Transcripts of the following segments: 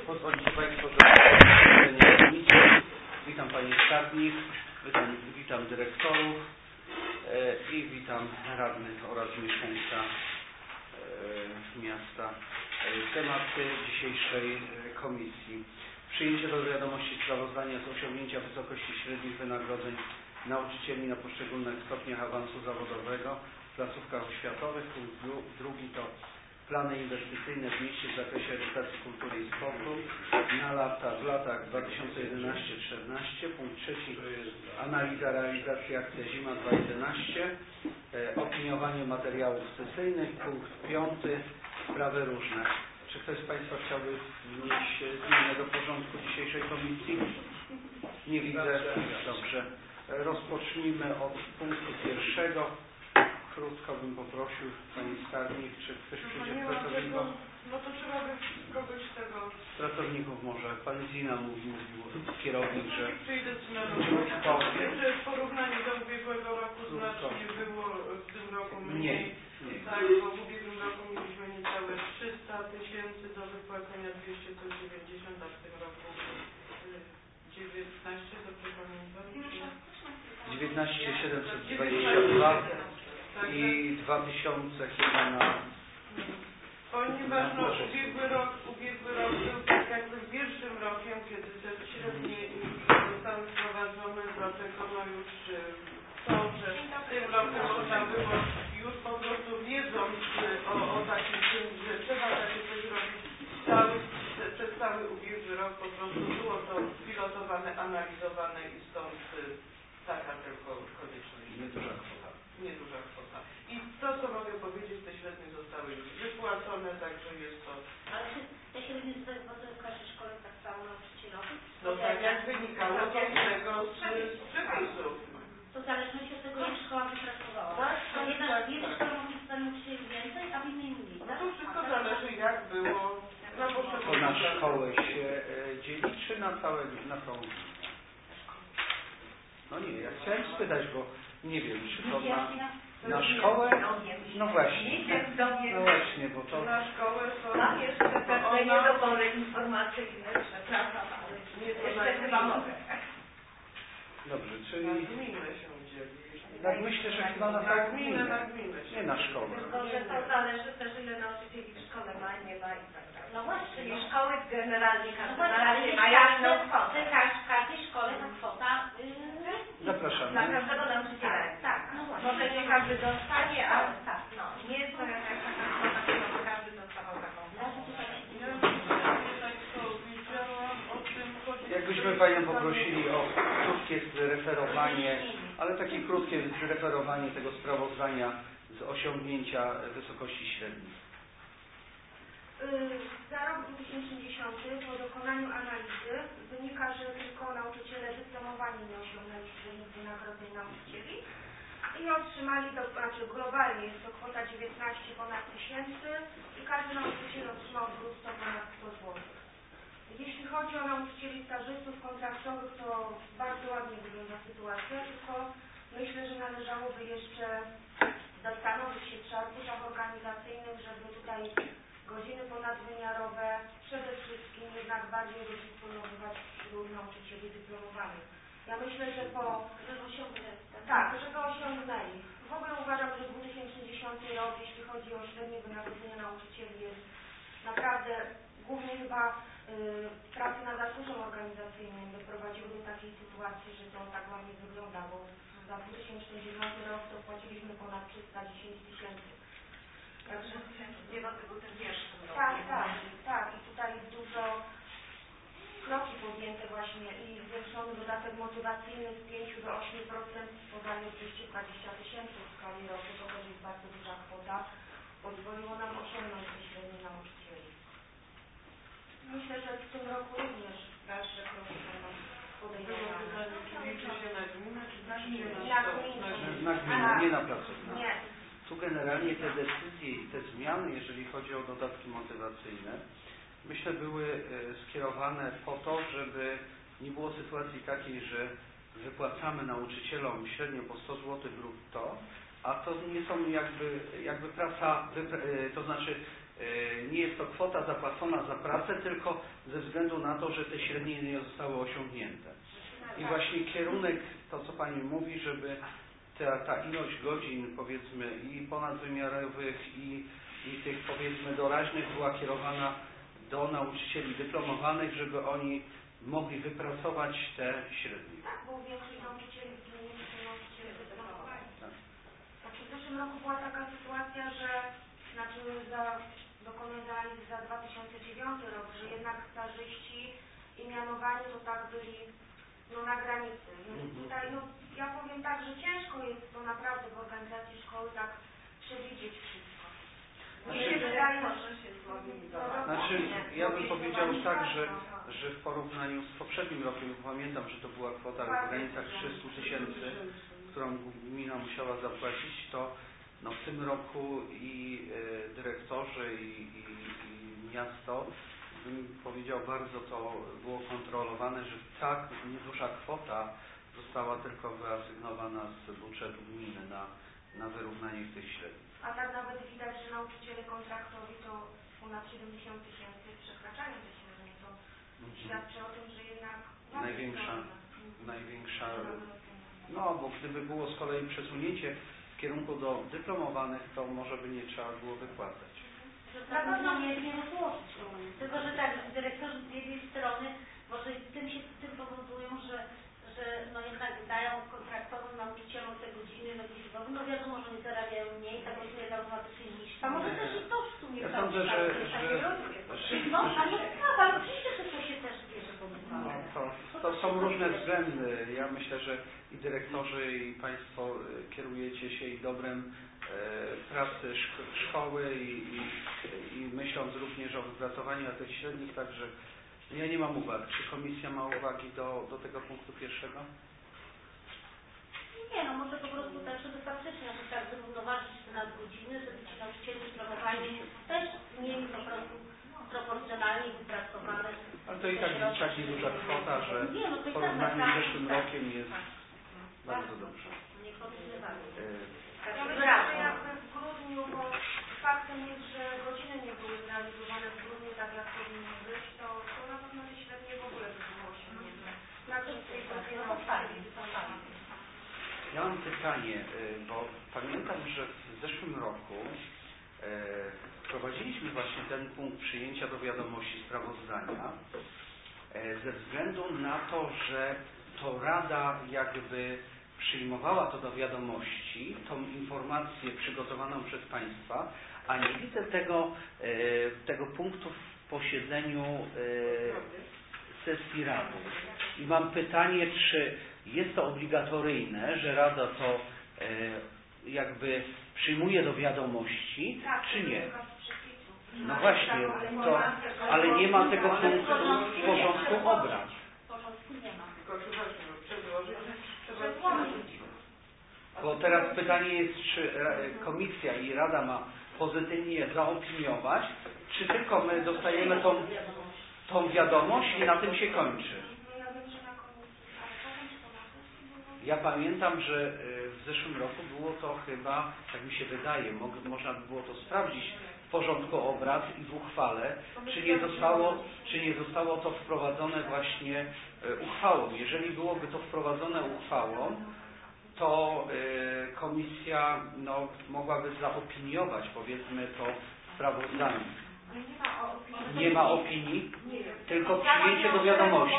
Pozwolicie Państwo, że posiedzenie komisji. Witam Panie Skarbnik, witam dyrektorów i witam radnych oraz mieszkańca miasta. Tematy dzisiejszej komisji. Przyjęcie do wiadomości sprawozdania z osiągnięcia wysokości średnich wynagrodzeń nauczycieli na poszczególnych stopniach awansu zawodowego w placówkach oświatowych. Punkt drugi to plany inwestycyjne w mieście w zakresie edukacji, kultury i sportu w latach 2011-2014. Punkt trzeci analiza realizacji akcji Zima 2011. Opiniowanie materiałów sesyjnych. Punkt piąty sprawy różne. Czy ktoś z Państwa chciałby wnieść zmianę do porządku dzisiejszej komisji? Nie widzę. Dobrze. Rozpocznijmy od punktu pierwszego. Krótko bym poprosił Pani Skarbnik, czy ktoś przyjdzie z pracowników? No to trzeba by kogoś z tego... Z pracowników może. Pani Zina mówił kierownik, że... Przyjdę z zmianą. W porównaniu do ubiegłego roku znacznie było w tym roku mniej. Tak, bo w ubiegłym roku mieliśmy niecałe 300 000 do wypłacenia, 290, a w tym roku 19, dobrze pamiętam? 19 722 i 2000 chyba na... Ponieważ no, ubiegły rok był tak jakby pierwszym rokiem, kiedy te średnie zostały wprowadzone, dlatego no już to, że w tym roku można było już po prostu wiedząc o takim czym, że trzeba takie coś robić przez cały ubiegły rok po prostu było to pilotowane, analizowane i stąd taka tylko konieczność. Nieduża kwota. I to, co mogę powiedzieć, te średnie zostały już wypłacone, także jest to... Ale czy te średnie zostały wypłacone w każdej szkole tak samo nauczycielowi? No tak jak wynikało z jednego z przepisów. To w zależności od tego, jak szkoła wypracowała. Tak, to jedna szkoła może być nauczycieli więcej, a w innej mniej. No to wszystko zależy jak było na poszczególnych. To na szkołę się dzieli, czy na całą... No nie, ja chciałem spytać, bo nie wiem, czy to na szkołę? No właśnie. No właśnie, bo to... Na szkołę są... Mam jeszcze pewne niedobory informacyjne, przepraszam, ale jeszcze chyba mogę. Dobrze, czyli... Na gminę się udzieli. Myślę, że chyba na gminę. Nie na szkołę. Tylko, że to zależy też ile nauczycieli w szkole ma, nie ma i tak dalej. No właśnie. Czyli szkoły generalnie no na razie ma jasną kwotę. W każdej szkole ta kwota... Zapraszamy. Dla każdego nauczyciela. Tak, no właśnie. Może nie każdy dostanie, ale tak, no. nie jest to jakaś taka kwota, którą każdy dostawał taką. Jakbyśmy Panią poprosili o krótkie zreferowanie, ale takie krótkie zreferowanie tego sprawozdania z osiągnięcia wysokości średniej. Za rok 2010 po dokonaniu analizy wynika, że tylko nauczyciele dyplomowani nie osiągnęli średnich wynagrodzeń nauczycieli i otrzymali, globalnie jest to kwota 19 ponad 1000 i każdy nauczyciel otrzymał brutto ponad 100 zł. Jeśli chodzi o nauczycieli stażystów kontraktowych, to bardzo ładnie wygląda sytuacja, tylko myślę, że należałoby jeszcze zastanowić się przy arkuszach organizacyjnych, żeby tutaj godziny ponadwymiarowe przede wszystkim jednak bardziej rozdysponowywać wśród nauczycieli dyplomowanych. Ja myślę, że żeby osiągnęli. W ogóle uważam, że 2010 rok, jeśli chodzi o średnie wynagrodzenie nauczycieli, jest naprawdę głównie chyba pracy nad arkuszem organizacyjnym doprowadziły do takiej sytuacji, że to tak ładnie wygląda, bo za 2009 rok to płaciliśmy ponad 310 000. Także był ten wierzch. Tak. I tutaj dużo kroki podjęte właśnie i zwiększony dodatek motywacyjny z 5 do 8% podaje 220 000 w skali roku, to też jest bardzo duża kwota. Pozwoliło nam osiągnąć te średnie nauczycieli. Myślę, że w tym roku również dalsze kroki będą podejmowane. Czy liczy się na gminę, czy liczy się Na gminę, nie na placówkę. Nie. Tu generalnie te decyzje i te zmiany, jeżeli chodzi o dodatki motywacyjne, myślę, były skierowane po to, żeby nie było sytuacji takiej, że wypłacamy nauczycielom średnio po 100 zł brutto, a to nie są jakby praca, to znaczy nie jest to kwota zapłacona za pracę, tylko ze względu na to, że te średnie nie zostały osiągnięte. I właśnie kierunek, to co Pani mówi, żeby ta ilość godzin, powiedzmy, i ponadwymiarowych, i tych, powiedzmy, doraźnych była kierowana do nauczycieli dyplomowanych, żeby oni mogli wypracować te średnie. Tak, bo większość nauczycieli w gminie to są nauczyciele dyplomowani. Znaczy w zeszłym roku była taka sytuacja, że dokonując analizy za 2009 rok, że jednak starzyści i mianowani to tak byli na granicy. Więc tutaj ja powiem tak, że ciężko jest to naprawdę w organizacji szkoły tak przewidzieć wszystko. Znaczy, ja bym powiedział tak, że w porównaniu z poprzednim rokiem, pamiętam, że to była kwota w granicach 300 000, którą gmina musiała zapłacić, to w tym roku i dyrektorzy i miasto, bym powiedział, bardzo to było kontrolowane, że tak nieduża kwota została tylko wyasygnowana z budżetu gminy na wyrównanie tych średnich. A tak nawet widać, że nauczyciele kontraktowi to ponad 70 000 przekraczają te średnie. To świadczy o tym, że jednak największa, bo gdyby było z kolei przesunięcie w kierunku do dyplomowanych, to może by nie trzeba było wypłacać. Na pewno nie rozłożyć. Tylko, że tak, dyrektorzy z jednej strony może tym powodują, że jednak dają kontraktowym nauczycielom te godziny liczbowe. Wiadomo, że nie zarabiają mniej, ta godzina jest automatycznie niższa. A może też i to w sumie. Ja sądzę, że ale oczywiście to się też bierze pod uwagę. To są różne względy. Ja myślę, że i dyrektorzy, i Państwo kierujecie się i dobrem pracy szkoły i myśląc również o wypracowaniu na tych średnich, także ja nie mam uwag. Czy komisja ma uwagi do tego punktu pierwszego? Nie, może po prostu tak, żeby faktycznie tak zrównoważyć te nadgodziny, żeby ci nauczyciele dyplomowani też mieli po prostu proporcjonalnie wypracowane. Ale to i tak jest tak nieduża kwota, że w porównaniu z zeszłym rokiem jest bardzo dobrze. Nie porównywamy. Ja myślę, że jakby w grudniu, bo faktem jest, że godziny nie były zrealizowane w grudniu tak jak powinny być, to na pewno te średnie w ogóle by było osiągnięte. Także w tej grupie nauczycieli dyplomowani. Ja mam pytanie, bo pamiętam, że w zeszłym roku wprowadziliśmy właśnie ten punkt przyjęcia do wiadomości sprawozdania ze względu na to, że to Rada jakby przyjmowała to do wiadomości, tą informację przygotowaną przez Państwa, a nie widzę tego punktu w posiedzeniu sesji Rady. I mam pytanie, czy jest to obligatoryjne, że Rada to jakby przyjmuje do wiadomości, czy nie? No właśnie, ale nie ma tego punktu w porządku obrad. Bo teraz pytanie jest, czy komisja i Rada ma pozytywnie zaopiniować, czy tylko my dostajemy tą wiadomość i na tym się kończy. Ja pamiętam, że w zeszłym roku było to chyba, tak mi się wydaje, można by było to sprawdzić w porządku obrad i w uchwale, czy nie zostało to wprowadzone właśnie uchwałą. Jeżeli byłoby to wprowadzone uchwałą, to komisja mogłaby zaopiniować, powiedzmy, to sprawozdanie. Nie ma opinii, tylko przyjęcie do wiadomości.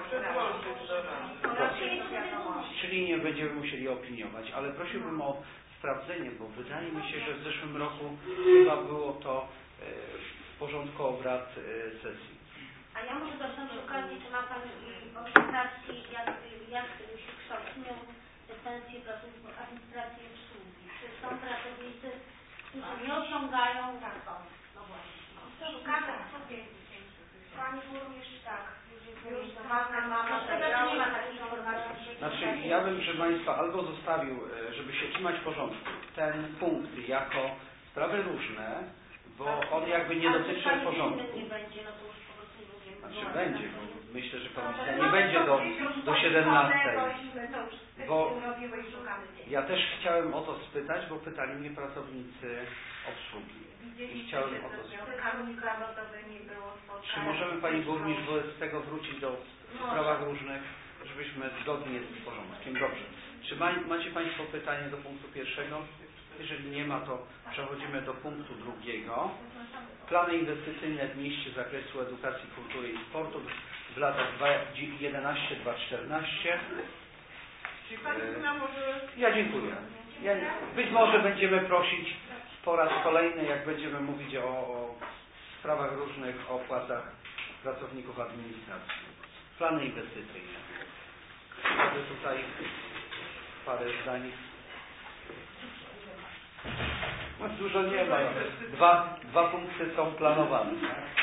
Czyli nie będziemy musieli opiniować, ale prosiłbym o sprawdzenie, bo wydaje mi się, że w zeszłym roku chyba było to w porządku obrad sesji. A ja może zapytam przy okazji, czy ma Pan organizacji, jak się kształtują pensje pracowników administracji i obsługi? Czy są pracownicy, którzy nie osiągają zakonu? No właśnie. Szukamy sobie. Pani burmistrz, tak. Już nie ma takiej informacji. Znaczy, ja bym, proszę Państwa, albo zostawił, żeby się trzymać porządku, ten punkt jako sprawy różne, bo on jakby nie dotyczy porządku. Nie będzie, no to już po prostu nie będziemy. Znaczy będzie, bo myślę, że komisja nie będzie do 17. Bo ja też chciałem o to spytać, bo pytali mnie pracownicy obsługi. I chciałem o to spytać. Czy możemy Pani Burmistrz wobec tego wrócić do sprawach różnych, żebyśmy zgodnie z porządkiem? Dobrze. Czy macie Państwo pytanie do punktu pierwszego? Jeżeli nie ma, to przechodzimy do punktu drugiego. Plany inwestycyjne w mieście z zakresu edukacji, kultury i sportu w latach 2011-2014. Ja dziękuję. Być może będziemy prosić po raz kolejny, jak będziemy mówić o sprawach różnych, o opłatach pracowników administracji. Plany inwestycyjne. Mamy tutaj parę zdań. No, dużo nie ma. Dwa punkty są planowane.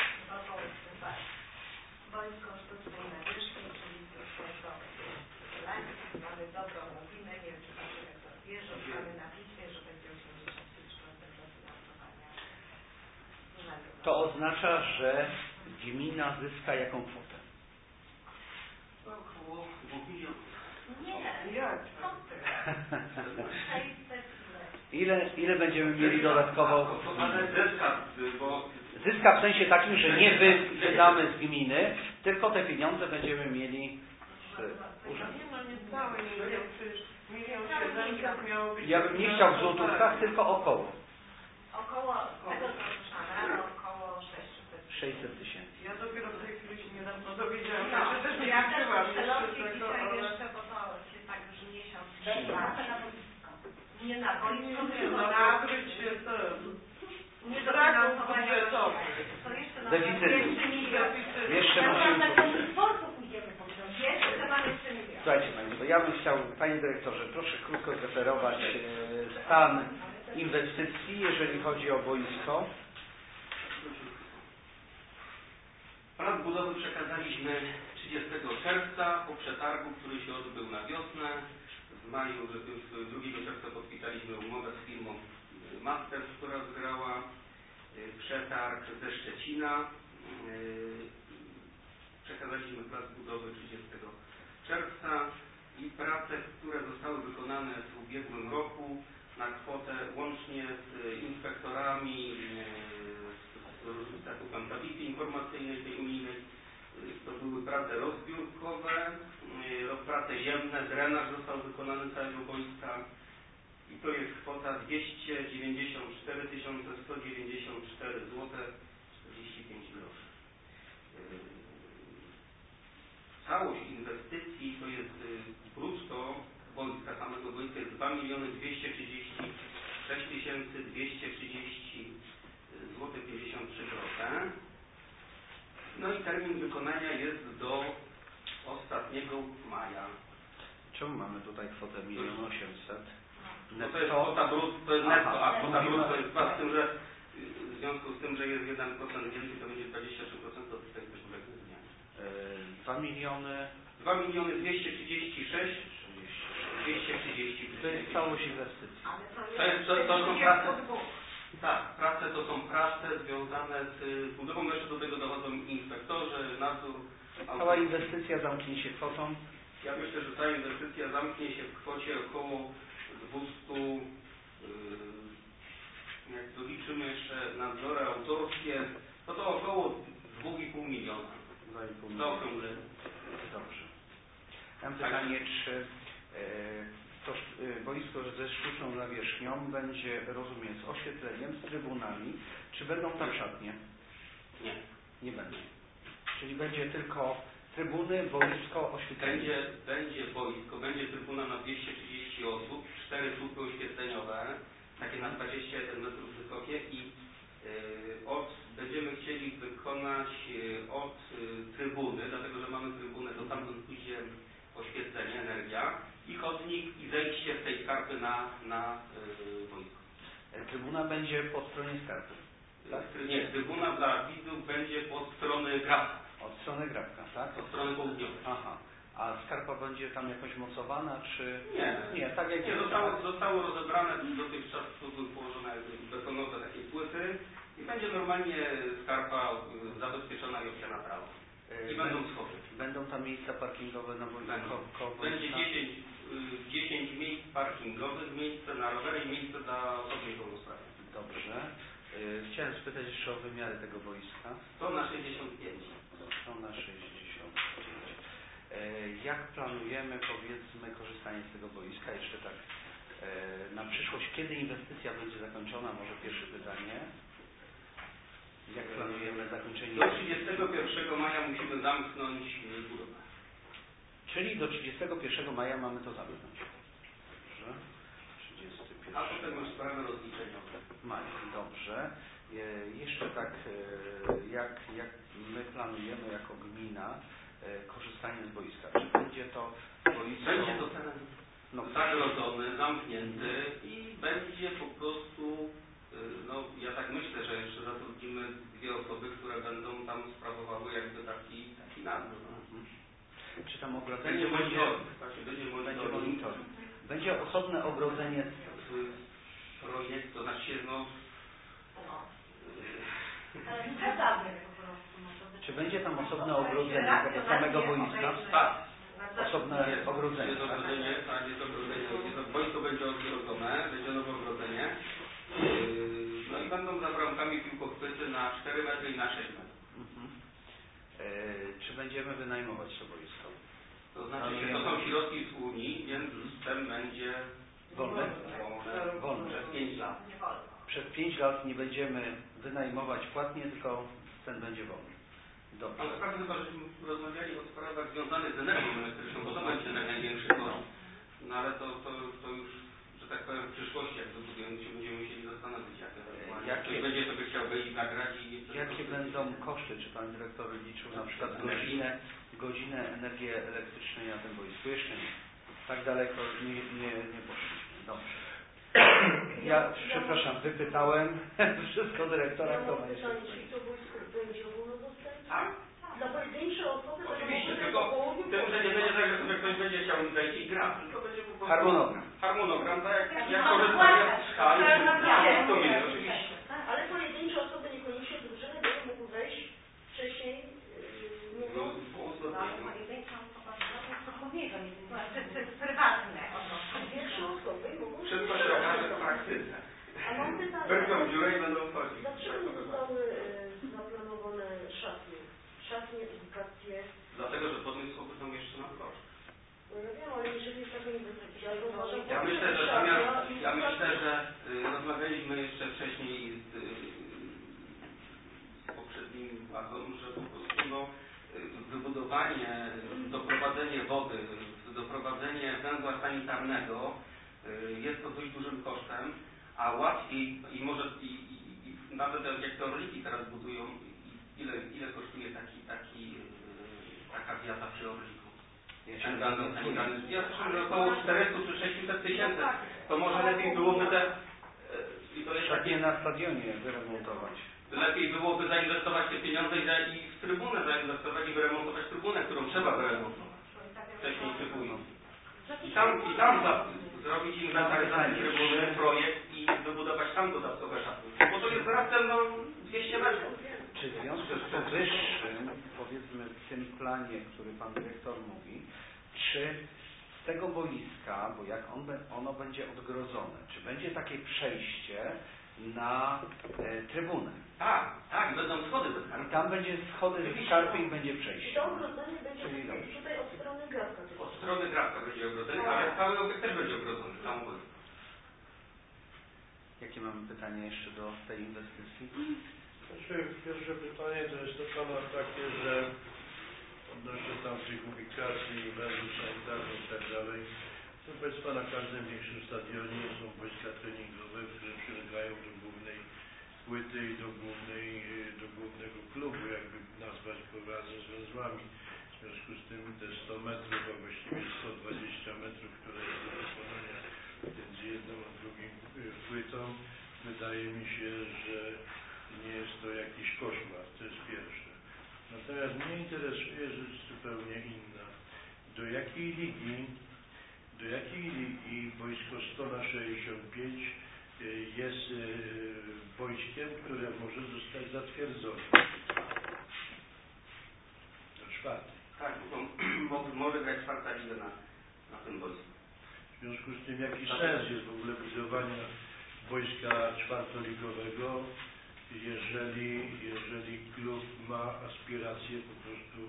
Boisko sztucznej nawierzchni, czyli mamy dobrą opinię, nie wiem, czy Pan Dyrektor wie, że mamy na piśmie, że będzie 85% dofinansowania. To oznacza, że gmina zyska jaką kwotę? Około 2 milionów. Ile będziemy mieli dodatkowo? Ale Zyska w sensie takim, że nie wydamy z gminy, tylko te pieniądze będziemy mieli z urzędu. Ja bym nie chciał w złotówkach, tylko około. Około, tego zgłoszone, około 600 tysięcy. Ja dopiero w tej chwili się niedawno dowiedziałam, No, że też nie ja liczyłam też jeszcze dzisiaj tego, ale... jeszcze, bo to się tak już miesiąc Nie na boisko. nie na boisko, Nie, tylko na pokrycie nie braków budżetowych. To jeszcze na Deficytu. milion. Jeszcze Ja musimy... na ten sportu pójdziemy po prostu. Jeszcze mam jeszcze milion. Słuchajcie Państwo, ja bym chciał, Panie Dyrektorze, proszę krótko zreferować stan inwestycji, jeżeli chodzi o boisko. Plan budowy przekazaliśmy 30 czerwca po przetargu, który się odbył na wiosnę. W maju, 2 czerwca podpisaliśmy umowę z firmą Masters, która wygrała przetarg ze Szczecina. Przekazaliśmy plan budowy 30 czerwca i prace, które zostały wykonane w ubiegłym roku na kwotę łącznie z inspektorami, z statutą tablicy informacyjnej tej unijnej, to były prace rozbiórkowe, prace ziemne, drenaż został wykonany całego boiska i to jest kwota 294 194 zł 45 groszy. Całość inwestycji to jest brutto boiska, samego boiska jest 2 236 230 zł 53 grosze. No i termin wykonania jest do ostatniego maja. Czemu mamy tutaj kwotę 1 800 000? No to jest kwota brutto, to jest netto, a kwota brutto jest z tym, że w związku z tym, że jest 1% więcej, to będzie 23%, to tutaj też ulegnie zmianie. 2 miliony... 2 236 230. To jest całość inwestycji. To są prace. Tak, prace to są prace związane z budową, jeszcze do tego dochodzą inspektorzy, nadzór. Cała inwestycja zamknie się kwotą? Ja myślę, że ta inwestycja zamknie się w kwocie około 200, jak doliczymy jeszcze nadzory autorskie, to około 2,5 miliona. 2,5 miliona. Zaokrąglenie. Dobrze. Mam pytanie, czy to boisko ze sztuczną nawierzchnią będzie, rozumiem, z oświetleniem, z trybunami, czy będą tam szatnie? Nie. Nie będzie. Czyli będzie tylko trybuny, boisko, oświetlenie? Będzie boisko, będzie trybuna na 230 osób, 4 słupy oświetleniowe, takie na 21 metrów wysokie i będziemy chcieli wykonać od trybuny, dlatego że mamy trybunę, to tam pójdzie oświetlenie, energia i chodnik i zejście z tej skarpy na boisko. Trybuna będzie po stronie skarpy? Tak? Nie, trybuna dla widzów będzie po strony Grabka. Od strony Grabka, tak? Od strony południowej. Aha. A skarpa będzie tam jakoś mocowana, czy... Nie. Nie, tak jak... Nie, zostały rozebrane dotychczas, tu były położone betonowe takie płyty i będzie normalnie skarpa zabezpieczona i obcięta trawą. I będą schody. Będą tam miejsca parkingowe na boisku? Będzie 10 miejsc parkingowych, miejsce na rowery i miejsce dla osób niepełnosprawnych. Dobrze. Chciałem spytać jeszcze o wymiary tego boiska. 100 na 65. 100 na 65. Jak planujemy, powiedzmy, korzystanie z tego boiska? Jeszcze tak na przyszłość. Kiedy inwestycja będzie zakończona? Może pierwsze pytanie. Jak planujemy zakończenie? Do 31 maja musimy zamknąć budowę. Czyli do 31 maja mamy to zamknąć. Dobrze. 31 A potem już sprawy rozliczeniowe. maja. Dobrze. Jeszcze tak, jak my planujemy jako gmina korzystanie z boiska? Czy będzie to boisko... Będzie to teren zagrodzony, zamknięty i będzie po prostu, no ja tak myślę, że jeszcze zatrudnimy 2 osoby, które będą tam sprawowały jakby taki nadzór. Czy tam ogrodzenie Będzie monitoring. Będzie osobne ogrodzenie projekt, to znaczy no... Czy będzie tam osobne ogrodzenie tego samego boiska? Tak. Osobne ogrodzenie. Jest ogrodzenie, tak, jest ogrodzenie. Boisko będzie ogrodzone, będzie nowe ogrodzenie. No i będą za bramkami piłkochwyty na 4 metry i na 6 metrów. Czy będziemy wynajmować to boisko? To znaczy, że to są środki z Unii, więc ten będzie wolny? Wolny. Przez 5 lat. Przez 5 lat nie będziemy wynajmować płatnie, tylko ten będzie wolny. Dobrze. Ale prawda chyba, żeśmy rozmawiali o sprawach związanych z energią elektryczną, bo to będzie największy koszt. No ale to już, że tak powiem, w przyszłości, jak to budujemy, się będziemy musieli zastanowić, jak ktoś będzie sobie chciał wyjść nagrać i... Jakie będą koszty? Czy pan dyrektor liczył na przykład godzinę energii elektrycznej na tym boisku? Jeszcze nie. Tak daleko nie poszliśmy. Dobrze. Ja przepraszam, wypytałem wszystko dyrektora, kto ma jeszcze. Czy to boisko będzie ogólnodostępne? Tak? Dla pojedynczej osoby Oczywiście, tylko że nie będzie tak, że sobie ktoś będzie chciał wejść i grać, tylko będzie po prostu... Harmonogram, tak jak korzystanie z szkali, oczywiście. Ale pojedyncze osoby, niekoniecznie drużyny, będą mogły wejść wcześniej, prywatne. pierwsze osoby mogą... Wszystko się okaże w praktyce. A mam pytanie, Wyrką dziurę i będą wchodzić. dlaczego nie zostały zaplanowane szatnie, edukacje? Dlatego, że podniosłoby są jeszcze na proszę. No ja wiem, ale jeżeli jest taka inwestycja, to uważam... Ja myślę, że rozmawialiśmy jeszcze wcześniej z poprzednim władzą, że po prostu wybudowanie, doprowadzenie wody, doprowadzenie węzła sanitarnego jest to dość dużym kosztem, a łatwiej i może nawet jak te Orliki teraz budują, ile kosztuje taka wiata przy Orliku? Ten węzeł sanitarny. Ja słyszałem, że około 400 czy 600 tysięcy. To może lepiej byłoby szatnie na stadionie wyremontować. Lepiej byłoby zainwestować te pieniądze i w trybunę zainwestować i wyremontować trybunę, którą trzeba wyremontować. Wcześniej trybunę. I tam zrobić inwentaryzację trybuny, projekt i wybudować tam dodatkowe szatnie. Bo to jest raptem 200 metrów. Czy w związku z powyższym, powiedzmy w tym planie, który pan dyrektor mówi, czy z tego boiska, bo jak ono będzie odgrodzone, czy będzie takie przejście na trybunę? Tak, będą schody bez karpy. I tam będzie schody z karpy i będzie przejście. I to ogrodzenie będzie tutaj od strony Grabka. Od strony Grabka będzie ogrodzenie, ale cały obiekt też będzie ogrodzony. Jakie mamy pytanie jeszcze do tej inwestycji? Pierwsze pytanie to jest to temat takie, że odnośnie tam tych ubikacji, węzłów sanitarnych i tak dalej. Proszę Państwa, na każdym większym stadionie są boiska treningowe, które przylegają do głównej płyty i do głównego klubu, jakby nazwać go razem z węzłami. W związku z tym te 100 metrów, a właściwie 120 metrów, które jest do wykonania między jedną a drugim płytą, wydaje mi się, że nie jest to jakiś koszmar, to jest pierwsze. Natomiast mnie interesuje rzecz zupełnie inna. Do jakiej ligi boisko 100 na 65 jest boiskiem, które może zostać zatwierdzone? czwartej. Tak, bo może grać czwarta liga na tym boisku. W związku z tym jaki sens jest w ogóle budowania wojska czwartoligowego, jeżeli klub ma aspiracje po prostu,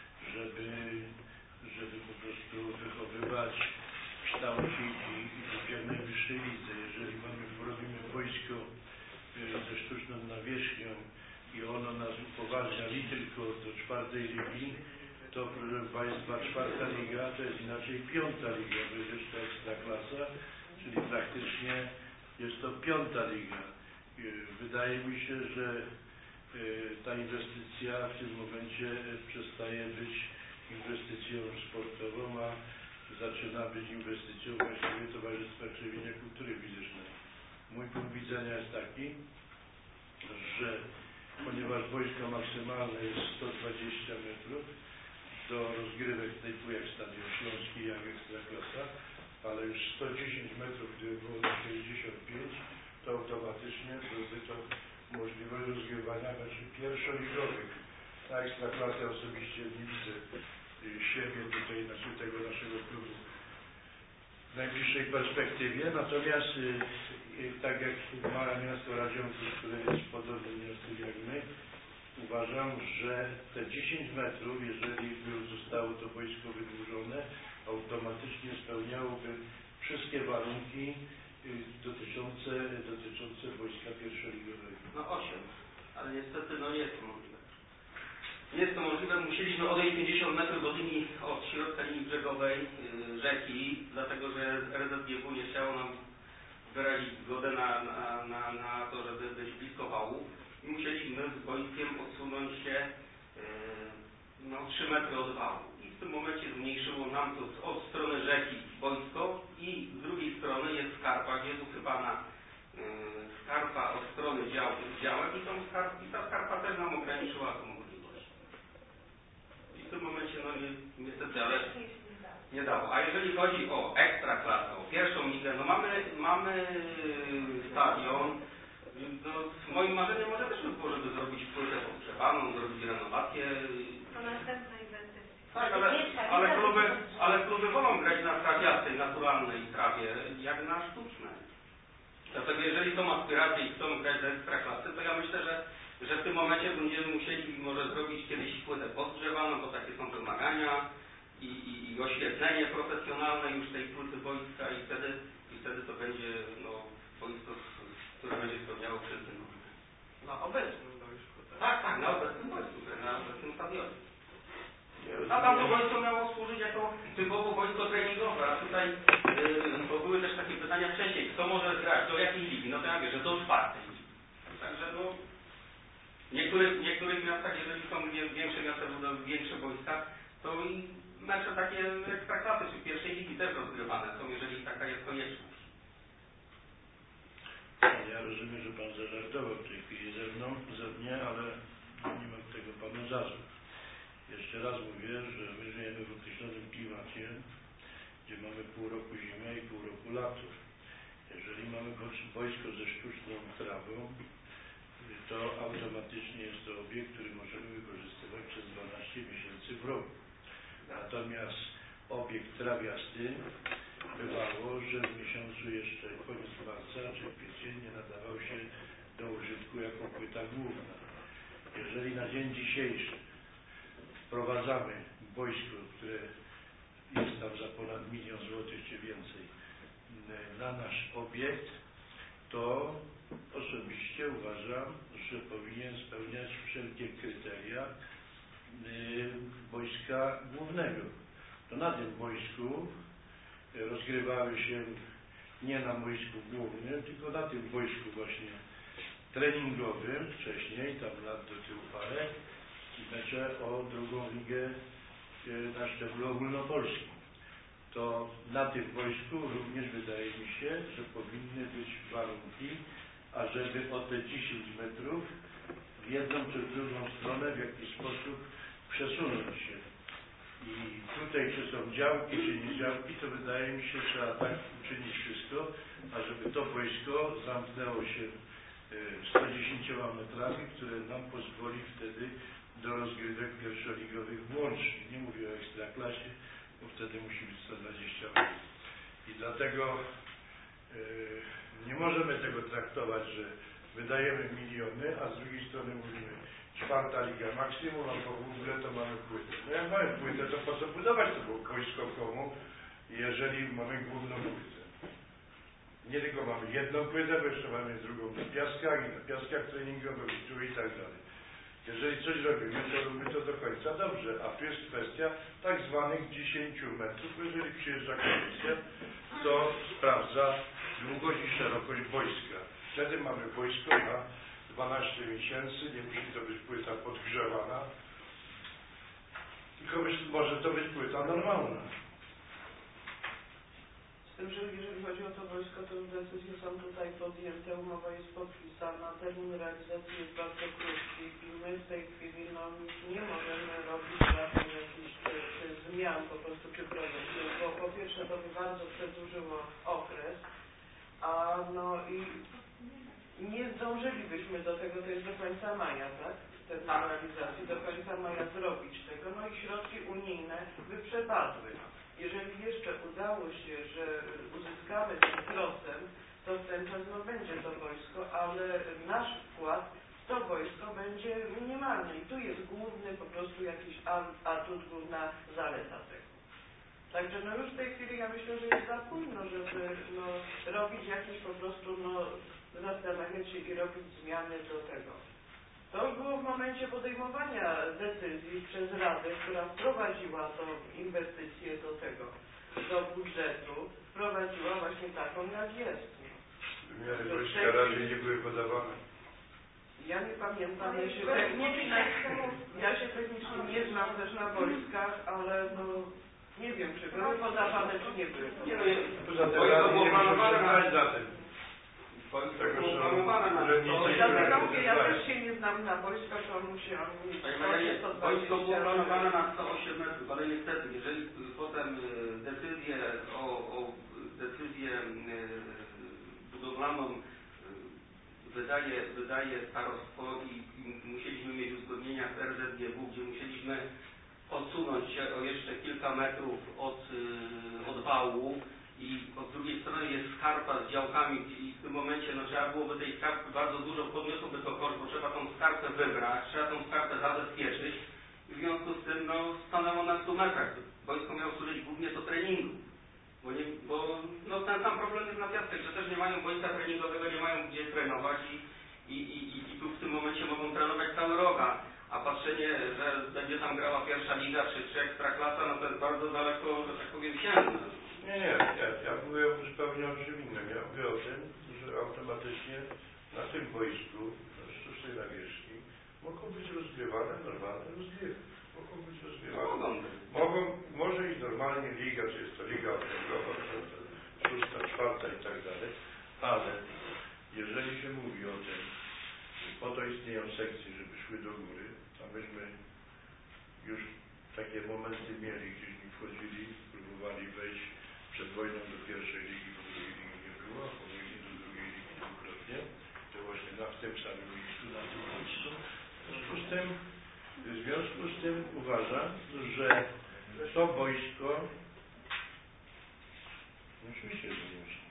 żeby po prostu wychowywać, kształcić i być jak najwyższej lidze. Jeżeli robimy wojsko ze sztuczną nawierzchnią i ono nas upoważnia li tylko do czwartej ligi, to proszę Państwa czwarta liga to jest inaczej piąta liga, to jest jeszcze ekstraklasa, czyli praktycznie jest to piąta liga. Wydaje mi się, że ta inwestycja w tym momencie przestaje być inwestycją sportową, a zaczyna być inwestycją właściwie Towarzystwa Krzewienia Kultury Fizycznej. Mój punkt widzenia jest taki, że ponieważ wojsko maksymalne jest 120 metrów do rozgrywek typu jak Stadion Śląski, jak Ekstraklasa, ale już 110 metrów, gdyby było na 65, to automatycznie byłby to możliwość rozgrywania meczów pierwszoligowych. Na Ekstraklasie osobiście nie widzę siebie tutaj, tego naszego klubu w najbliższej perspektywie, natomiast tak jak małe miasto Radzionków, które jest podobnym miastem jak my, uważam, że te 10 metrów, jeżeli by zostało to wojsko wydłużone, automatycznie spełniałoby wszystkie warunki dotyczące wojska pierwszoligowego. No 8, ale niestety nie jest to możliwe. Nie jest to możliwe, musieliśmy odejść 50 metrów od środka linii brzegowej rzeki, dlatego że RZGW nie chciało nam wyrazić zgodę na to, żeby być blisko wału i musieliśmy z wojskiem odsunąć się 3 metry od wału. I w tym momencie zmniejszyło nam to od strony rzeki wojsko i z drugiej strony jest skarpa, gdzie jest usypana skarpa od strony działek i ta skarpa też nam ograniczyła tą możliwość. I w tym momencie niestety, ale nie dało. A jeżeli chodzi o ekstraklasę, o pierwszą ligę, mamy stadion. Moim marzeniem może też by było, żeby zrobić płytę podgrzewaną, zrobić renowację. To następna inwestycja. Tak, ale kluby wolą grać na trawiastej, naturalnej trawie, jak na sztucznej. Dlatego jeżeli są aspiracje i chcą grać do ekstraklasy, to ja myślę, że w tym momencie będziemy musieli może zrobić kiedyś płytę podgrzewaną, bo takie są wymagania i oświetlenie profesjonalne już tej płyty wojska i wtedy to będzie wojsko, które będzie spełniało wszystkie normy. Na obecnym boisku. Tak, na obecnym boisku, na obecnym stadionie. A tam to wojsko miało służyć jako typowo wojsko treningowe, a tutaj bo były też takie pytania wcześniej, kto może grać, do jakiej ligi? No to ja wiem, że do czwartej ligi. Także w niektórych miastach, jeżeli są większe miasta, większe wojska, to i mecze takie ekstraklasy czy pierwszej ligi też rozgrywane są, jeżeli taka jest konieczność. Ja rozumiem, że Pan zażartował w tej chwili ze mnie, ale nie mam tego Panu zarzut. Jeszcze raz mówię, że my żyjemy w określonym klimacie, gdzie mamy pół roku zimę i pół roku lato. Jeżeli mamy wojsko ze sztuczną trawą, to automatycznie jest to obiekt, który możemy wykorzystywać przez 12 miesięcy w roku. Natomiast obiekt trawiasty bywało, że w miesiącu jeszcze koniec marca czy kwiecień nie nadawał się do użytku jako płyta główna. Jeżeli na dzień dzisiejszy wprowadzamy wojsko, które jest tam za ponad 1 000 000 złotych czy więcej na nasz obiekt, to osobiście uważam, że powinien spełniać wszelkie kryteria wojska głównego. To na tym wojsku rozgrywały się nie na wojsku głównym, tylko na tym wojsku właśnie treningowym wcześniej, tam lat do tyłu parę, mecze o drugą ligę na szczeblu ogólnopolskim. To na tym wojsku również wydaje mi się, że powinny być warunki, ażeby o te 10 metrów w jedną czy w drugą stronę w jakiś sposób przesunąć się. I tutaj, czy są działki, czy nie działki, to wydaje mi się, że trzeba tak uczynić wszystko, ażeby to wojsko zamknęło się 110 metrami, które nam pozwoli wtedy do rozgrywek pierwszoligowych włącznie. Nie mówię o ekstraklasie, bo wtedy musi być 120 metrów. I dlatego nie możemy tego traktować, że wydajemy miliony, a z drugiej strony mówimy 4. liga maksimum, albo w ogóle to mamy płytę. No jak mamy płytę, to po co budować to boisko komu, jeżeli mamy główną płytę? Nie tylko mamy jedną płytę, bo jeszcze mamy drugą na piaskach i na piaskach treningowych i tak dalej. Jeżeli coś robimy to do końca dobrze, a tu jest kwestia tak zwanych 10 metrów. Jeżeli przyjeżdża komisja, to sprawdza długość i szerokość boiska. Wtedy mamy boisko na 12 miesięcy, nie musi to być płyta podgrzewana, tylko może to być płyta normalna. Z tym, że jeżeli chodzi o to wojsko, to już decyzje są tutaj podjęte, umowa jest podpisana, termin realizacji jest bardzo krótki i my w tej chwili już nie możemy robić żadnych jakichś zmian po prostu czy projektów, bo po pierwsze to by bardzo przedłużyło okres, a i nie zdążylibyśmy do tego, to jest do końca maja, tak? Termin realizacji, do końca maja zrobić tego, i środki unijne by przepadły. Jeżeli jeszcze udało się, że uzyskamy ten procent, to w ten czas będzie to wojsko, ale nasz wkład w to wojsko będzie minimalny i tu jest główny po prostu jakiś atut, główna zaleta tego. Także już w tej chwili ja myślę, że jest za późno, żeby robić jakieś po prostu zastanawiać się i robić zmiany do tego. To już było w momencie podejmowania decyzji przez Radę, która wprowadziła tą inwestycję do budżetu, wprowadziła właśnie taką, jak jest. Wymiary wojska raczej nie były podawane. Ja nie pamiętam, ja się technicznie nie znam też na wojskach, ale nie wiem, czy były podawane, czy nie były. Poza tym Rady nie muszą przebrać za tym. Tego, ja też się nie znam na wojskach, to musiałam mieć. Wojsko było planowane na 108 metrów, ale niestety, jeżeli potem decyzję budowlaną wydaje starostwo i musieliśmy mieć uzgodnienia z RZGW, gdzie musieliśmy odsunąć się o jeszcze kilka metrów od wału, i od drugiej strony jest skarpa z działkami i w tym momencie trzeba byłoby tej skarpy bardzo dużo podniosłoby to koszt, bo trzeba tą skarpę wybrać, trzeba tą skarpę zabezpieczyć i w związku z tym stanęło na 100 metrach. Wojsko miało służyć głównie do treningu, bo ten sam problem jest na piastek, że też nie mają boiska treningowego, nie mają gdzie trenować i tu w tym momencie mogą trenować cały rok, a patrzenie, że będzie tam grała 1. liga czy ekstraklasa, to jest bardzo daleko, że tak powiem, siężne. Nie, ja mówię zupełnie o czym innym. Ja mówię o tym, że automatycznie na tym boisku sztucznej nawierzchni mogą być rozgrywane normalne rozgrywki. Mogą być rozgrywane. Może i normalnie liga, czy jest to liga okręgowa, 6., 4. i tak dalej, ale jeżeli się mówi o tym, po to istnieją sekcje, żeby szły do góry, a myśmy już takie momenty mieli, gdzieś mi wchodzili, próbowali wejść przed wojną do 1. ligi, bo 2. ligi nie było, a po wojnie do 2. ligi dwukrotnie, to właśnie w tym samym miejscu, na tym miejscu. W związku z tym uważam, że to boisko, oczywiście, że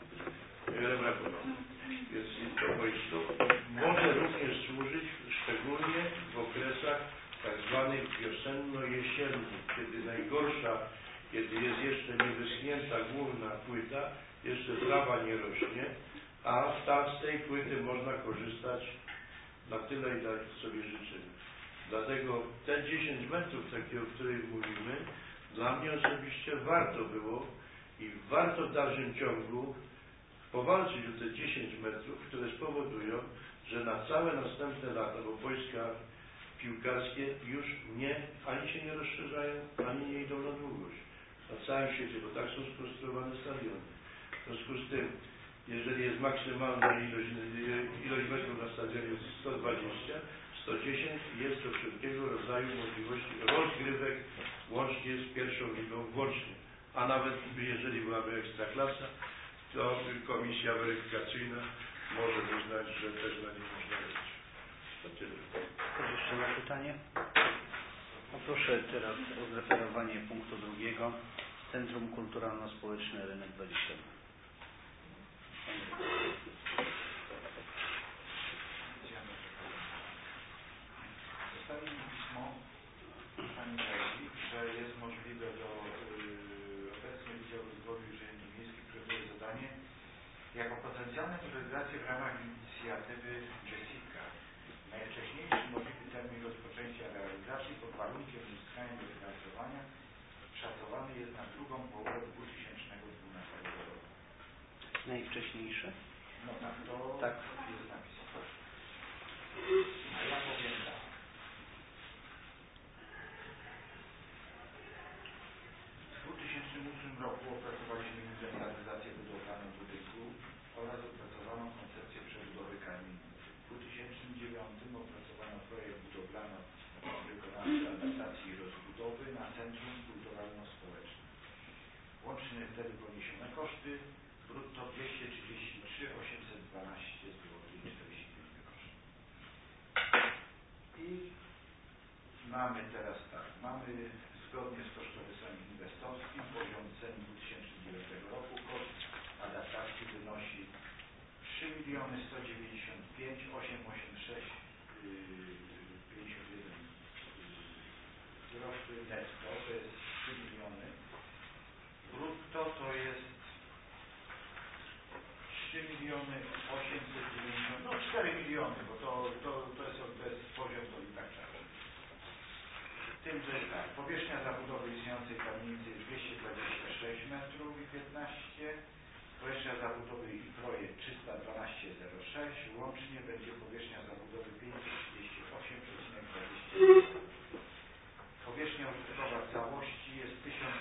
jest to boisko, może również służyć szczególnie w okresach tak zwanych wiosenno-jesiennych, kiedy najgorsza, kiedy jest jeszcze niewyschnięta główna płyta, jeszcze trawa nie rośnie, a z tej płyty można korzystać na tyle, ile sobie życzymy. Dlatego te 10 metrów, takie, o których mówimy, dla mnie osobiście warto było i warto w dalszym ciągu powalczyć o te 10 metrów, które spowodują, że na całe następne lata, bo boiska piłkarskie już ani się nie rozszerzają, ani nie idą na długość. Na całym świecie, bo tak są skonstruowane stadiony. W związku z tym, jeżeli jest maksymalna ilość metrów na stadionie 120, 110, jest to wszelkiego rodzaju możliwości rozgrywek łącznie z 1. ligą włącznie. A nawet jeżeli byłaby ekstraklasa, to komisja weryfikacyjna może uznać, że też na nie można robić. To tyle. Ktoś jeszcze ma pytanie? Poproszę teraz o zreferowanie punktu 2. Centrum Kulturalno-Społeczne Rynek 22. Zostawi mi pismo pani Gregi, że jest możliwe do obecnie Wydział Rozwoju i Urzędów Miejskich przyjmuje zadanie jako potencjalną realizację w ramach inicjatywy Jessica. Najwcześniejszy możliwy termin rozpoczęcia realizacji pod warunkiem uzyskania dofinansowania szacowany jest na drugą połowę 2012 roku. Najwcześniejszy? No tak, to tak jest napisane. A ja powiem tak. W 2008 roku opracowaliśmy inwentaryzację budowlaną budynku oraz opracowano koncepcję przebudowy kaminu. W 2009 opracowano projekt budowlano-wykonawczy adaptacji i rozbudowy na Centrum Kulturalno-Społeczne. Łącznie wtedy poniesione koszty brutto 233 812 zł 49 groszy. I mamy teraz tak, mamy zgodnie z kosztorysem inwestorskim poziom cen 2009 roku, koszt adaptacji wynosi 3 195 886 51 groszy netto, to jest 3 miliony. Brutto to jest 3 miliony 890, no 4 miliony, bo to jest poziom, to i tak trzeba. Tym, że jest tak, powierzchnia zabudowy istniejącej kamienicy jest 226 metrów i 15, powierzchnia zabudowy i projekt 312,06, łącznie będzie powierzchnia zabudowy 538,20. Powierzchnia użytkowa w całości jest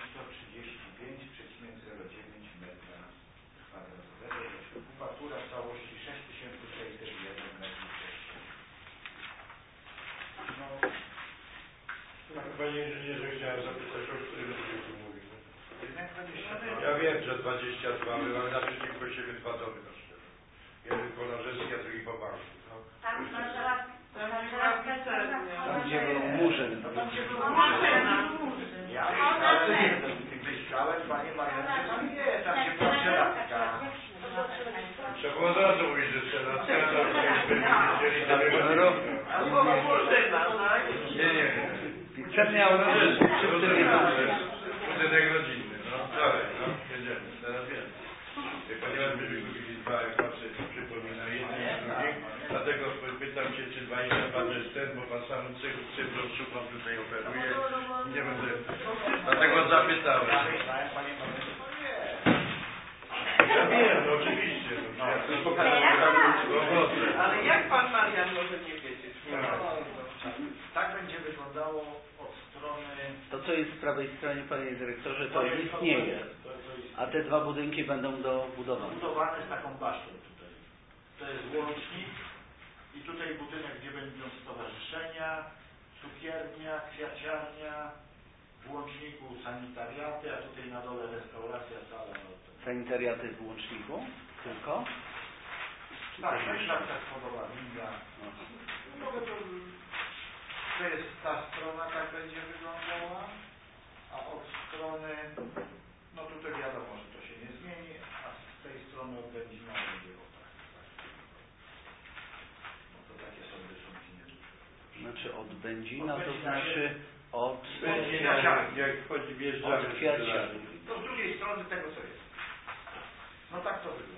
1135,09 metra kwadratowego. Kubatura w całości 6601 metrów sześciennych. No, Panie inżynierze, chciałem zapytać, o którym budynku mówimy. Rynek 22. Ja wiem, że 22, my mamy naprzeciwko siebie 2 domy na szczerze. Jeden po Narzeskiej, a drugi po Banku. No. Tam Tam gdzie był Murzyn. Tam gdzie był Murzyn. Ja myślałem, panie Marianie, że nie, tam gdzie była żelazka. Trzeba było od razu mówić, że strzelacka, to byśmy widzieli Albo Murzyna, tak? Nie. Ten miał Budynek rodzinny, no dalej, no jedziemy, teraz wiem. Ponieważ myśmy kupili 2, jak patrzę, przypomina jeden i drugi, dlatego pytam się, czy 22 to jest ten, bo pan sam cyfrą szukam tutaj operuje i nie będę, dlatego zapytałem. Ja wiem, no oczywiście. No, Ale jak pan Marian może nie wiedzieć? Tak będzie wyglądało od strony... To, co jest z prawej stronie, panie dyrektorze, to istnieje. A te 2 budynki będą dobudowane. Budowane z taką basztą tutaj. To jest łącznik i tutaj budynek, gdzie będą stowarzyszenia, cukiernia, kwiaciarnia, w łączniku sanitariaty, a tutaj na dole restauracja, sala. Sanitariaty w łączniku? Tylko? Tak, klatka schodowa, winda. To jest ta strona, tak będzie wyglądała, a od strony, no tutaj wiadomo, że to się nie zmieni, a z tej strony od Będzina będzie tak. No to takie są rysunki nieduże. Znaczy od Będzina, to znaczy od Jak wchodzi wjeżdżamy. od Kwiaciarni. To z drugiej strony tego, co jest. No tak to wygląda.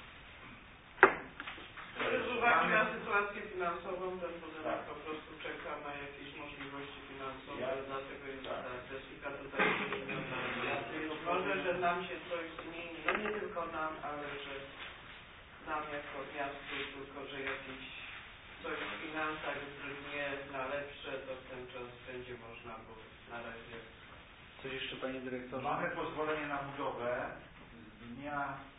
Z uwagi na sytuację finansową ten budynek po prostu czeka na jakieś możliwości finansowe, dlatego jest ta Jessica tutaj wymieniona. Może, że nam się coś zmieni, no nie tylko nam, ale że nam jako miastu, tylko że jakieś coś w finansach drgnie na lepsze, to w ten czas będzie można, bo na razie... Coś jeszcze, panie dyrektorze? Mamy pozwolenie na budowę z dnia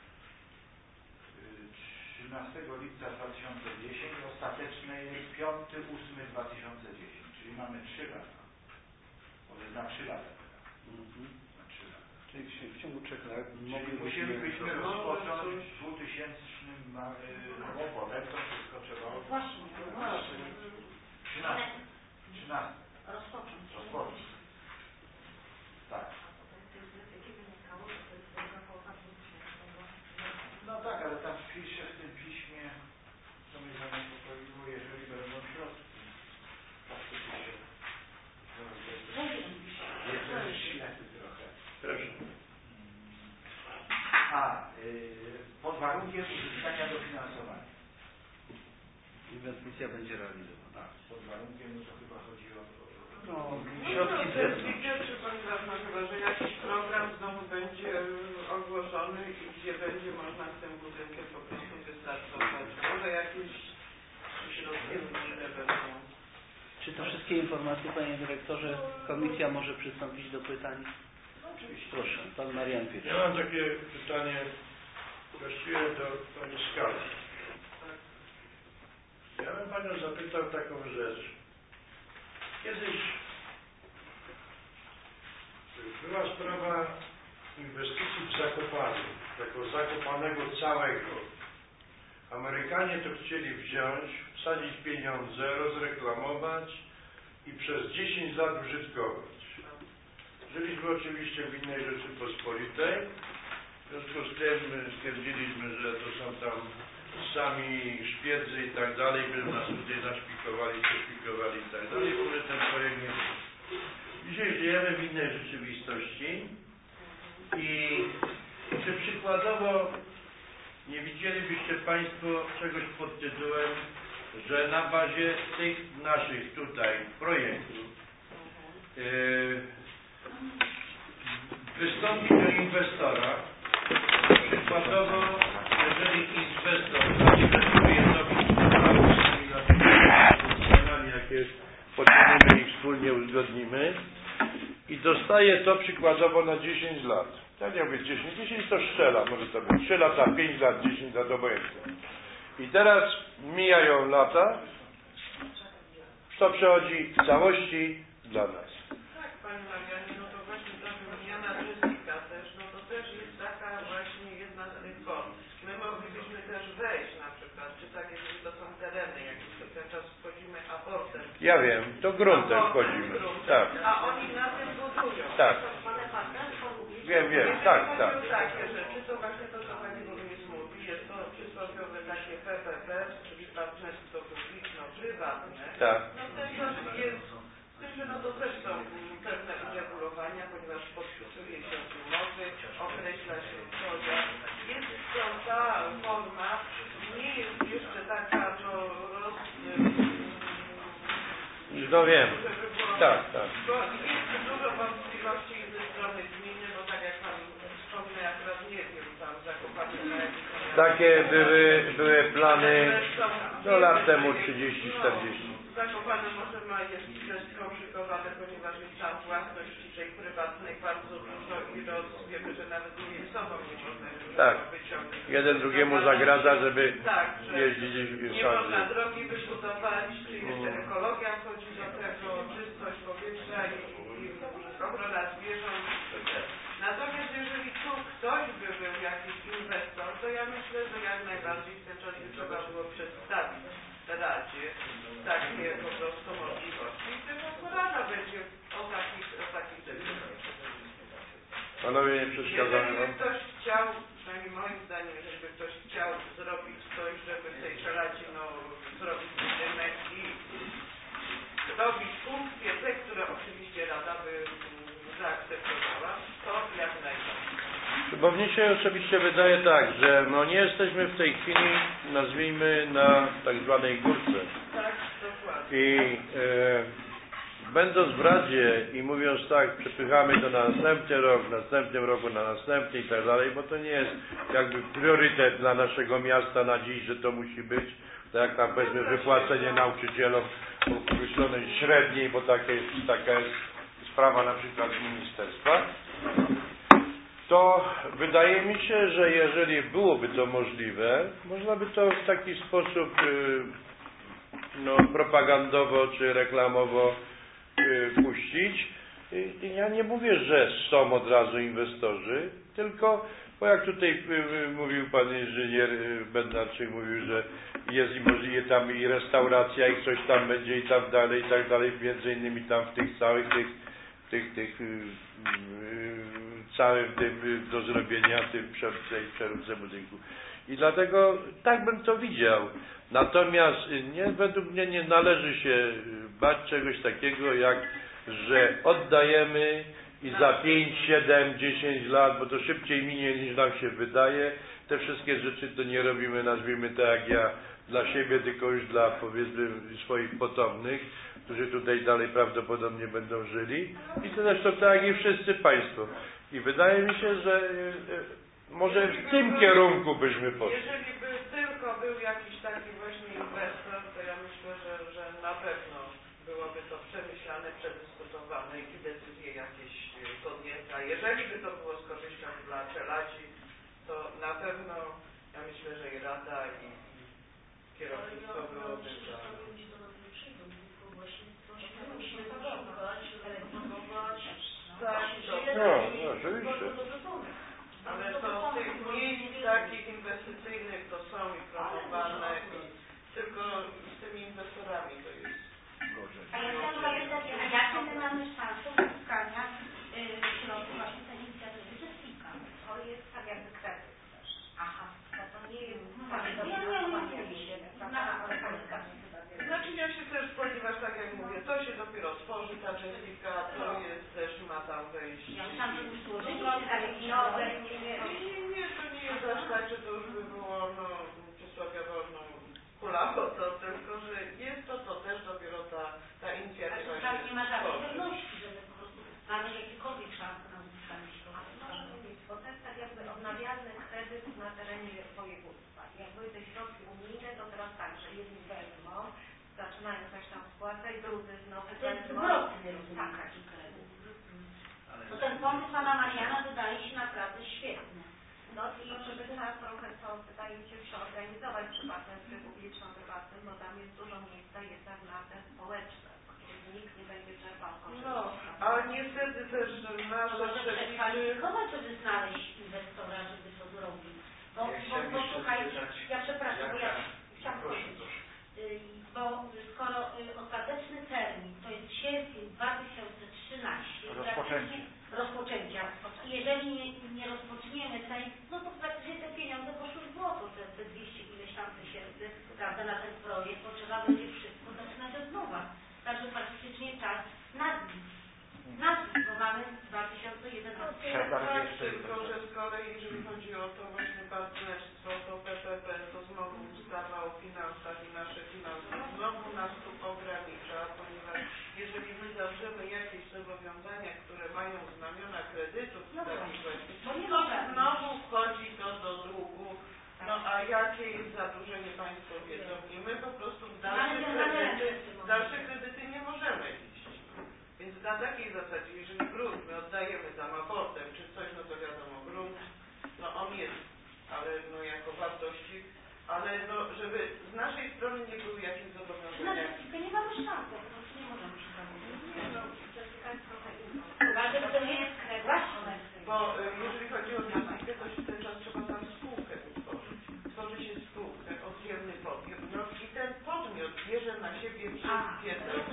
13 lipca 2010, ostateczne jest 5/8/2010, czyli mamy 3 lata. Bo jest na 3 lata teraz. Na 3 lata. Czyli w ciągu 3 lat Musielibyśmy rozpocząć w 2000 no potem to wszystko trzeba... Właśnie. 13. rozpocząć. Tak. To jest jakie wynikało, że to jest druga połowa 2000. No tak, ale tam pisze w tym piśmie, co mnie zaniepokoiło, jeżeli będą środki. Tak to pisze. Jest ślepy trochę. Proszę. Pod warunkiem uzyskania dofinansowania. Inwestycja będzie realizowana. Tak, pod warunkiem, no to chyba chodzi o... No, No środki to jest pierwszy, ponieważ no chyba, że jakiś program znowu będzie ogłoszony i gdzie będzie można z tym budynkiem po prostu wystartować. Może jakieś środki unijne będą. Czy to wszystkie informacje, panie dyrektorze? Komisja może przystąpić do pytań? No oczywiście. Proszę, pan Marian Pietr. Ja mam takie pytanie właściwie do pani Skali. Ja bym panią zapytał taką rzecz. Kiedyś była sprawa inwestycji w Zakopaniu, jako Zakopanego całego. Amerykanie to chcieli wziąć, wsadzić pieniądze, rozreklamować i przez 10 lat użytkować. Żyliśmy oczywiście w innej Rzeczypospolitej, w związku z tym stwierdziliśmy, że to są tam sami szpiedzy i tak dalej, by nas tutaj naszpikowali, przeszpikowali i tak dalej, w ogóle ten projekt nie był. Dzisiaj żyjemy w innej rzeczywistości i czy przykładowo nie widzielibyście Państwo czegoś pod tytułem, że na bazie tych naszych tutaj projektów wystąpić do inwestora, przykładowo, jeżeli inwestor zainwestuje nowych kanałami, jakie podejmiemy i wspólnie uzgodnimy i dostaje to przykładowo na 10 lat. Ja nie mówię 10 to strzela, może to być 3 lata, 5 lat, 10 lat, obojętnie. I teraz mijają lata, co przychodzi w całości dla nas. Tak, Panie Marianie, no to właśnie ta wymieniana turystyka też, no to też jest taka właśnie jedna z tych form. My moglibyśmy też wejść na przykład, czy tak, jeżeli to są tereny, jakieś to cały czas wchodzimy aportem. Ja wiem, to gruntem wchodzimy. Tak. A oni na tym budują. Tak. Wiem, tak. Takie rzeczy, to właśnie to, co Pani Burmistrz mówi, jest to przysłowiowe takie PPP, czyli partnerstwo publiczno-prywatne. Tak. No też jest, z tym, że no to też są pewne uregulowania, ponieważ podpisuje się umowy, określa się co jak. Jest to ta forma, nie jest jeszcze taka, no No wiem. Tak. Bo jest dużo wątpliwości ze strony gminy, bo tak jak Pan wspomniał, akurat nie wiem, tam Zakopane na jakiś... Takie były plany no lat temu 30-40. Zakopane może ma jest też skomplikowane, ponieważ jest tam własności tej prywatnej bardzo dużo i wiemy, że nawet nie sobą nie można tak. wyciągnąć. Jeden drugiemu zagradza, żeby tak, jeździć nie można drogi wybudować, czy jeszcze ekologia wchodzi do tego, czystość powietrza i ochrona zwierząt. Natomiast jeżeli tu ktoś by był jakiś inwestor, to ja myślę, że jak najbardziej w tym czasie trzeba było przedstawić Radzie takie po prostu możliwości. I tylko Rada będzie o takich rzeczach. Panowie nie przeszkadzają. Jeżeli by ktoś chciał, przynajmniej moim zdaniem, jeżeli by ktoś chciał zrobić coś, żeby w tej Szelacie zrobić budynek i robić funkcje te, które oczywiście Rada by zaakceptowała, to jak najbardziej. Bo mnie się osobiście wydaje tak, że no nie jesteśmy w tej chwili, nazwijmy, na tak zwanej górce. Tak, dokładnie. I będąc w Radzie i mówiąc tak, przepychamy to na następny rok, w następnym roku na następny i tak dalej, bo to nie jest jakby priorytet dla naszego miasta na dziś, że to musi być, tak jak tam powiedzmy wypłacenie nauczycielom określonej średniej, bo taka jest sprawa na przykład ministerstwa. To wydaje mi się, że jeżeli byłoby to możliwe, można by to w taki sposób propagandowo czy reklamowo puścić ja nie mówię, że są od razu inwestorzy, tylko, bo jak tutaj mówił pan inżynier Bednarczyk, mówił, że jest i możliwe tam i restauracja i coś tam będzie i tak dalej, między innymi tam w tych całych całym tym do zrobienia tej przeróbce budynku. I dlatego tak bym to widział. Natomiast według mnie nie należy się bać czegoś takiego, jak że oddajemy i za 5, 7, 10 lat, bo to szybciej minie niż nam się wydaje, te wszystkie rzeczy to nie robimy, nazwijmy to jak ja, dla siebie, tylko już dla, powiedzmy, swoich potomnych, którzy tutaj dalej prawdopodobnie będą żyli i to zresztą tak jak i wszyscy Państwo. I wydaje mi się, że może w tym kierunku byśmy poszli. Jeżeli by tylko był jakiś taki właśnie inwestor, to ja myślę, że na pewno byłoby to przemyślane, przedyskutowane i decyzje jakieś podjęte. A jeżeli by to było z korzyścią dla Czeladzi, to na pewno ja myślę, że i Rada i kierownictwo byłoby za. Tak, oczywiście. ale to tych miejsc takich inwestycyjnych to są i promowane i tylko z tymi inwestorami to jest gorzej. A ja chciałam zapytać, jakie my mamy szanse uzyskania środków właśnie tej inicjatywy ze SIKA? To jest tak jakby kredyt też. Aha, to nie jest Znaczy ja się też, ponieważ tak jak mówię, to się dopiero tworzy ta Jessica, to jest też ma tam wejść. Ja tam już złożyli, Nie, to nie jest aż tak, że to już by było, no, przysłowiowo, no, kulawo to, tylko że jest to też dopiero ta inicjatywa się tak nie ma żadnej tworzy. pewności, żeby po prostu mamy jakiekolwiek szanse na uzyskanie środków. Bo to jest tak jakby odnawialny kredyt na terenie województwa. Jakby te środki unijne, to teraz tak, że jedni wezmą, zaczynają coś tam spłacać, drudzy znowu wezmą. Tak, taki kredyt. To ten pomysł pana Mariana wydaje się naprawdę świetny. No i żeby trzeba trochę to, wydaje mi się, przeorganizować przy partnerstwie publiczno-prywatnym, bo tam jest dużo miejsca jednak na te społeczne, których nikt nie będzie czerpał. No, ale niestety też nasze przepisy... Kwalifikować, żeby znaleźć inwestora, żeby to zrobić. Bo słuchajcie, ja przepraszam, bo ja chciałam powiedzieć, bo skoro ostateczny termin to jest sierpień 2013, rozpoczęcia. Jeżeli nie rozpoczniemy tej, no to praktycznie te pieniądze poszły w błoto, te 200 ileś tam tysięcy, prawda, na ten projekt, bo trzeba będzie wszystko zaczynać od nowa. Także praktycznie czas nadbić, bo mamy 2011. Tak, tylko że z kolei, jeżeli chodzi o to właśnie partnerstwo, to PPP, to znowu ustawa o finansach i nasze finanse znowu nas tu ogranicza, ponieważ jeżeli my zawrzemy jakieś zobowiązania, które mają znamiona kredytów takich właśnie, to znowu wchodzi to do długu. No a jakie jest zadłużenie Państwo wiedzą i my po prostu w dalsze kredyty nie możemy iść. Więc na takiej zasadzie, jeżeli grunt my oddajemy tam aportem czy coś, no to wiadomo, grunt, no on jest, ale no jako wartości, ale no żeby z naszej strony nie były jakieś zobowiązania. No nie mamy szans, po prostu nie możemy się tam Nie, no, To jest trochę inną. to nie jest kredyt. bo jeżeli chodzi o Jessikę, to się ten czas trzeba tam spółkę utworzyć. Tworzy się spółkę, oddzielny podmiot, no i ten podmiot bierze na siebie wszystkie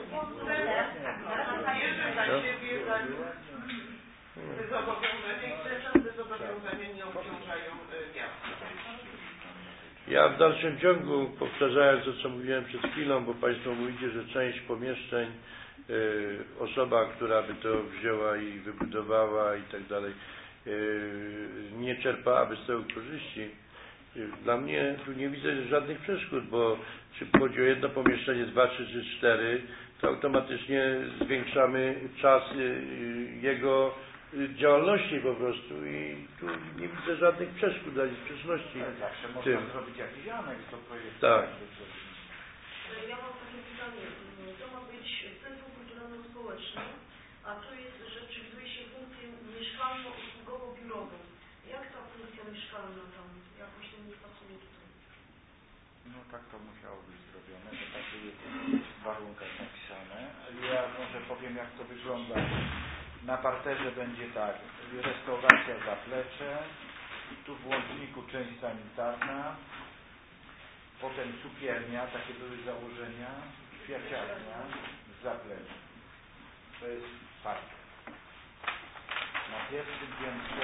bierze na siebie tak te zobowiązania i ten czas te zobowiązania nie obciążają miasta. Ja w dalszym ciągu, powtarzając to, co mówiłem przed chwilą, bo Państwo mówicie, że część pomieszczeń osoba, która by to wzięła i wybudowała i tak dalej, nie czerpałaby z tego korzyści. Dla mnie tu nie widzę żadnych przeszkód, bo czy chodzi o jedno pomieszczenie, 2, 3 czy 4, to automatycznie zwiększamy czas jego działalności po prostu i tu nie widzę żadnych przeszkód ani sprzeczności. Zawsze można zrobić jakiś aneks do projektu. Tak. Ja mam takie pytanie. To ma być Centrum Kulturalno-Społeczne, a tu jest, że przewiduje się funkcję mieszkalno-usługowo-biurową. Jak ta funkcja mieszkalna tam jakoś tam nie pasuje tutaj? No tak to musiało być zrobione, to tak jest w warunkach napisane. Ja może powiem, jak to wygląda Na parterze będzie tak, restauracja Zaplecze, tu w łączniku część sanitarna, potem cukiernia, takie były założenia, kwiaciarnia z Zaplecza. To jest parter. Na pierwszym piętrze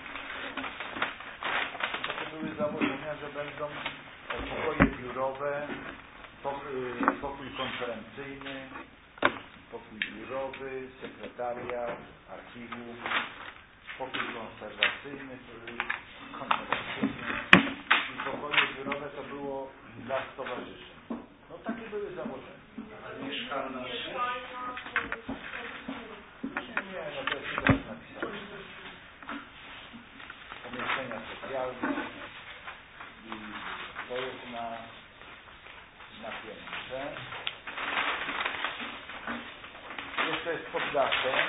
takie były założenia, że będą pokoje biurowe, pokój konferencyjny, pokój biurowy, sekretariat, archiwum, pokój konserwacyjny, i pokoje biurowe to było dla stowarzyszeń. No takie były założenia. A mieszkalna Nie, no to jest teraz napisane. Pomieszczenia socjalne i to jest na piętrze. Jeszcze jest pod dachem.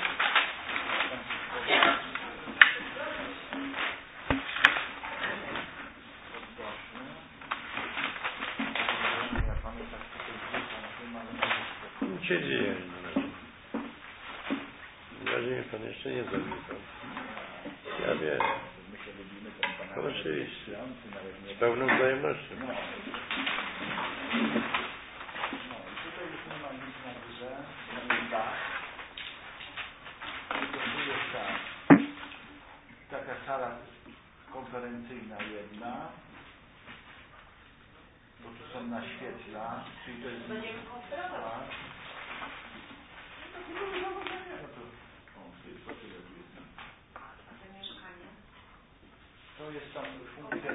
Nic się dzieje. Na razie mnie pan jeszcze nie zabił. Ja wiem. Oczywiście. Z pełną wzajemnością. No i tutaj już nie ma nic na górze. Mamy dach. Tu jest taka sala konferencyjna jedna. Bo tu są naświetla, czyli to jest... Będziemy konferować. A te mieszkanie? To jest tam funkcja...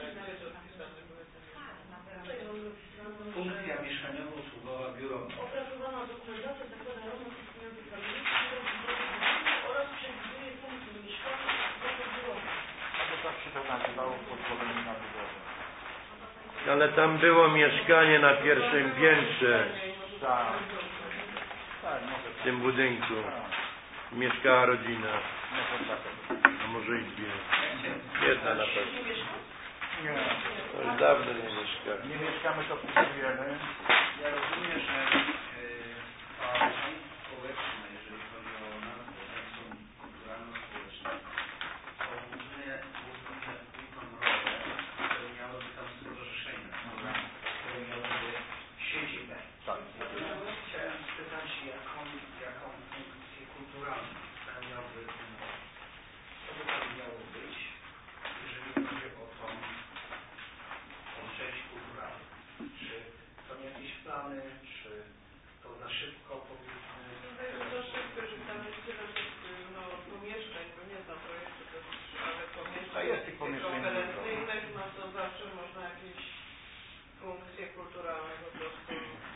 funkcja mieszkaniowo-usługowa biurowa. Opracowana dokumentacja zakłada remont istniejących kamienic oraz przewiduje funkcję mieszkania biurowa. No tak się to nazywało w pozwoleniu na budowę. Ale tam było mieszkanie na pierwszym piętrze Tak. Tak, może w tak. tym budynku. Tak. Mieszkała rodzina, Może tak. a może i dwie. Jedna na pewno. Nie. To już dawno nie mieszka. Nie mieszkamy, to kupujemy. Ja rozumiem, że działalność społeczna, jeżeli chodzi o nazwę Centrum Kulturalno-Społeczne, to główną rolę spełniałoby tam stowarzyszenia, które miałyby siedzibę. Tak. Chciałem spytać, jaką funkcję kulturalną spełniałby ten rok. Co by tam miało być, jeżeli chodzi o tą część kulturalną? Czy są jakieś plany, czy to za szybko powiedzmy? Za szybko, że tam jest tyle pomieszczeń, bo nie za projektu, ale pomieszczeń konferencyjnych, no to zawsze można jakieś funkcje kulturalne po prostu.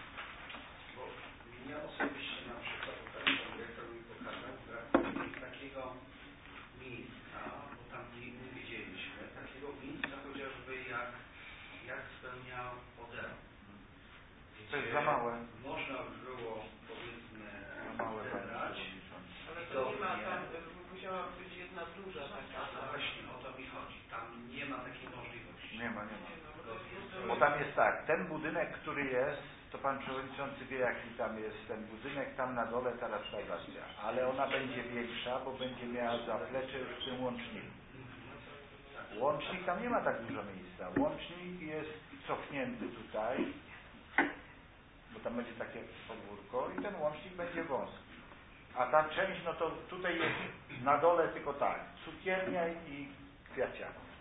Bo mnie osobiście na przykład pan dyrektor mi pokazał, brakuje takiego miejsca, bo tam nie widzieliśmy, takiego miejsca chociażby jak spełnia Odeon. To jest za małe. Można by było powiedzmy zebrać. Ale to nie ma tam, musiała być jedna duża taka. No właśnie o to mi chodzi. Tam nie ma takiej możliwości. Nie ma. Bo tam jest tak, ten budynek, który jest, to pan przewodniczący wie, jaki tam jest ten budynek, tam na dole ta restauracja. Ale ona będzie większa, bo będzie miała zaplecze już w tym łączniku. Łącznik, tam nie ma tak dużo miejsca. Łącznik jest cofnięty tutaj, bo tam będzie takie podwórko i ten łącznik będzie wąski. A ta część, no to tutaj jest na dole tylko tak, cukiernia i kwiaciarnia.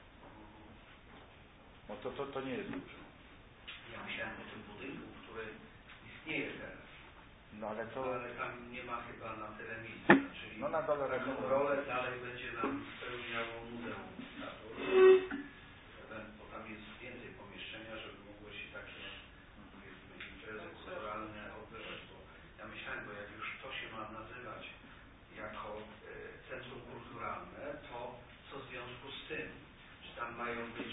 No to nie jest dużo. Ja myślałem o tym budynku, który istnieje teraz. No ale to... Ale tam nie ma chyba na tyle miejsca. Czyli no na dole taką rolę dalej będzie nam spełniało Muzeum Statur. Bo tam jest więcej pomieszczenia, żeby mogło się takie imprezy kulturalne odbywać. Bo ja myślałem, bo jak już to się ma nazywać jako centrum kulturalne, to co w związku z tym? Czy tam mają być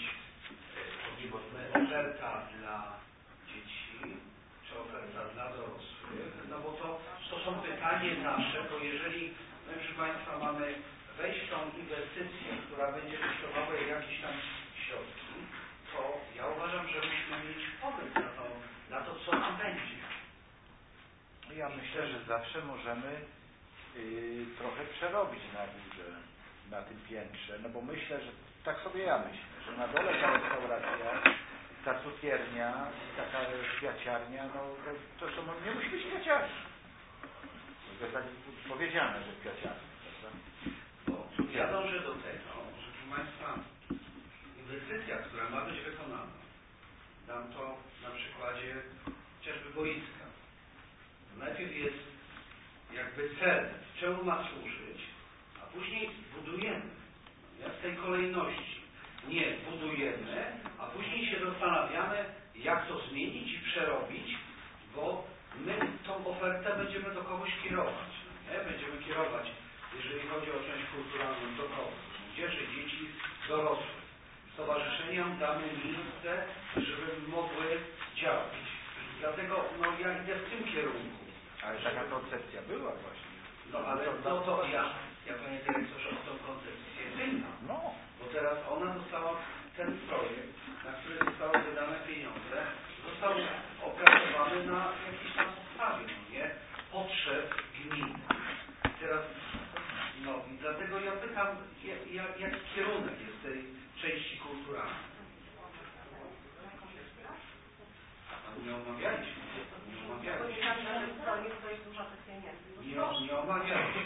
oferta dla dzieci, czy oferta dla dorosłych? No bo to są pytanie nasze, bo jeżeli my, proszę Państwa, mamy wejść w tą inwestycję, która będzie kosztowała jakieś tam środki, to ja uważam, że musimy mieć pomysł na to, co tam będzie. Ja myślę, że zawsze możemy trochę przerobić na górze, na tym piętrze, no bo myślę, że tak sobie ja myślę, że na dole ta restauracja, ta cukiernia, taka kwiaciarnia, no to nie musi być kwiaciarnia. To jest tak powiedziane, że kwiaciarnia, prawda? Ja dążę do tego, że proszę Państwa, inwestycja, która ma być wykonana, dam to na przykładzie chociażby boiska. Najpierw jest jakby cel, czemu ma służyć, a później budujemy. W tej kolejności. Nie budujemy, a później się zastanawiamy, jak to zmienić i przerobić, bo my tą ofertę będziemy do kogoś kierować. Nie? Będziemy kierować, jeżeli chodzi o część kulturalną, do kogoś. Młodzieży, dzieci, dorosłych. Stowarzyszeniom damy miejsce, żeby mogły działać. Dlatego ja idę w tym kierunku. Ale taka koncepcja była właśnie. No ale to ja panie dyrektorze, o tą koncepcję pytam. No. Bo teraz ona została, ten projekt, na który zostały wydane pieniądze, został opracowany na jakiejś tam podstawie, nie? Potrzeb gminy. Teraz, i dlatego ja pytam, jaki kierunek jest tej części kulturalnej. Nie omawialiśmy. Nie omawialiśmy.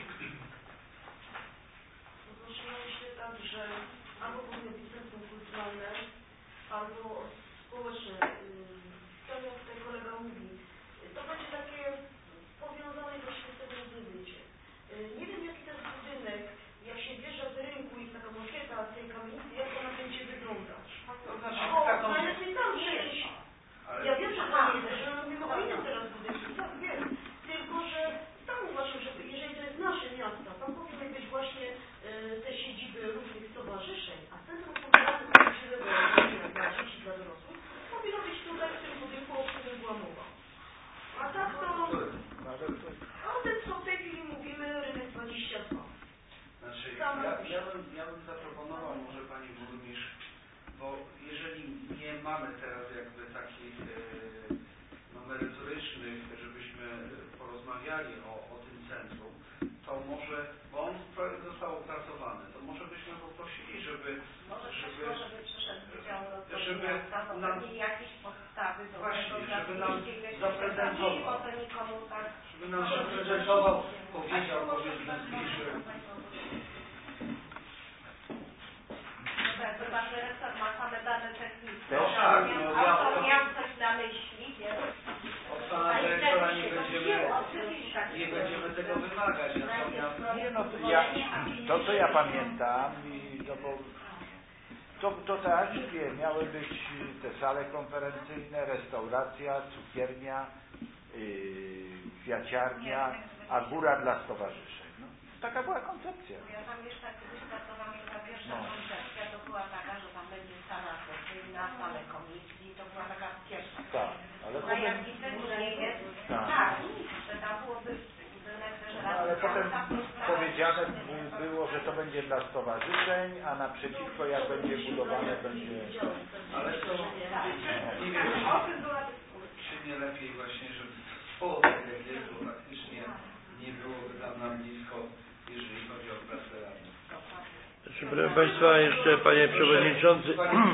Proszę, ja myślę tak, że albo powinno być centrum kulturalne, albo społeczne. Tak jak tutaj kolega mówi, to będzie takie powiązane właśnie z tego budynkiem. Nie wiem, jaki to jest budynek, jak się wjeżdża z rynku i taka makieta tej kamienicy, jak ona będzie wyglądać. To znaczy, Bo najlepiej tam iść. Ja wiem, że to nie jest, że mówimy o innym teraz budynku, tak wiem. Tylko, że tam uważam, że jeżeli to jest nasze miasto, tam powinny być właśnie te siedziby różnych stowarzyszeń, a centrum kulturalne dla dzieci, dla dorosłych, powinno być tutaj w tym budynku, o którym była mowa. A tak to, o tym, co w tej chwili mówimy, rynek 22. Znaczy, ja bym zaproponował może Pani Burmistrz, bo jeżeli nie mamy teraz jakby takich merytorycznych, żebyśmy porozmawiali o tym centrum, to może, bo on projekt został opracowany, to może byśmy poprosili, żeby nam jakieś podstawy do właśnie, tego, żeby nam zaprezentował, powiedział, powiedzmy, zbliżył. Jakby pan dyrektor ma same dane techniczne. Tak, Miał coś na myśli, więc... Od pana dyrektora nie będziemy tego wymagać. To co ja pamiętam, to tak, miały być te sale konferencyjne, restauracja, cukiernia, kwiaciarnia, a góra dla stowarzyszeń. No, taka była koncepcja. Ja tam jeszcze kiedyś pracowałam, że ta pierwsza koncepcja to była taka, że tam będzie sala sessyjna, sale komisji, to była taka pierwsza. Tak, ale a jak widzę, nie jest, tak, że tam byłoby ale potem powiedziane było, że to będzie dla stowarzyszeń, a naprzeciwko jak będzie budowane będzie... Ale to nie wiem, czy nie lepiej właśnie, żeby to tak jak jest, bo faktycznie nie byłoby tam na blisko, jeżeli chodzi o pracę radną. Proszę Państwa, jeszcze Panie Przewodniczący,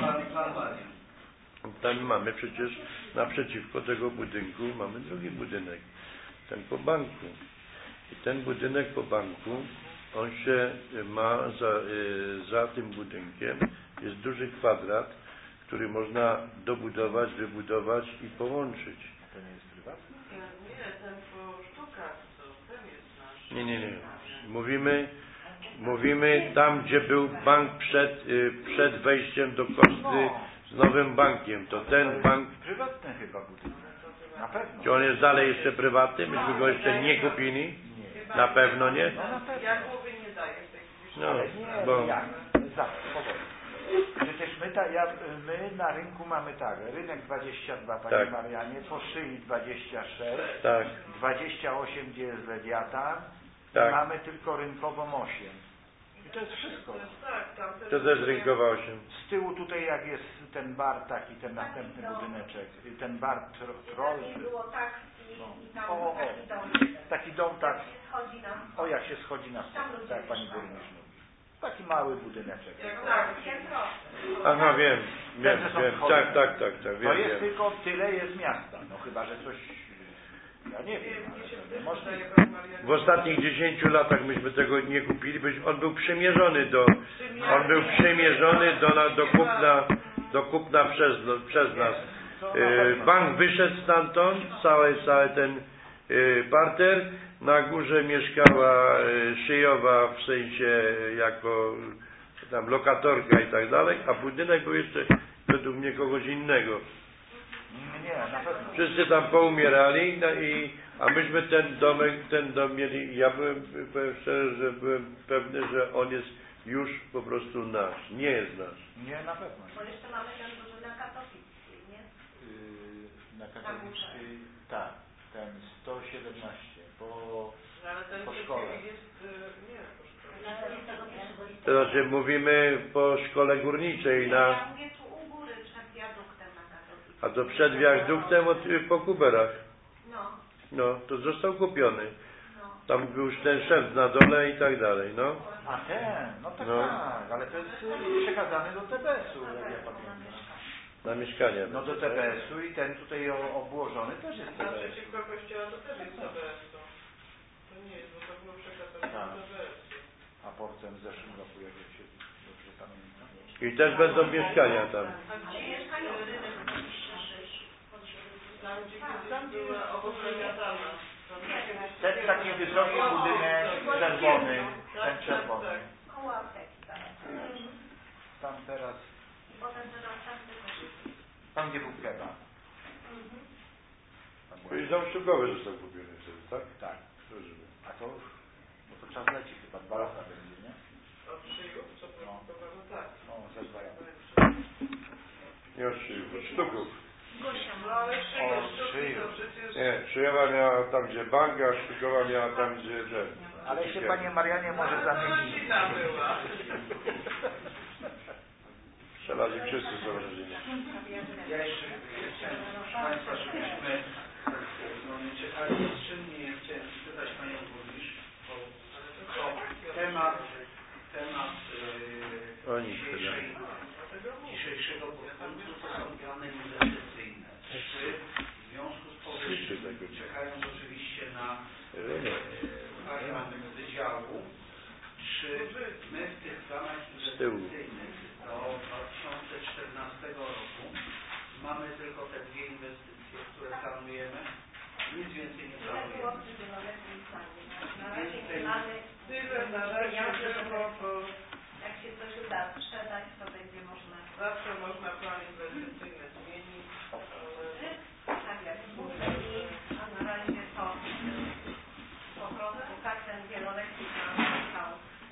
tam mamy przecież naprzeciwko tego budynku, mamy drugi budynek, ten po banku. I ten budynek po banku, on się ma za tym budynkiem, jest duży kwadrat, który można dobudować, wybudować i połączyć. To nie jest prywatne? Nie, ten po sztukach, to ten jest nasz. Nie. Mówimy tam, gdzie był bank przed wejściem do Kostry z nowym bankiem. To ten bank... Prywatny chyba budynek. Na pewno. Czy on jest dalej jeszcze prywatny? Myśmy go jeszcze nie kupili? Na pewno nie? No na pewno. Ja głowy nie daję w tej chwili. No, nie, bo... jak? Przecież my na rynku mamy tak, rynek 22, Panie tak. Marianie, po szyi 26, tak. 28, gdzie jest Lewiatan, tak. mamy tylko rynkową 8. I to jest wszystko. To też rynkowa 8. Z tyłu tutaj jak jest ten bar taki, ten następny budyneczek, ten bar troll. było tak i tam O. taki dom. Taki dom, tak. Jak się schodzi na O, jak się schodzi na stronę, tak jak pani burmistrz mówi. Taki mały budyneczek. Tak. piętro. Aha, wiem. Tak, To jest wiem. tylko tyle jest miasta. No chyba, że coś... Ja nie wiem, ale możliwe. W ostatnich 10 latach myśmy tego nie kupili, on był przymierzony do kupna przez nas. Bank wyszedł stamtąd, cały ten parter. Na górze mieszkała Szyjowa, w sensie jako tam lokatorka i tak dalej, a budynek był jeszcze według mnie kogoś innego. Nie, na pewno. Wszyscy tam poumierali, a myśmy ten dom mieli. Ja powiem szczerze, że byłem pewny, że on jest już po prostu nasz. Nie jest nasz. Nie, na pewno. Bo jeszcze mamy ten duży na Katowickiej, nie? Na Katowickiej, tak, ten 117, Ale ten po szkole. jest, nie, po szkole. To znaczy mówimy po szkole górniczej, Ja mówię tu u góry, przed wiaduktem na Katowickiej. a to przed wiaduktem po Kuberach. No, To został kupiony. no. Tam był już ten szelf na dole i tak dalej, no. A ten, no tak, No. tak, ale to jest przekazany do TBS-u, jak ja pamiętam. Na mieszkanie. No do TBS-u i ten tutaj obłożony też jest TBS. Naprzeciwko kościoła to też jest TBS-u. To nie jest, bo to było przekazane Tak. do TBS-u. A porcem w zeszłym roku, jak się dobrze pamiętam. I też będą mieszkania tam. A gdzie mieszkają? Tam gdzie była obok Lewiatana. Ten taki wysoki budynek czerwony, ten czerwony. Koło apteki teraz. Tam teraz, I potem ten następny też jest. tam gdzie był kebab. Tam była- Czyli dom sztukowy został kupiony wtedy, tak? Tak. Rozumiem. A to już, bo to czas leci, chyba 2 lata będzie, nie? Od szyjów? Co to tak. No, za 2 lata. Nie od szyjów, od sztuków. No ale szyję, O, sztuki szyję. to przecież... Nie, szyjowa miała tam gdzie bank, a sztukowa miała tam gdzie ten. Ale się Panie Marianie może zamienić. rodzina była. Strzelarzy wszyscy są rodziny. Ja jeszcze chciałem, proszę Państwa, żebyśmy nie czekali bezczynnie. Chciałem spytać Panią Burmistrz, bo temat dzisiejszego podpunktu to są plany inwestycyjne. Czy w związku z powyższym, czekając oczywiście na wariant wydziału, czy my w tych planach inwestycyjnych do 2014 roku mamy tylko te dwie inwestycje, które planujemy? Nic więcej nie planujemy. Na razie nie mamy Tyle na razie było, bo jak się coś uda sprzedać, to będzie można zawsze można plan inwestycyjny zmienić. tak jak mówię a na razie to po prostu tak ten wieloletni plan został.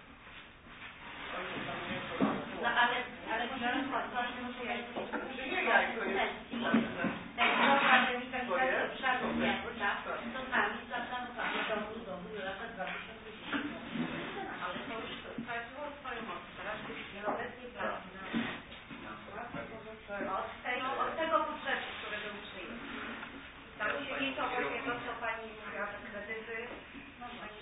No ale możemy ten program rewitalizacji obszaru miasta to nami zaplanowano do budowy do lata 2010. Ale to już straciło swoją moc. Teraz jest wieloletni plan od tego budżetu, który był przyjęty. Tam się liczą właśnie to, co Pani mówiła, te kredyty. No Pani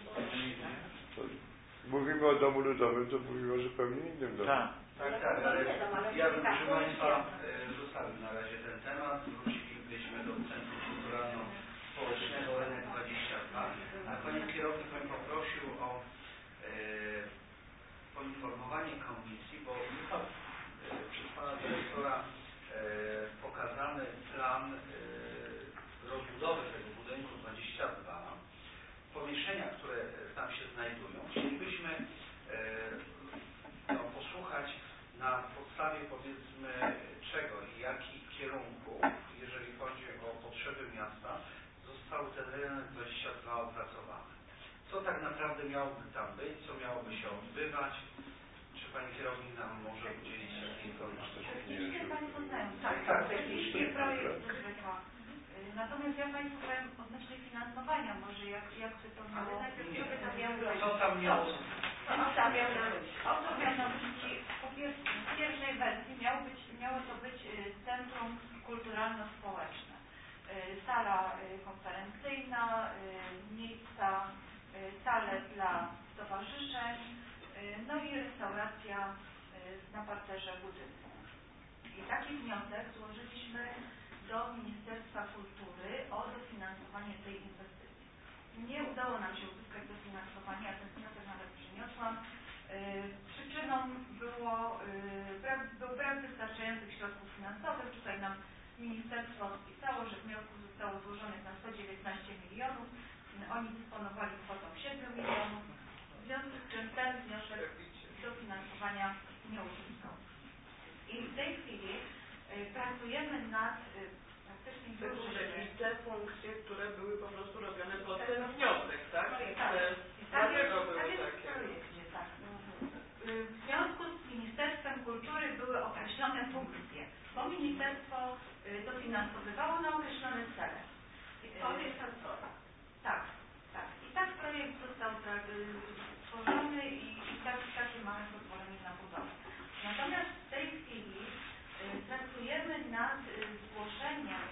Mówimy o domu ludowym, to mówimy o zupełnie innym domu. Tak. Tak, ale ja bym, proszę Państwa, zostawił na razie ten temat. Wrócilibyśmy do Centrum Kulturalno-Społecznego Rynek 22. A Panie Kierownik bym poprosił o poinformowanie komisji, bo przez Pana Dyrektora pokazany plan rozbudowy tego budynku 22. Pomieszczenia, które tam się znajdują. Chcielibyśmy posłuchać na podstawie powiedzmy czego i jakich kierunków, jeżeli chodzi o potrzeby miasta, został ten rynek 22 opracowany. Co tak naprawdę miałoby tam być, co miałoby się odbywać? Czy Pani Kierownik nam może udzielić takiej informacji? Technicznie Państwo znają. Tak, technicznie. Projekt zwykła. Natomiast ja Państwu powiem odnośnie finansowania, może jak by to miało... Co tam miało? Oto mianowicie w pierwszej wersji miało to być Centrum Kulturalno-Społeczne. sala konferencyjna, miejsca, sale dla stowarzyszeń, no i restauracja na parterze budynku. I taki wniosek złożyliśmy do Ministerstwa Kultury o dofinansowanie tej inwestycji. Nie udało nam się uzyskać dofinansowania, ten wniosek nawet przyniosłam. Przyczyną był brak wystarczających środków finansowych. Tutaj nam ministerstwo spisało, że wniosków zostało złożonych na 119 milionów. Oni dysponowali kwotą 7 milionów. W związku z czym ten wniosek dofinansowania nie uzyskał. I w tej chwili pracujemy nad praktycznie Czyli te funkcje, które były po prostu robione pod ten wniosek, tak? Dlatego były takie. Tak. W związku z Ministerstwem Kultury były określone funkcje, bo ministerstwo dofinansowywało na określone cele. I to jest ten projekt. Tak. I tak projekt został stworzony i takie mamy pozwolenie na budowę. Natomiast w tej chwili pracujemy nad zgłoszeniem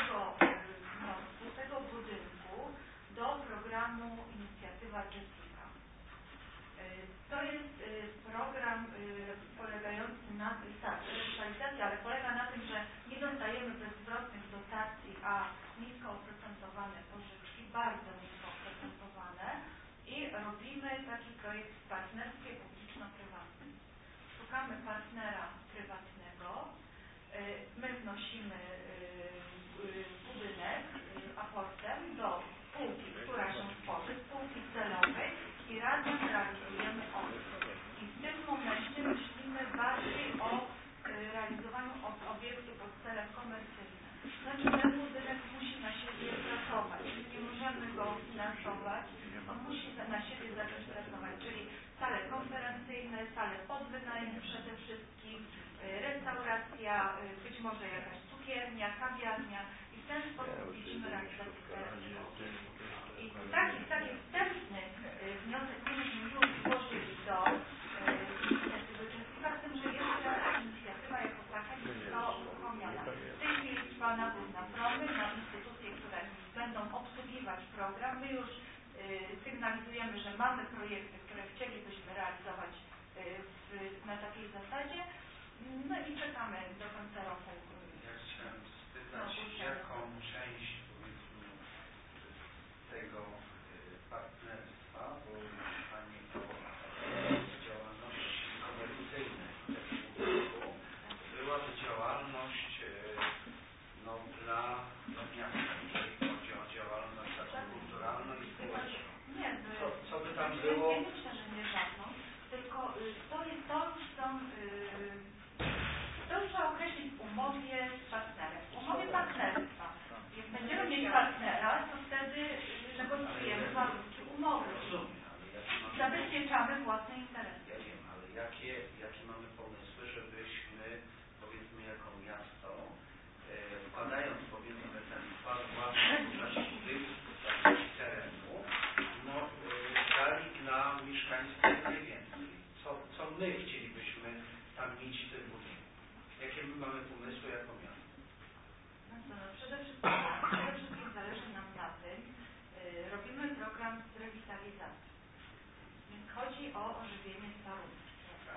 tego budynku do programu Inicjatywa Jessica. To jest program polegający na rewitalizacji, ale polega na tym, że nie dostajemy bezzwrotnych dotacji, a nisko oprocentowane pożyczki, bardzo nisko oprocentowane i robimy taki projekt w partnerstwie publiczno-prywatnym. Szukamy partnera prywatnego, my wnosimy budynek aportem do spółki, która się tworzy, spółki celowej i razem realizujemy obiekt. I w tym momencie myślimy bardziej o realizowaniu obiektu pod celem komercyjnym. Znaczy ten budynek musi na siebie pracować. Nie możemy go finansować, on musi na siebie zacząć pracować, czyli sale konferencyjne, sale pod wynajem przede wszystkim, restauracja, być może jakaś cukiernia, kawiarnia i w ten sposób widzimy realizację tego obiektu. I taki wstępny wniosek myśmy już złożyli do inicjatywy Jessica, z tym, że jeszcze inicjatywa jako taka nie została uruchomiona. W tej chwili trwa nabór na promy, na instytucje, które będą obsługiwać program. My już sygnalizujemy, że mamy projekty, które chcielibyśmy realizować na takiej zasadzie. No i czekamy do końca roku. Ja chciałem spytać, jaką część powiedzmy tego partnerstwa, bo Pani o działalności komercyjnej była to działalność dla miasta, jeżeli chodzi o działalność taką kulturalną i społeczną. Nie, co by tam było? Nie myślę, że nie żadną, tylko to już trzeba określić w umowie z partnerem. W umowie partnerstwa. Jak będziemy mieć partnera, to wtedy negocjujemy warunki umowy. Zabezpieczamy własne interesy. Ja wiem, ale jakie mamy pomysły, żebyśmy, powiedzmy, jako miasto, wkładając, powiedzmy, ten wkład własny w postaci budynku, w postaci terenu, dali dla mieszkańców najwięcej. Co my chcielibyśmy tam mieć w tym budynku? Jakie my mamy pomysły jako miasto? Przede wszystkim zależy nam na tym, robimy program rewitalizacji. Więc chodzi o ożywienie starówki,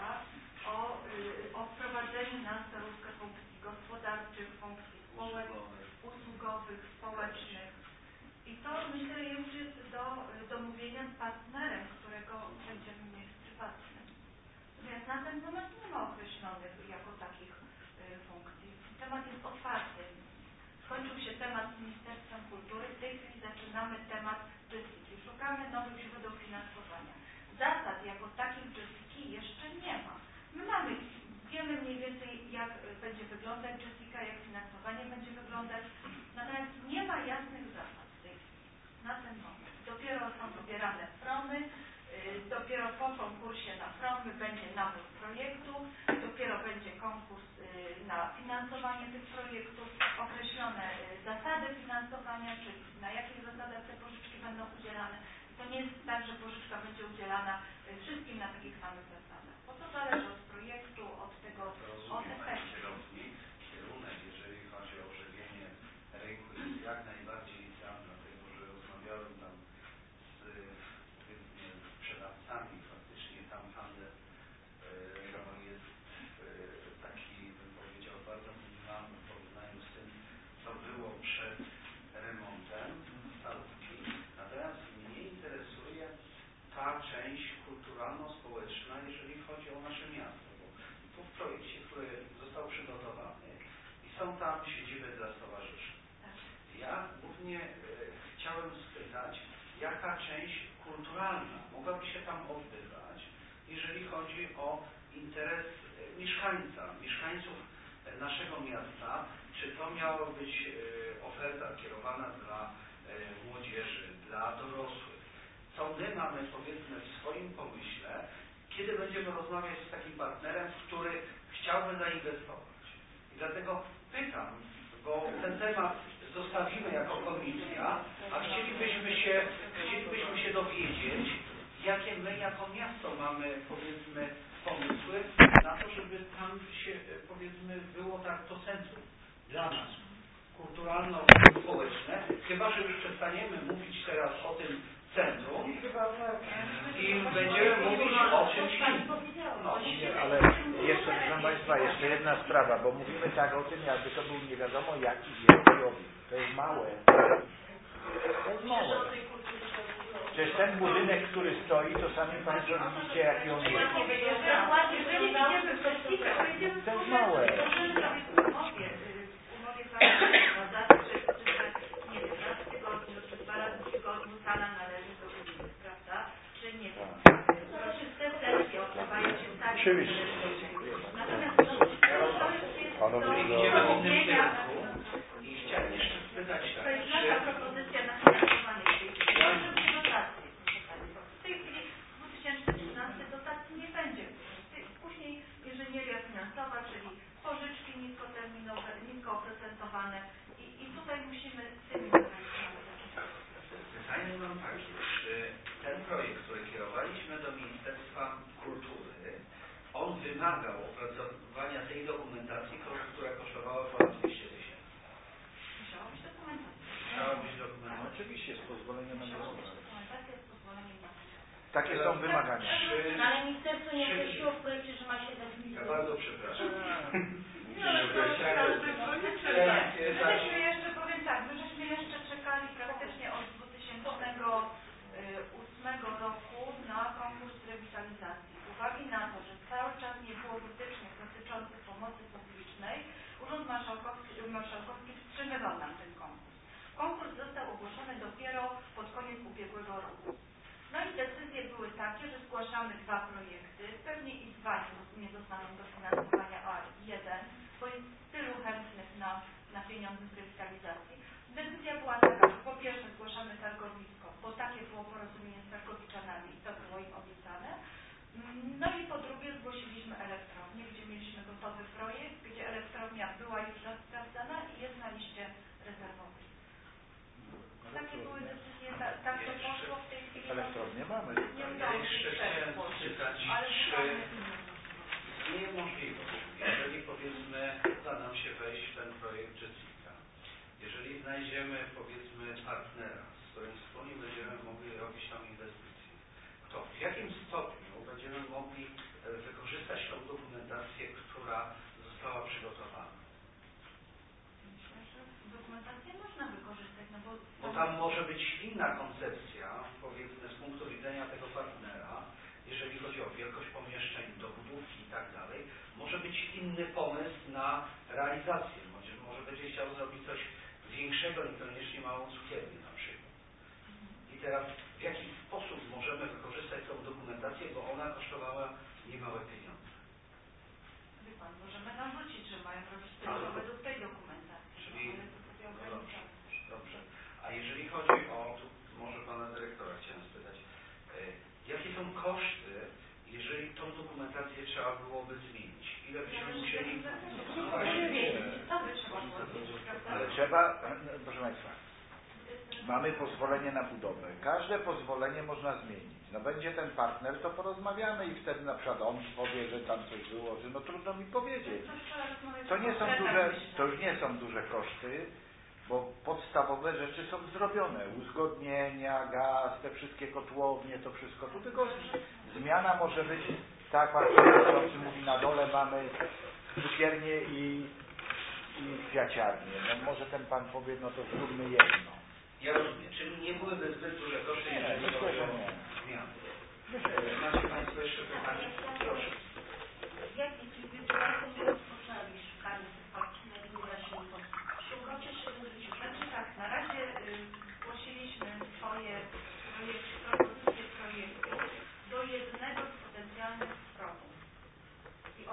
o wprowadzenie na starówkę funkcji gospodarczych, funkcji usługowych, społecznych. I to myślę już jest do mówienia z partnerem, którego będziemy mieć prywatnym. Natomiast na ten moment nie ma określonych jako takich funkcji. Temat jest otwarty. Skończył się temat z Ministerstwem Kultury, w tej chwili zaczynamy temat Jessica. Szukamy nowych źródeł finansowania. Zasad jako takich Jessica jeszcze nie ma. My wiemy mniej więcej, jak będzie wyglądać Jessica, jak finansowanie będzie wyglądać, natomiast nie ma jasnych zasad w tej chwili, na ten moment. Dopiero są wybierane promy, dopiero po konkursie na promy będzie nabór projektu, dopiero będzie konkurs na finansowanie tych projektów, określone zasady finansowania, czyli na jakich zasadach te pożyczki będą udzielane. To nie jest tak, że pożyczka będzie udzielana wszystkim na takich samych zasadach, bo to zależy od projektu, od tego, od efektu. Kierunek, jeżeli chodzi o ożywienie rynku, jest jak najbardziej są tam siedziby dla stowarzyszeń. Ja głównie chciałem spytać, jaka część kulturalna mogłaby się tam odbywać, jeżeli chodzi o interes mieszkańców naszego miasta, czy to miała być oferta kierowana dla młodzieży, dla dorosłych. Co my mamy, powiedzmy, w swoim pomyśle, kiedy będziemy rozmawiać z takim partnerem, który chciałby zainwestować. I dlatego pytam, bo ten temat zostawimy jako komisja, a chcielibyśmy się dowiedzieć, jakie my jako miasto mamy, powiedzmy, pomysły na to, żeby tam się, powiedzmy, było tak to centrum dla nas, kulturalno-społeczne, chyba że już przestaniemy mówić teraz o tym centrum i będziemy mówić o czymś innym. Ale jeszcze, proszę Państwa, jeszcze jedna sprawa, bo mówimy tak o tym, jakby to był nie wiadomo jaki wielki obiekt. To jest małe. To jest małe. Przecież ten budynek, który stoi, to sami Państwo widzicie, jaki on jest. To jest małe. Sala należy do gminy, prawda? Czy nie wiem. Uroczyste sesje odbywają się tak. Oczywiście. Natomiast Idziemy w innym kierunku i chciałem jeszcze spytać tak, to jest nasza propozycja na finansowanie tej dotacji. W tej chwili w 2013 dotacji nie będzie. Później inżynieria finansowa, czyli pożyczki niskoterminowe, nisko oprocentowane i tutaj musimy z tymi pytanie mam takie, czy ten projekt, który kierowaliśmy do Ministerstwa Kultury, on wymagał opracowania tej dokumentacji, która kosztowała ponad 200 000? Musiała być dokumentacja. Musiała być dokumentacja. Oczywiście, z pozwoleniem na budowę. Dokumentacja z pozwoleniem na Takie są wymagania. Ale ministerstwo nie określiło w projekcie, że ma się definiować. Ja bardzo przepraszam. Myśmy jeszcze, powiem tak, my żeśmy jeszcze czekali praktycznie od 2008 roku na konkurs rewitalizacji. Z uwagi na to, że cały czas nie było wytycznych dotyczących pomocy publicznej, Urząd Marszałkowski wstrzymywał nam ten konkurs. Konkurs został ogłoszony dopiero pod koniec ubiegłego roku. No i decyzje były takie, że zgłaszamy 2 projekty, pewnie i 2 nie zostaną dofinansowania, a 1, bo jest tylu chętnych na pieniądze z rewitalizacji. Decyzja była taka, że po pierwsze zgłaszamy targowisko, bo takie było porozumienie z targowiczanami i to było im obiecane. No i po drugie zgłosiliśmy elektrownię, gdzie mieliśmy gotowy projekt, gdzie elektrownia była już sprawdzana i jest na liście rezerwowej. Takie były decyzje, tak to poszło w tej chwili. Elektrownię mamy. Ja jeszcze chciałem spytać, czy istnieje możliwość, jeżeli powiedzmy uda nam się wejść w ten projekt Jessica, jeżeli znajdziemy powiedzmy partnera, z którym wspólnie będziemy mogli robić tą inwestycję, to w jakim stopniu będziemy mogli wykorzystać tą dokumentację, która została przygotowana? Myślę, że dokumentację można wykorzystać, no bo tam może być inna koncepcja, powiedzmy z punktu widzenia tego partnera, jeżeli chodzi o wielkość pomieszczeń, dobudówki i tak dalej, może być inny pomysł na realizację. Może będzie chciał zrobić coś większego, niekoniecznie małą cukiernię na przykład. I teraz w jaki sposób możemy wykorzystać tą dokumentację, bo ona kosztowała niemałe pieniądze. Wie Pan, możemy narzucić, że mają robić tylko według tej dokumentacji. Czyli dobrze. A jeżeli chodzi o, tu może Pana Dyrektora chciałem spytać, jakie są koszty, jeżeli tą dokumentację trzeba byłoby zmienić? Ile byśmy musieli... Ale trzeba, proszę Państwa, mamy pozwolenie na budowę. Każde pozwolenie można zmienić. No będzie ten partner, to porozmawiamy i wtedy na przykład on powie, że tam coś wyłoży. No trudno mi powiedzieć. To nie są duże, to już nie są duże koszty, bo podstawowe rzeczy są zrobione. Uzgodnienia, gaz, te wszystkie kotłownie, to wszystko. Tu tylko zmiana może być, tak pan przewodniczący mówi, na dole mamy cukiernię i kwiaciarnię. No może ten pan powie, no to zróbmy jedno. Ja rozumiem. Czyli nie byłyby zbyt duże koszty, jeżeli myślę, że nie. Zmiany. Macie Państwo jeszcze pytanie? Proszę. W jakiej Państwo nie rozpoczęli szukania tych partnerów,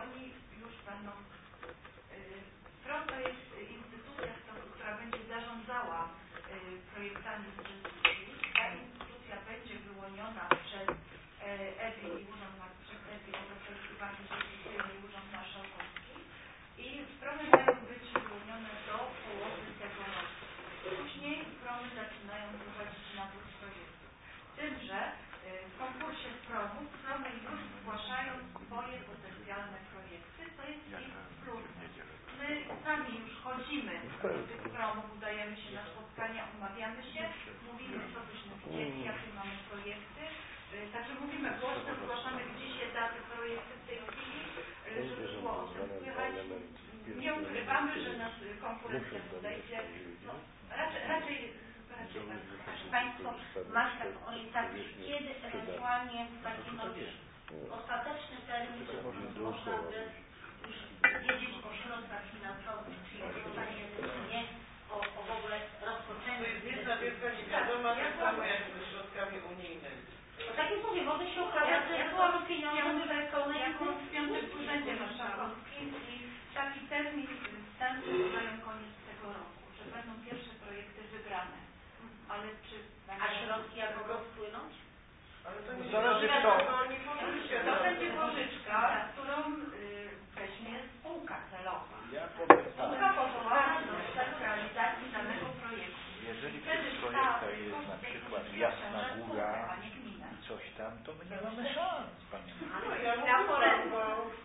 oni już będą... PROM to jest instytucja, która będzie zarządzała projektami inwestycji. Ta instytucja będzie wyłoniona przez EWI i przez EWI, Europejski Bank Inwestycyjny i Urząd Marszałkowski i PROMy mają być wyłonione do połowy tego roku. Później PROMy zaczynają wychodzić na tych projektów. Z tym, że w konkursie PROMów PROMy już zgłaszają swoje potencjalne projekty, to jest ich plus. My sami już chodzimy do tych PROMów, udajemy się na spotkania, umawiamy się, mówimy, co byśmy chcieli, jakie mamy projekty. Także mówimy głośno, zgłaszamy, gdzie się da te projekty w tej chwili, żeby było o tym słychać. Nie ukrywamy, że nas konkurencja podejdzie. No, raczej tak. Proszę Państwo, masz taką orientację, kiedy ewentualnie taki ostateczny termin, żeby można by już wiedzieć o środkach finansowych, czyli o zostanie czy nie, o w ogóle rozpoczęciu. To jest jedna wielka niewiadoma, tak samo jak ze środkami unijnymi. No tak jak mówię, może się okazać, że Ja byłam w piątek w Urzędzie Marszałkowskim i taki termin wstępu dają koniec tego roku, że będą pierwsze projekty wybrane. Ale czy... A środki jak mogą wpłynąć? Ale to nie Zależy wiadomo, kto. to nie pożyczka. To będzie pożyczka, którą weźmie spółka celowa. Spółka powołana do celu realizacji danego projektu. Jeżeli w tych projektach jest na przykład Jasna Góra i coś tam, to my nie mamy szans, panie. No ja mówię, bo...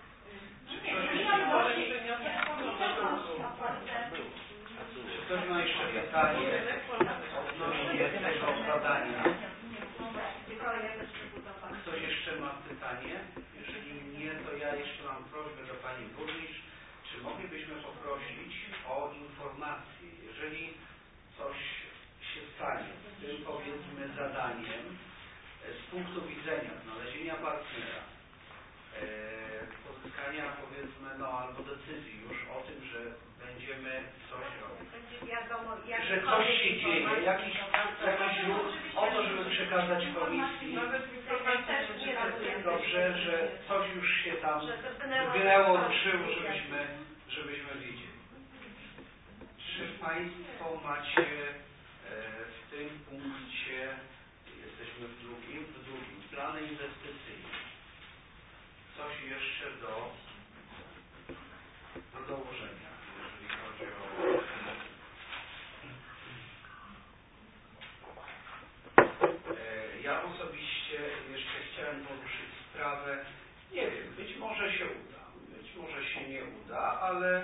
Czy ktoś ma jeszcze pytanie odnośnie tego badania? Ktoś jeszcze ma pytanie? Jeżeli nie, to ja jeszcze mam prośbę do Pani Burmistrz. Czy moglibyśmy poprosić o informację, jeżeli coś się stanie z tym, powiedzmy, zadaniem z punktu widzenia znalezienia partnera, pozyskania, powiedzmy, no albo decyzji już o tym, że będziemy coś robić. Że coś się dzieje, jakiś ruch o to, żeby przekazać komisji. Dobrze, że coś już się tam zbierało, ruszyło, żebyśmy wiedzieli. Czy Państwo macie w tym punkcie, jesteśmy w drugim, plany inwestycyjne. Coś jeszcze do dołożenia, jeżeli chodzi o... Ja osobiście jeszcze chciałem poruszyć sprawę, nie wiem, być może się uda, być może się nie uda, ale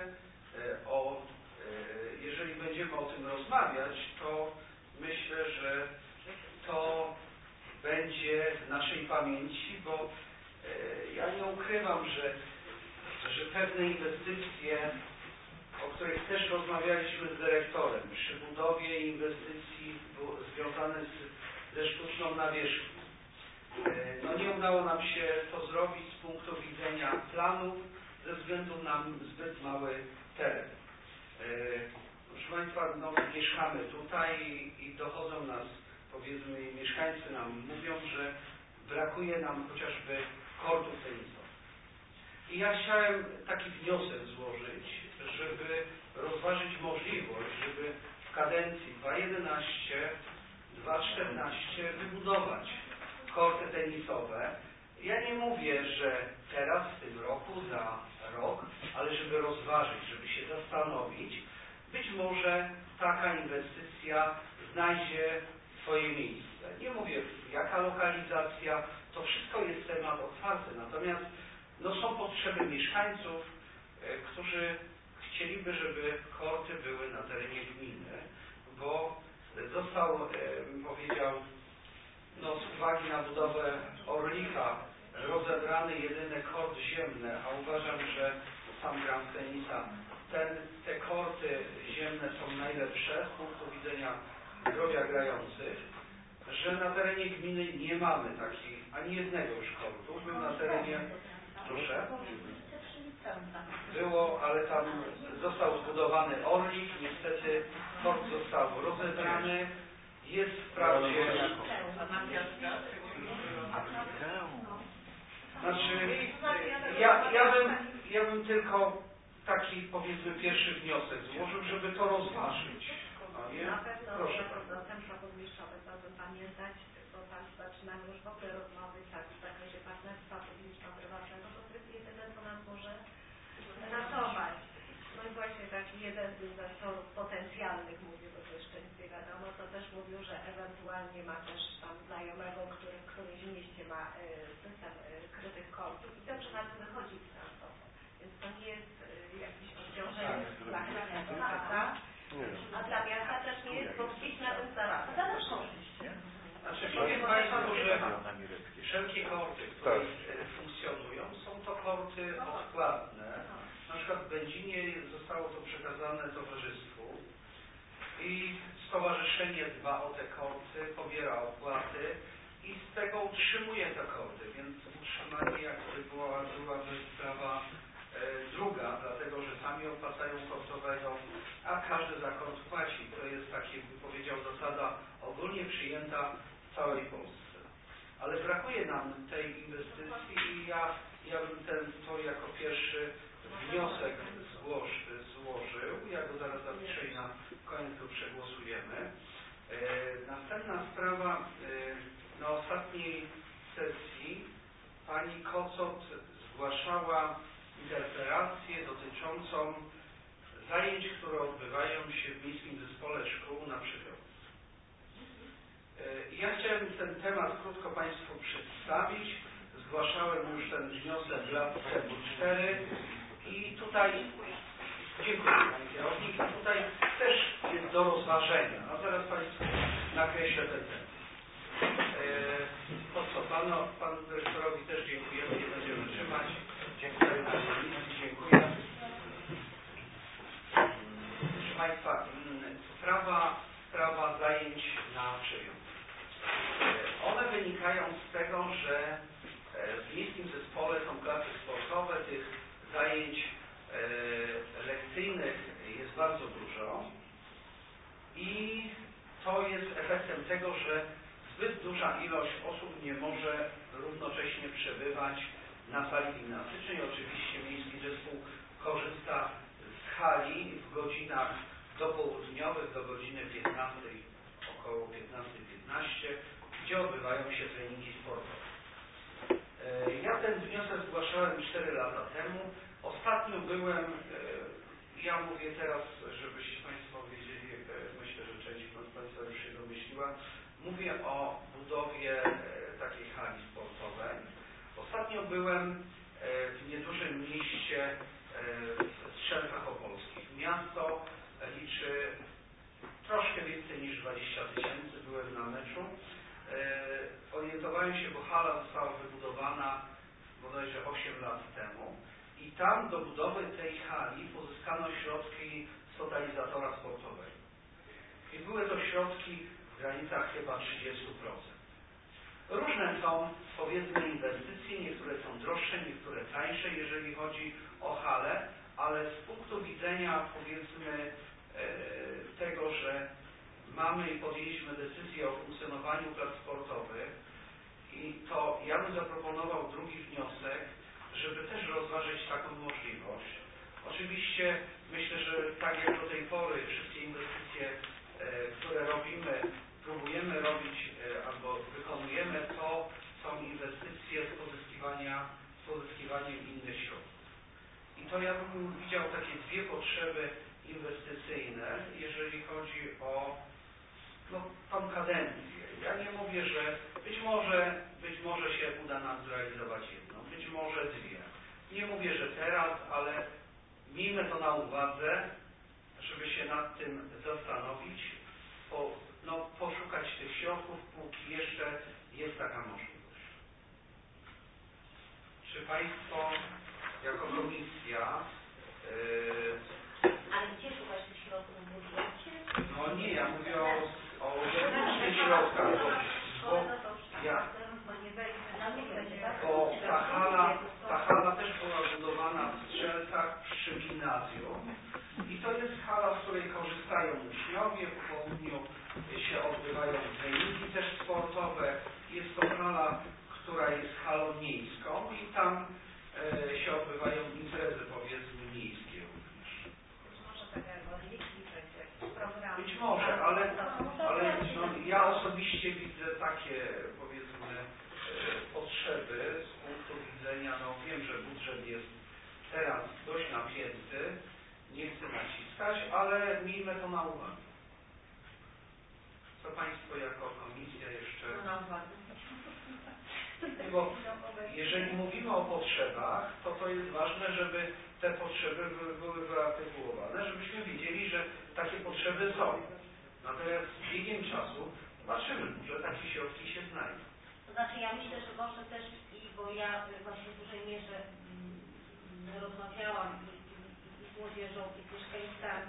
jeżeli będziemy o tym rozmawiać, to myślę, że to będzie w naszej pamięci, bo ja nie ukrywam, że pewne inwestycje, o których też rozmawialiśmy z dyrektorem, przy budowie inwestycji związane ze sztuczną nawierzchnią, no nie udało nam się to zrobić z punktu widzenia planów ze względu na zbyt mały teren. Proszę Państwa, no, mieszkamy tutaj i dochodzą nas, powiedzmy, mieszkańcy nam mówią, że brakuje nam chociażby kortów tenisowych. I ja chciałem taki wniosek złożyć, żeby rozważyć możliwość, żeby w kadencji 2011-2014 wybudować korty tenisowe. Ja nie mówię, że teraz, w tym roku, za rok, ale żeby rozważyć, żeby się zastanowić, być może taka inwestycja znajdzie swoje miejsce. Nie mówię, jaka lokalizacja, to wszystko jest temat otwarty, natomiast no, są potrzeby mieszkańców, którzy chcieliby, żeby korty były na terenie gminy, bo został, powiedział, no, z uwagi na budowę Orlika rozebrany jedyny kort ziemny, a uważam, że sam gram w tenisa, te korty ziemne są najlepsze z punktu widzenia zdrowia grających, że na terenie gminy nie mamy takich, ani jednego już kortu. Był na terenie, proszę, było, ale tam został zbudowany Orlik, niestety kort został rozebrany, jest wprawdzie, znaczy, ja bym ja bym tylko taki, powiedzmy, pierwszy wniosek złożył, żeby to rozważyć. No nie? Na pewno Proszę do Centra Burmistrzowe będą pamiętać, bo tam zaczynamy już w ogóle rozmowy w zakresie partnerstwa publiczno-prywatnego, to jest jedyne, co nam może ratować. No i właśnie taki jeden z inwestorów potencjalnych mówił, bo to jeszcze nic nie wiadomo, to też mówił, że ewentualnie ma też tam znajomego, który w którymś mieście ma system krytych kontów i dobrze na to wychodzi finansowo. Więc to nie jest jakieś obciążenie dla gminnego, prawda? A dla miasta też nie jest, bo gdzieś na tym zarabia. Zależy oczywiście. Znaczy powiem Państwu, że wszelkie korty, które funkcjonują, są to korty odpłatne. Na przykład w Będzinie zostało to przekazane towarzystwu i stowarzyszenie dba o te korty, pobiera opłaty i z tego utrzymuje te korty, więc utrzymanie jakby byłaby sprawa druga, dlatego że sami opłacają kortowego, a każdy za kort płaci. To jest takie, bym powiedział, zasada ogólnie przyjęta w całej Polsce. Ale brakuje nam tej inwestycji i ja bym to jako pierwszy wniosek złożył. Ja go zaraz zapiszę i na koniec go przegłosujemy. Następna sprawa. Na ostatniej sesji pani Kocot zgłaszała interpelację dotyczącą zajęć, które odbywają się w Miejskim Zespole Szkół na Przywiozku. Ja chciałem ten temat krótko Państwu przedstawić. Zgłaszałem już ten wniosek lat temu 4 i tutaj, dziękuję Pani Kierownik, tutaj też jest do rozważenia. A zaraz Państwu nakreślę ten temat. Po co? Panu dyrektorowi też dziękujemy, nie będziemy trzymać. Dziękuję na komisji, dziękuję. Proszę Państwa, sprawa zajęć na Przywiozku. One wynikają z tego, że w Miejskim Zespole są klasy sportowe, tych zajęć lekcyjnych jest bardzo dużo i to jest efektem tego, że zbyt duża ilość osób nie może równocześnie przebywać na sali gimnastycznej. Oczywiście Miejski Zespół korzysta z hali w godzinach dopołudniowych do godziny 15, około 15:15, gdzie odbywają się treningi sportowe. Ja ten wniosek zgłaszałem 4 lata temu. Ostatnio byłem, ja mówię teraz, żebyście Państwo wiedzieli, myślę, że część z Państwa już się domyśliła, mówię o budowie takiej hali sportowej. Ostatnio byłem w niedużym mieście w Strzelcach Opolskich. Miasto liczy troszkę więcej niż 20 000. Byłem na meczu. Orientowałem się, bo hala została wybudowana bodajże 8 lat temu i tam do budowy tej hali pozyskano środki z totalizatora sportowego. I były to środki w granicach chyba 30%. Różne są, powiedzmy, inwestycje, niektóre są droższe, niektóre tańsze, jeżeli chodzi o halę, ale z punktu widzenia, powiedzmy, tego, że mamy i podjęliśmy decyzję o funkcjonowaniu plac sportowych i to ja bym zaproponował drugi wniosek, żeby też rozważyć taką możliwość. Oczywiście myślę, że tak jak do tej pory wszystkie inwestycje, które robimy, próbujemy robić albo wykonujemy, to są inwestycje z pozyskiwaniem innych środków. I to ja bym widział takie dwie potrzeby inwestycyjne, jeżeli chodzi o tą kadencję. Ja nie mówię, że być może się uda nam zrealizować jedną, być może dwie. Nie mówię, że teraz, ale miejmy to na uwadze, żeby się nad tym zastanowić, poszukać tych środków, póki jeszcze jest taka możliwość. Czy Państwo jako komisja Ale gdzie szukasz tych środków w budżecie? no nie, ja mówię o zewnętrznych środkach, bo ta hala też była budowana w Strzelcach przy gimnazjum i to jest hala, z której korzystają uczniowie, po południu się odbywają treningi też sportowe. Jest to hala, która jest halą miejską i tam się odbywają imprezy naciskać, ale miejmy to na uwadze. Co Państwo jako komisja jeszcze... Bo jeżeli mówimy o potrzebach, to jest ważne, żeby te potrzeby były wyartykułowane, żebyśmy wiedzieli, że takie potrzeby są. Natomiast z biegiem czasu zobaczymy, że takie środki się znajdą. To znaczy ja myślę, że może też, bo ja właśnie w dużej mierze rozmawiałam i z młodzieżą, i z mieszkańcami,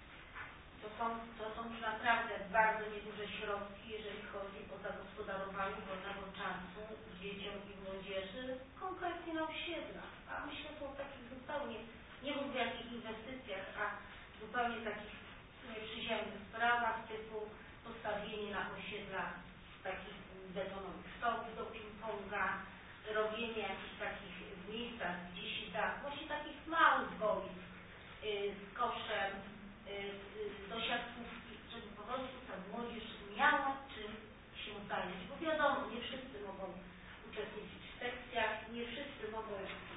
to są już naprawdę bardzo nieduże środki, jeżeli chodzi o zagospodarowanie wolnego czasu dzieciom i młodzieży, konkretnie na osiedlach. A myślę, że o takich zupełnie, nie mówię o jakich inwestycjach, a zupełnie takich nieprzyziemnych sprawach typu postawienie na osiedlach takich betonowych stołów do ping-ponga, robienie jakichś takich miejscach, gdzie się da, właśnie takich małych boisk z koszem, do siatkówki, żeby po prostu ta młodzież miała czym się zająć, bo wiadomo, nie wszyscy mogą uczestniczyć w sekcjach, nie wszyscy mogą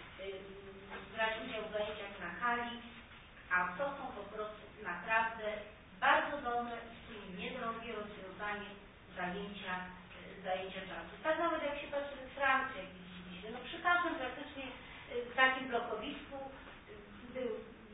brać udział w zajęciach na hali, a to są po prostu naprawdę bardzo dobre i w sumie niedrogie rozwiązanie zajęcia czasu. Tak nawet jak się patrzy w Francji, jak widzieliśmy, no przy każdym praktycznie takim blokowisku był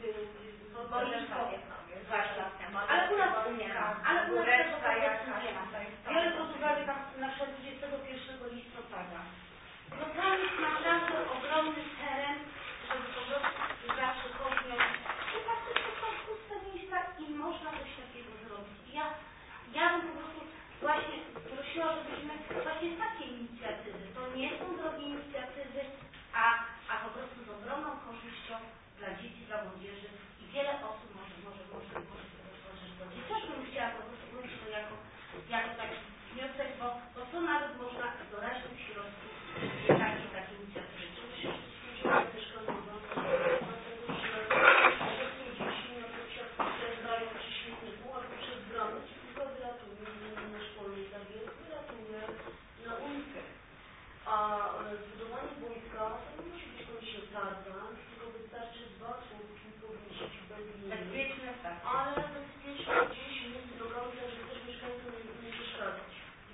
boisko, zwłaszcza, ale u nas nie ma, ale u nas tego po prostu nie ma. Biorę pod uwagę tam na przykład 21 listopada. No tam jest naprawdę ogromny teren, żeby po prostu zawsze podjąć i faktycznie są puste miejsca i można coś takiego zrobić. Ja bym po prostu właśnie prosiła, żebyśmy właśnie takie inicjatywy, to nie są drogie inicjatywy, a po prostu z ogromną korzyścią dla dzieci, dla młodzieży i wiele osób może z tego skorzystać. I też bym chciała po prostu ująć to jako taki wniosek, bo to nawet można z doraźnych środków takie inicjatywy. Myślę, że mieszkanowa, dlatego że obecnie dzieci na przykład grają przy śmietniku albo przez bramę, ci tylko wylatuje na szkolnej zabieg, wylatuje na ulicę. A zbudowanie boiska to nie musi być komisja twarda, tylko wystarczy 2 słupki powiesić bez linii. Bezpieczne, tak. Ale bezpiecznie gdzieś między drogami, tak żeby też mieszkańcom nie przeszkadzać.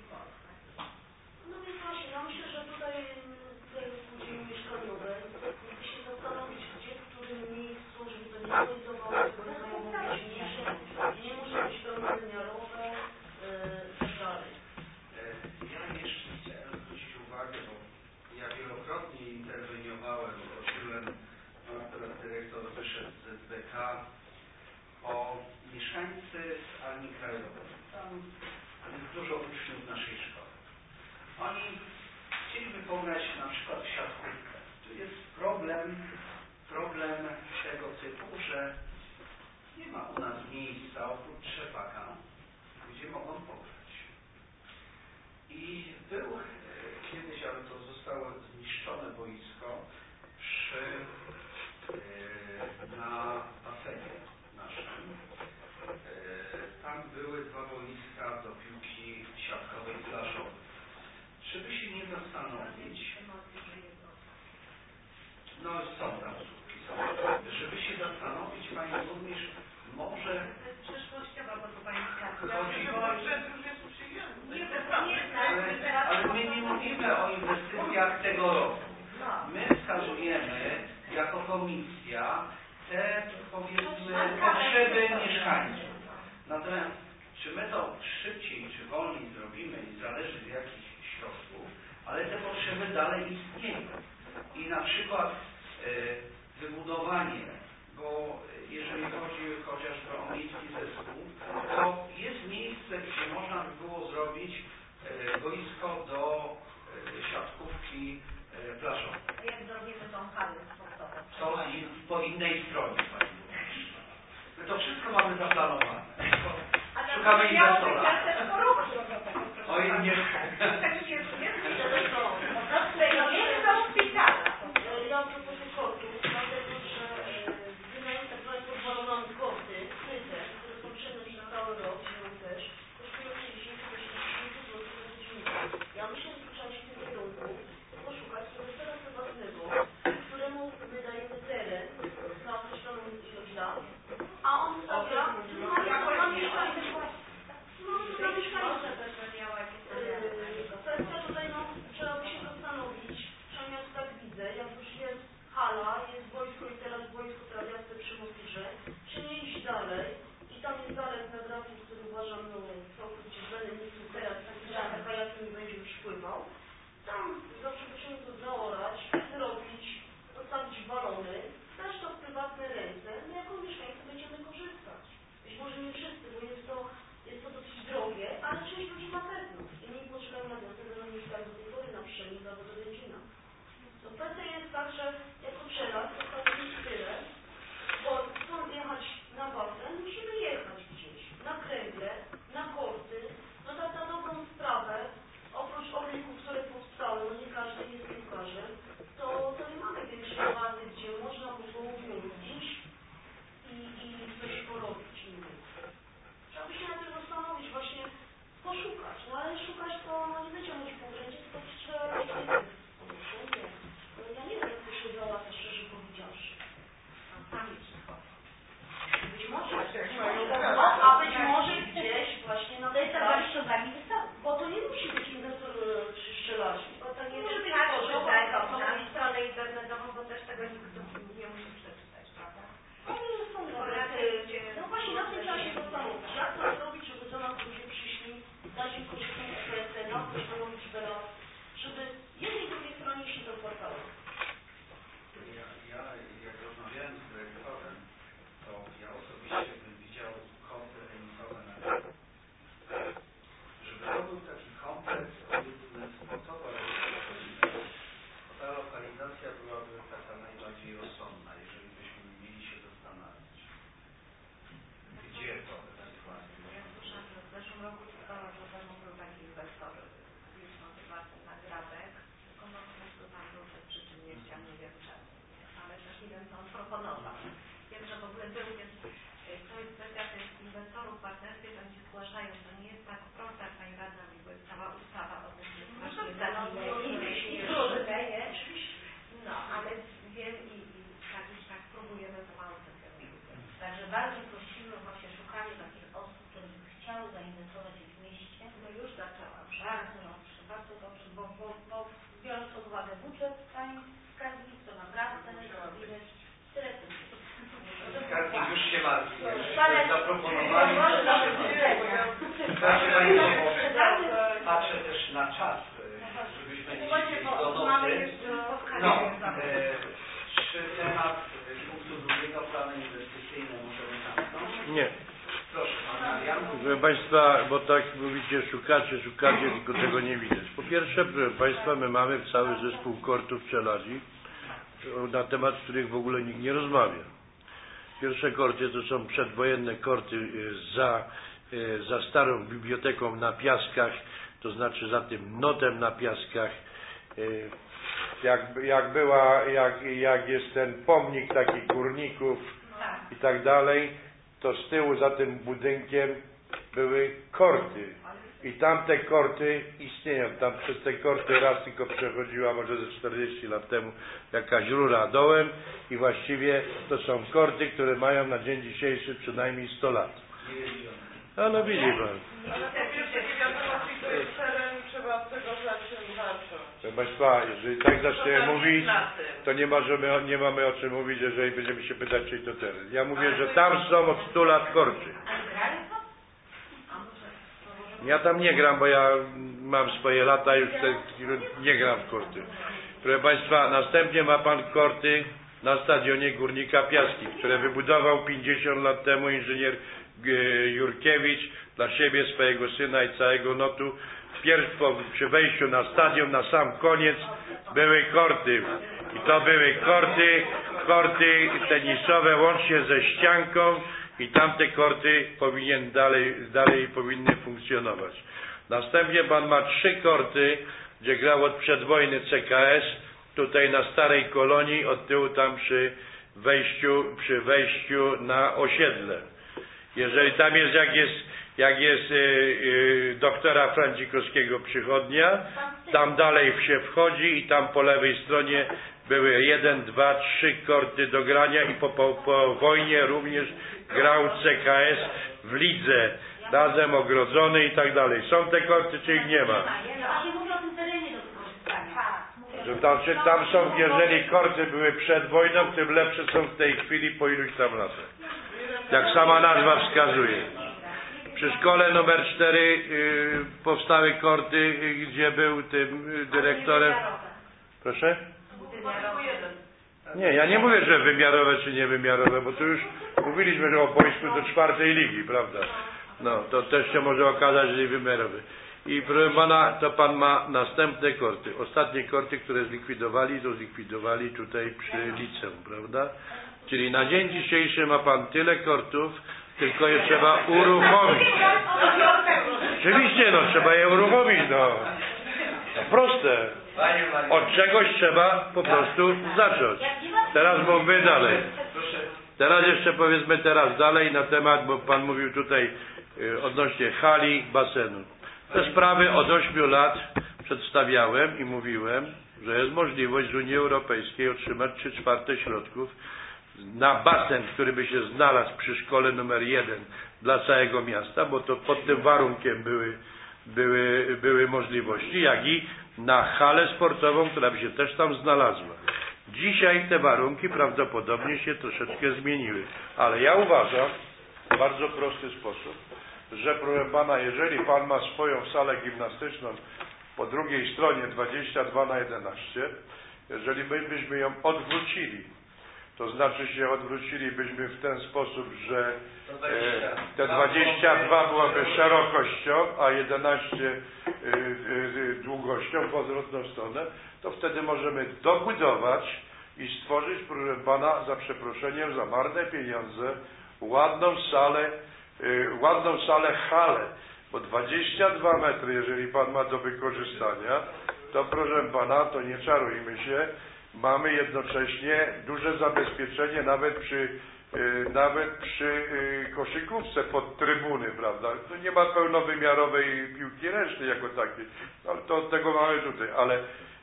No więc właśnie, ja myślę, że tutaj w spółdzielni mieszkaniowej jakby się zastanowić, gdzie, w którym miejscu, żeby to nie było izolowane, bo mogą być mniejsze, nie muszą być pełnowymiarowe i tak dalej. Ja jeszcze chciałem zwrócić uwagę, bo ja wielokrotnie interweniowałem, prosiłem, teraz dyrektor wyszedł z SBK, o mieszkańcy Armii Krajowej. Tam jest dużo uczniów naszej szkoły. Oni chcieliby pograć na przykład w siatkówkę. Tu jest problem tego typu, że nie ma u nas miejsca oprócz Trzepaka, gdzie mogą pograć. I był kiedyś, ale to zostało zniszczone boisko na basenie naszym. Tam były 2 boiska do piłki siatkowej plażowej. Czy by się nie zastanowić, no są tam słupki, żeby się zastanowić, Pani Burmistrz, może przyszłościowa, bo to Pani chodzi o... Nie, ale my nie mówimy o inwestycjach tego roku. My wskazujemy jako komisja te, powiedzmy, potrzeby mieszkańców. Natomiast czy my to szybciej czy wolniej zrobimy i zależy z jakich środków, ale te potrzeby dalej istnieją. I na przykład wybudowanie, bo jeżeli chodzi chociażby o miejski zespół, to jest miejsce, gdzie można by było zrobić boisko do siatkówki plażowej. jak zrobimy tą halę sportową? To po innej stronie, Pani Burmistrz. My to wszystko mamy zaplanowane. Szukamy inwestora. Oj, nie. Ja proponuję kortu, dlatego że wynajem tak zwane pozwolone korty, kryte, które są przyjemność na cały rok, zimą też, kosztują 60 do 70 zł za godzinę. Ja myślę, że trzeba się w tym kierunku poszukać inwestora prywatnego, któremu wydajemy teren na określoną ilość lat, a on wojsko i teraz wojsko, teraz ja chcę przymus i że, czy nie iść dalej i tam jest dalej na grafik, który uważam, no całkowicie zbędny, teraz taki kajakiem nie będzie już pływał. Tam zawsze musimy to zaorać, zrobić, postawić balony, dać to w prywatne ręce, no jako mieszkańcy będziemy korzystać. Być może nie wszyscy, bo jest to dosyć drogie, ale część ludzi na pewno. I nie poczekają na wiosnę, będą mieszkać do tej pory na Pszenicy albo do Rędzina. To kwestia jest tak, że jako przelaz zostawimy tyle, bo chcąc jechać na basen, musimy jechać gdzieś, na kręgle, na korty, no tak na dobrą sprawę, oprócz orlików, które powstały, no nie każdy jest piłkarzem, to nie mamy większej bazy, gdzie można by było iść i coś porobić innego. Trzeba by się na tym zastanowić, właśnie poszukać, no ale szukać to nie będziemy mówić po urzędzie, tylko trzeba ja nie wiem, jak to się załatwia, szczerze powiedziawszy. Sami przychodzą. Być może, a być może gdzieś właśnie na tej warsztatami wystawy. bo to nie musi być inwestor przy szczelarzy. Bo to nie może być wystarczy, to, że na stronę internetową, bo też tego nikt nie musi przeczytać, prawda? No właśnie na tym trzeba się zastanowić, jak to zrobić, żeby do nas ludzie przyszli, dać im korzystną ofertę, na określoną liczbę lat, żeby jednej i drugiej stronie się to opłacało. Ja jak rozmawiałem z dyrektorem, to ja osobiście bym widział kompleks emitowy na rynku. Żeby to był taki kompleks sportowo, ta lokalizacja byłaby taka najbardziej rozsądna, jeżeli byśmy mieli się zastanawiać. Gdzie to ewentualnie? Ja słyszałam, że w zeszłym roku był taki inwestor już nazywaty nagradek, tylko no tam był też przyczyn nie chciał, nie wiem czemu, ale też nie wiem co on proponował. Wiem, że w ogóle był, więc to jest kwestia tych inwestorów w partnerstwie, tam gdzie zgłaszają, to nie jest tak prosto, jak pani radna mi, bo jest cała ustawa o tym, że strasznie zanowuje i trudne, nie? No, ale wiem i tak próbujemy pomału ten kierunek. Także bardzo prosimy o właśnie szukanie takich osób, które by chciały zainwestować w mieście. No już zaczęłam. Bardzo dobrze, bo biorąc pod uwagę budżet państw, wskaźnik, to naprawdę widać tyle tym. Każdy już się martwi. Ale Zaproponowali, patrzę też na czas, żebyśmy nie Słuchajcie, siedzieli do bo mamy nocy. jeszcze No, czy temat punktu drugiego planu inwestycyjnego możemy zamknąć? Nie. Proszę, pan Marian. Proszę Państwa, bo tak mówicie, szukacie, tylko tego nie widać. Po pierwsze, proszę Państwa, my mamy cały zespół kortów pszczelarzy, na temat których w ogóle nikt nie rozmawia. Pierwsze korty to są przedwojenne korty za starą biblioteką na Piaskach, to znaczy za tym notem na Piaskach. Jak jest ten pomnik takich górników i tak dalej, to z tyłu za tym budynkiem były korty. I tamte korty istnieją. Tam przez te korty raz tylko przechodziła, może ze 40 lat temu, jakaś rura dołem i właściwie to są korty, które mają na dzień dzisiejszy przynajmniej 100 lat. A no widzi pan. Ale po pierwsze nie wiadomo, czy to jest teren, trzeba od tego zacząć. Proszę Państwa, jeżeli tak zaczniemy mówić, to nie mamy o czym mówić, jeżeli będziemy się pytać, czyj to teren. Ja mówię, że tam są od 100 lat korty. Ja tam nie gram, bo ja mam swoje lata, już nie gram w korty. Proszę Państwa, następnie ma Pan korty na stadionie Górnika Piaski, które wybudował 50 lat temu inżynier Jurkiewicz dla siebie, swojego syna i całego notu. Przy wejściu na stadion, na sam koniec były korty. I to były korty tenisowe łącznie ze ścianką i tamte korty dalej powinny funkcjonować. Następnie Pan ma 3 korty, gdzie grał od przedwojny CKS, tutaj na Starej Kolonii, od tyłu tam przy wejściu na osiedle. Jeżeli tam jest, jak jest doktora Frandzikowskiego przychodnia, tam dalej się wchodzi i tam po lewej stronie były 1, 2, 3 korty do grania i po wojnie również grał CKS w lidze, razem ogrodzony i tak dalej. Są te korty, czy ich nie ma? Ja właśnie mówię o tym terenie do wykorzystania. Że tam są, jeżeli korty były przed wojną, tym lepsze są w tej chwili po iluś tam latach. Jak sama nazwa wskazuje. Przy szkole numer 4 powstały korty, gdzie był tym dyrektorem. Proszę? Nie, ja nie mówię, że wymiarowe czy niewymiarowe, bo tu już mówiliśmy, że o boisku do 4. ligi, prawda? No, to też się może okazać, że wymiarowy. I proszę pana, to pan ma następne korty. Ostatnie korty, które zlikwidowali, to zlikwidowali tutaj przy liceum, prawda? Czyli na dzień dzisiejszy ma pan tyle kortów, tylko je trzeba uruchomić. Oczywiście, no, trzeba je uruchomić, no. Proste. Od czegoś trzeba po prostu zacząć. Teraz mówmy dalej. Teraz jeszcze powiedzmy dalej na temat, bo pan mówił tutaj odnośnie hali, basenu. Te sprawy od 8 lat przedstawiałem i mówiłem, że jest możliwość z Unii Europejskiej otrzymać 3/4 środków na basen, który by się znalazł przy szkole numer 1 dla całego miasta, bo to pod tym warunkiem były możliwości, jak i na halę sportową, która by się też tam znalazła. Dzisiaj te warunki prawdopodobnie się troszeczkę zmieniły, ale ja uważam w bardzo prosty sposób, że proszę pana, jeżeli pan ma swoją salę gimnastyczną po drugiej stronie 22/11, jeżeli byśmy ją odwrócili, to znaczy się odwrócilibyśmy w ten sposób, że te 22 byłaby szerokością, a 11 długością w odwrotną stronę, to wtedy możemy dobudować i stworzyć, proszę pana, za przeproszeniem, za marne pieniądze, ładną salę, halę, bo 22 metry, jeżeli pan ma do wykorzystania, to proszę pana, to nie czarujmy się, mamy jednocześnie duże zabezpieczenie nawet przy koszykówce pod trybuny, prawda? To nie ma pełnowymiarowej piłki ręcznej jako takiej, no, to od tego mamy tutaj, ale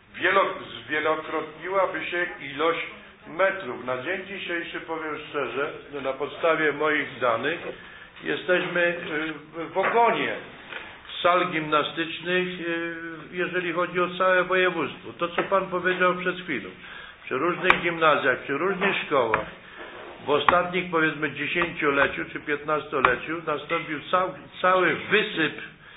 zwielokrotniła się ilość metrów. Na dzień dzisiejszy, powiem szczerze, na podstawie moich danych, jesteśmy w ogonie sal gimnastycznych, jeżeli chodzi o całe województwo. To, co pan powiedział przed chwilą. Przy różnych gimnazjach, przy różnych szkołach, w ostatnich, powiedzmy, 10-leciu czy 15-leciu nastąpił cały wysyp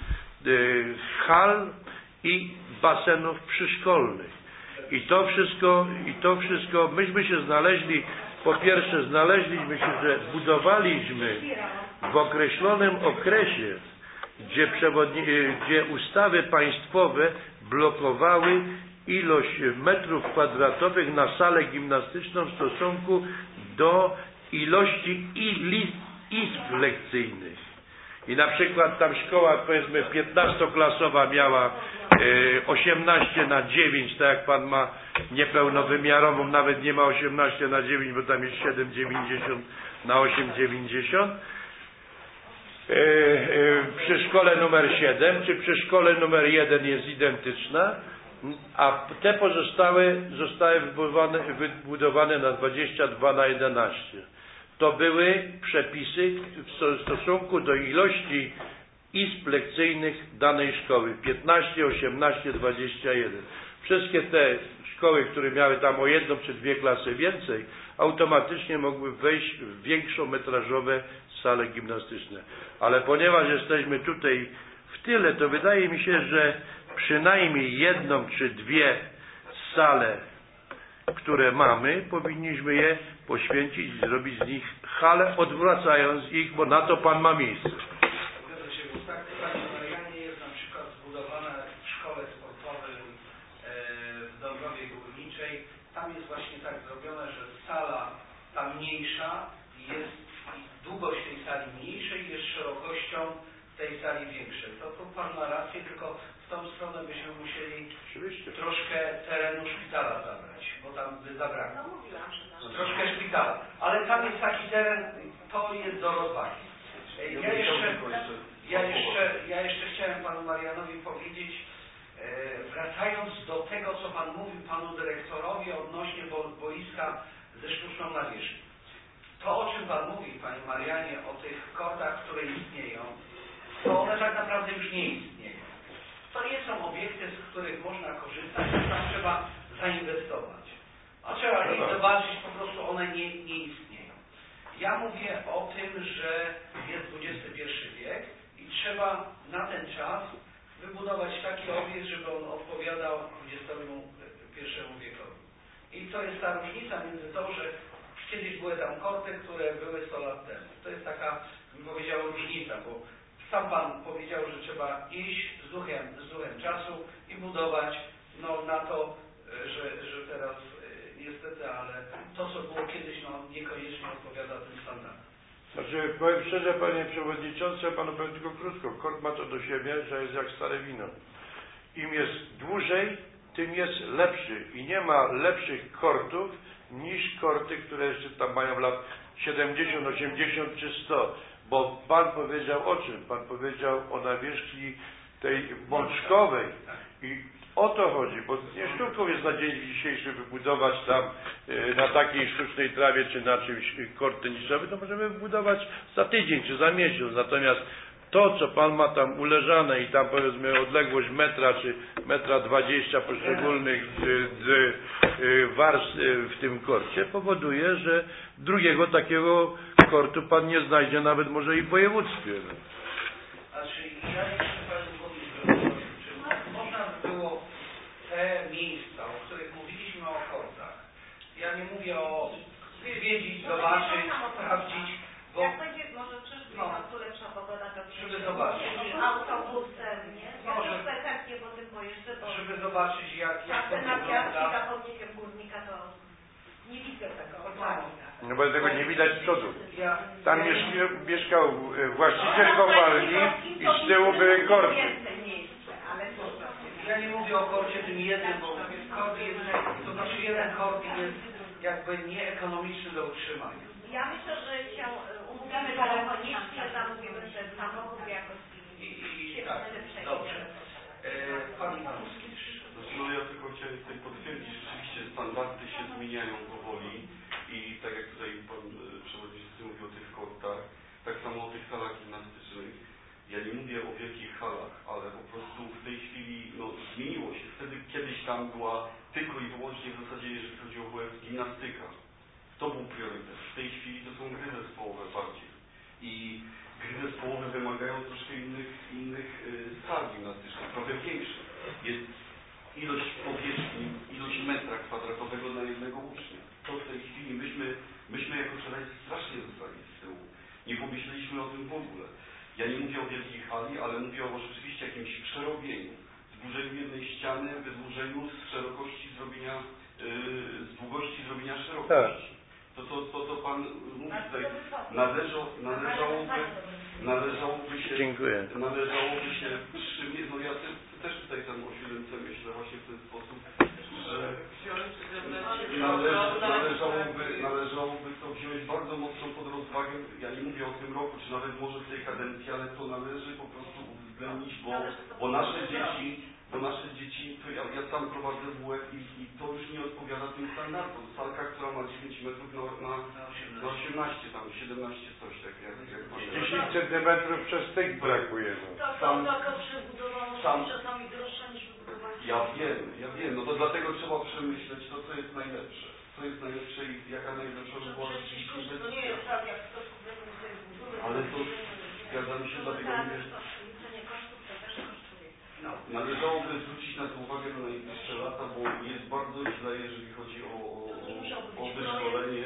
hal i basenów przyszkolnych. I to wszystko, myśmy się znaleźli, po pierwsze znaleźliśmy się, że budowaliśmy w określonym okresie, gdzie ustawy państwowe blokowały ilość metrów kwadratowych na salę gimnastyczną w stosunku do ilości izb lekcyjnych. I na przykład tam szkoła, powiedzmy, 15-klasowa miała 18/9, tak jak pan ma niepełnowymiarową, nawet nie ma 18/9, bo tam jest 7,90 na 8,90. Przy szkole numer 7 czy przy szkole numer 1 jest identyczna, a te pozostałe zostały wybudowane na 22/11. To były przepisy w stosunku do ilości izb lekcyjnych danej szkoły 15, 18, 21. Wszystkie te szkoły, które miały tam o 1 czy 2 klasy więcej, automatycznie mogły wejść w większometrażowe sale gimnastyczne. Ale ponieważ jesteśmy tutaj w tyle, to wydaje mi się, że przynajmniej 1 czy 2 sale, które mamy, powinniśmy je poświęcić i zrobić z nich halę, odwracając ich, bo na to pan ma miejsce. W Marianie jest na przykład zbudowana w szkole sportowej w Dąbrowie Górniczej. Tam jest właśnie tak zrobione, że sala ta mniejsza jest, długość tej sali mniejszej jest szerokością tej sali większej. To pan ma rację, tylko w tą stronę byśmy musieli troszkę terenu szpitala zabrać, bo tam by zabrakło. Troszkę szpitala. Ale tam jest taki teren, to jest do rozwagi. Ja jeszcze chciałem panu Marianowi powiedzieć, wracając do tego, co pan mówił panu dyrektorowi odnośnie boiska ze sztuczną nawierzchnią. To, o czym pan mówi, panie Marianie, o tych kortach, które istnieją, to one tak naprawdę już nie istnieją. To nie są obiekty, z których można korzystać, tam trzeba zainwestować. A trzeba ich zobaczyć, po prostu one nie istnieją. Ja mówię o tym, że jest XXI wiek i trzeba na ten czas wybudować taki obiekt, żeby on odpowiadał XXI wiekowi. I to jest ta różnica między to, że kiedyś były tam korty, które były 100 lat temu. To jest taka, bym powiedział, różnica, bo sam Pan powiedział, że trzeba iść z duchem czasu i budować na to, że teraz niestety, ale to, co było kiedyś, niekoniecznie odpowiada tym standardom. Znaczy, powiem szczerze, Panie Przewodniczący, ja Panu powiem tylko krótko. Kort ma to do siebie, że jest jak stare wino. Im jest dłużej, tym jest lepszy. I nie ma lepszych kortów niż korty, które jeszcze tam mają lat 70, 80 czy 100. Bo Pan powiedział o czym? Pan powiedział o nawierzchni tej bączkowej. I o to chodzi, bo nie sztuką jest na dzień dzisiejszy wybudować tam na takiej sztucznej trawie czy na czymś kort tenisowy, to możemy wybudować za tydzień czy za miesiąc. Natomiast to, co Pan ma tam uleżane i tam powiedzmy odległość metra czy 1,20 m poszczególnych warstw w tym korcie powoduje, że drugiego takiego kortu Pan nie znajdzie nawet może i w województwie. Znaczy, ja nie chcę Panu powiedzieć, czy można by było te miejsca, o których mówiliśmy o kortach, ja nie mówię o zwiedzić, zobaczyć, sprawdzić, bo jak będzie może przyszły tu lepsza pogoda, to żeby zobaczyć. Autobusem, nie? Ja też chętnie po tym pojeżdżę, bo żeby zobaczyć, jak to nawiasy wygląda. za chodnikiem górnika, to nie widzę tego odwagi. No bo tego nie widać z przodu. Ja Tam mieszkał właściciel kopalni i z tyłu były korty. Ja nie mówię o korcie tym jednym, bo kort jest, to znaczy jeden kort jest jakby nieekonomiczny do utrzymania. Ja myślę, że się umówimy telefonicznie, zamówimy ten samochód jakoś I tak, dobrze. Pan Iwanowski. No ja tylko chciałem tutaj potwierdzić, rzeczywiście standardy się zmieniają powoli i tak jak tutaj Pan Przewodniczący mówił o tych kortach, tak samo o tych salach gimnastycznych. Ja nie mówię o wielkich halach, ale po prostu w tej chwili zmieniło się. Wtedy kiedyś tam była tylko i wyłącznie w zasadzie, jeżeli chodzi o WF, gimnastyka. To był priorytet. W tej chwili to są gry zespołowe bardziej. I gry zespołowe wymagają troszkę innych sal gimnastycznych, trochę większych. Jest ilość powierzchni, ilość metra kwadratowego na jednego ucznia. To w tej chwili myśmy jako Czerwoniec strasznie zostali z tyłu. Nie pomyśleliśmy o tym w ogóle. Ja nie mówię o wielkiej hali, ale mówię o rzeczywiście jakimś przerobieniu. Zburzeniu jednej ściany, wydłużeniu z szerokości zrobienia, z długości zrobienia szerokości. Tak. To Pan mówi tutaj, należałoby się Dziękuję. Należałoby się przymierzyć, ja też tutaj tam o 7C myślę właśnie w ten sposób, że należałoby to wziąć bardzo mocno pod rozwagę. Ja nie mówię o tym roku, czy nawet może w tej kadencji, ale to należy po prostu uwzględnić, bo nasze dzieci, to ja sam prowadzę WF i to już nie odpowiada tym standardom. Salka, która ma 9 metrów na 18, tam 17 coś tak jak 10 centymetrów przez styk brakuje. Taka przebudowana jest czasami droższa niż wybudowanie. Ja wiem, no to dlatego trzeba przemyśleć to, co jest najlepsze. Co jest najlepsze i jaka najlepsza by była rzeczywiście inwestycja. To nie jest tak, jak w Stoczku Wlepem sobie zbudują. Ale to zgadzam się, dlatego mówię, należałoby zwrócić na to uwagę na najbliższe lata, bo jest bardzo źle, jeżeli chodzi o wyszkolenie.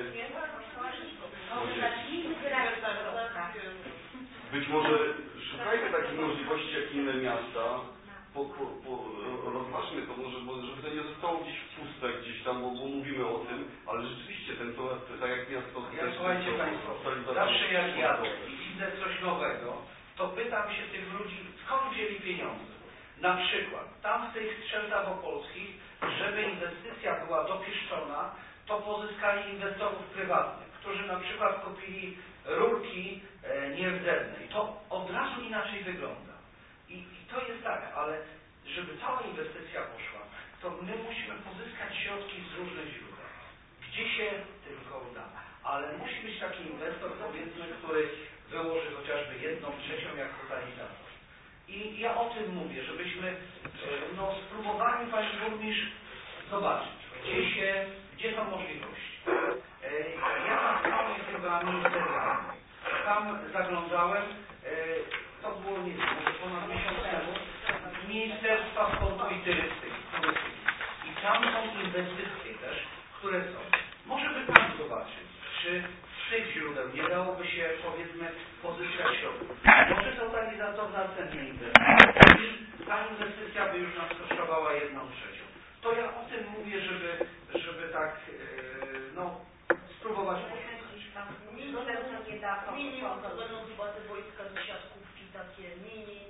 Być może szukajmy takich możliwości jak inne miasta, rozważmy to może, żeby to nie zostało gdzieś w puste gdzieś tam, bo mówimy o tym, ale rzeczywiście ten to, tak jak miasto... Słuchajcie Państwo, zawsze jak jadę i widzę coś nowego, to pytam się tych ludzi, skąd wzięli pieniądze. Na przykład, tam w tych Strzelcach Opolskich, żeby inwestycja była dopieszczona, to pozyskali inwestorów prywatnych, którzy na przykład kupili rurki nierdzewne. I to od razu inaczej wygląda. I to jest tak, ale żeby cała inwestycja poszła, to my musimy pozyskać środki z różnych źródeł. Gdzie się tylko uda. Ale musi być taki inwestor, powiedzmy, który wyłoży chociażby 1/3 jak totalizator. I ja o tym mówię, żebyśmy spróbowali, Pani Burmistrz, zobaczyć. gdzie są możliwości. Jedna z stron jest chyba ministerialna. Tam zaglądałem, to było nie wiem, może ponad miesiąc temu, z Ministerstwa Sportu i Turystyki. I tam są inwestycje też, które są. Może by Pan zobaczyć, czy z tych źródeł nie dałoby się, powiedzmy, pozyskać środków. Może totalizator następnej inwestycji i ta inwestycja by już nas kosztowała 1/3. To ja o tym mówię, żeby tak, no, spróbować poszukać. Ministerstwo nie da minimum, to będą chyba te boiska z siatkówki takie mini.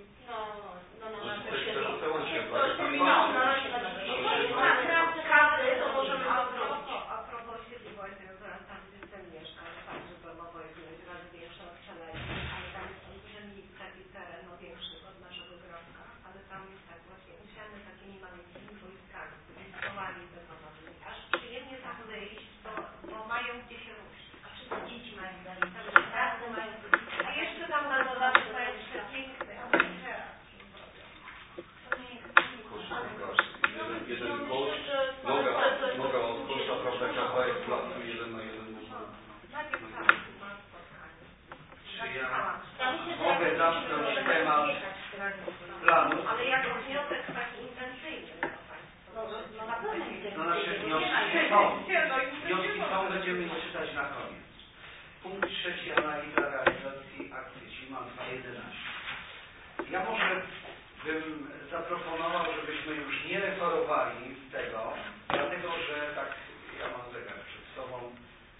Każdy to możemy a propos świetnie właśnie, zaraz tam system mieszka, także domowo jest razy większe od Czeleri, ale tam jest olbrzymi taki teren, no większy od naszego Grodzka, ale tam jest tak właśnie usiany takimi małymi boiskami, zbudowani betonowymi. Aż przyjemnie tam wyjść, bo mają gdzie się ruszyć. A wszystkie dzieci mają dalej, każdy mają. A jeszcze tam na dodatek mają przepiękny, a to nie teraz. Jeden kosz, noga od kosza, prawda, kawałek placu, 1 na 1 można. Czy ja mogę zamknąć temat planu? Ale jako wniosek taki intencyjny. No na pewno No nasze wnioski są, będziemy je czytać na koniec. Punkt 3. Analiza realizacji akcji Zima 2011. Ja może bym zaproponował, żebyśmy już nie referowali tego, dlatego że tak, ja mam zegar przed sobą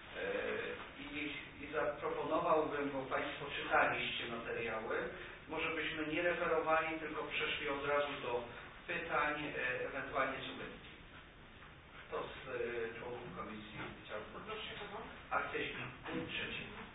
i zaproponowałbym, bo Państwo czytaliście materiały, może byśmy nie referowali, tylko przeszli od razu do pytań, ewentualnie sugestii. Kto z członków komisji chciałby? Akcja Zima, punkt 3.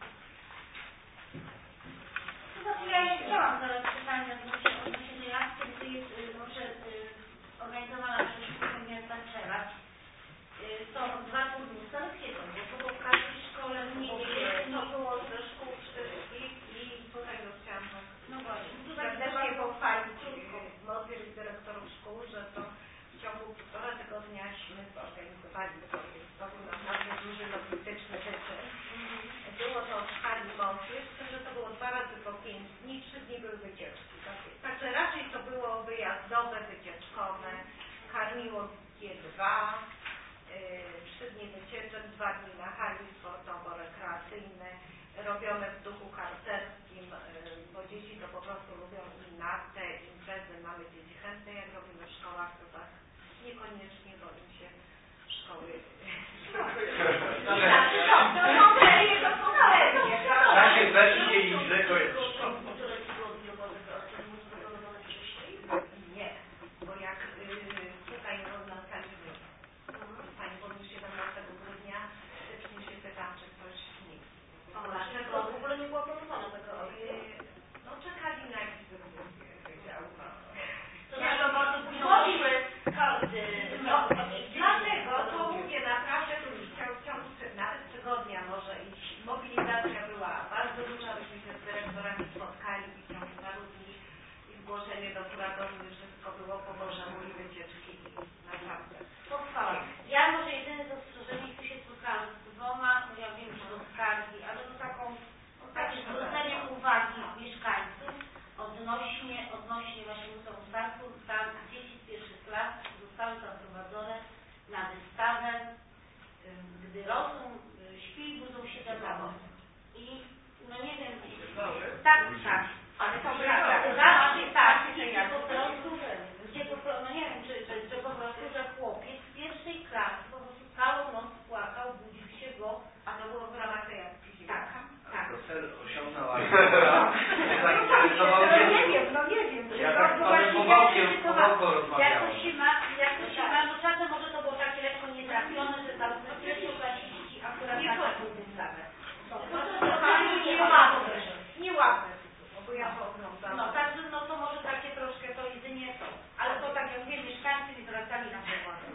Ja nie chciałam zadać pytania odnośnie tej akcji, gdy jest organizowana przez Szkołę Miasta Czeladź. Są 2 turnusy, ale gdzie są? Bo to było w każdej szkole to było ze szkół i tutaj chciałam no właśnie. serdecznie pochwalić młodych dyrektorów szkół, że to w ciągu 1,5 tygodniaśmy zorganizowali to był naprawdę duży logistyczny wyczyn. Było to w hali Mocy, z tym, że to było 2 razy po 5 dni, 3 dni były wycieczki. Także raczej to było wyjazdowe, wycieczkowe, karmiło G2, 3 dni wycieczek, 2 dni na hali sportowo-rekreacyjne, robione w duchu harcerskim, bo dzieci to po prostu lubią i na te imprezy mamy dzieci chętne, jak robimy w szkołach, to tak niekoniecznie, bo im się szkoły Takie wersje i źle jest. Nie, bo jak tutaj rozwiązaliśmy Pani Burmistrz 17 grudnia, wstecznie się pytam, czy ktoś nie. Dlaczego w ogóle nie było planowane tego? No czekali na jakieś dyskusje, wiedziałam. To dlatego Zgłosiły każdy. Dlatego to mówię naprawdę, to już w ciągu nawet tygodnia może iść. Mobilizacja była bardzo duża, byśmy się z dyrektorami spotkali i w ciągu paru dni i zgłoszenie do kuratorium, wszystko było po Bożemu i wycieczki i naprawdę. pochwała. Ja może jedyne zastrzeżenie, tu się spotkałam z 2, ja wiem, że do skargi, ale to takie zwrócenie uwagi mieszkańców odnośnie właśnie muzeum startu, tam dzieci z pierwszych klas zostały zaprowadzone na wystawę Gdy rozum śpi, budzą się demony. I no nie wiem, tak, ale to prawda, gdzie po prostu, no nie wiem, czy po prostu, że chłopiec z pierwszej klasy po prostu całą noc płakał, budził się go, a to było w ramach tej akcji. tak. To cel osiągnął, ale zainteresował dziecko. No nie wiem. Ja tak z panem Powałkiem rozmawiałem. Jak to się ma, no czasem może to było takie lekko nietrafione, że tam pierwszokrasiści akurat Nie na chodzi. taką wystawę. Nieładne, bo ja to oglądam. No także no to może takie troszkę to jedynie to. Ale to tak jak mówię, mieszkańcy mi zwracali na uwagę.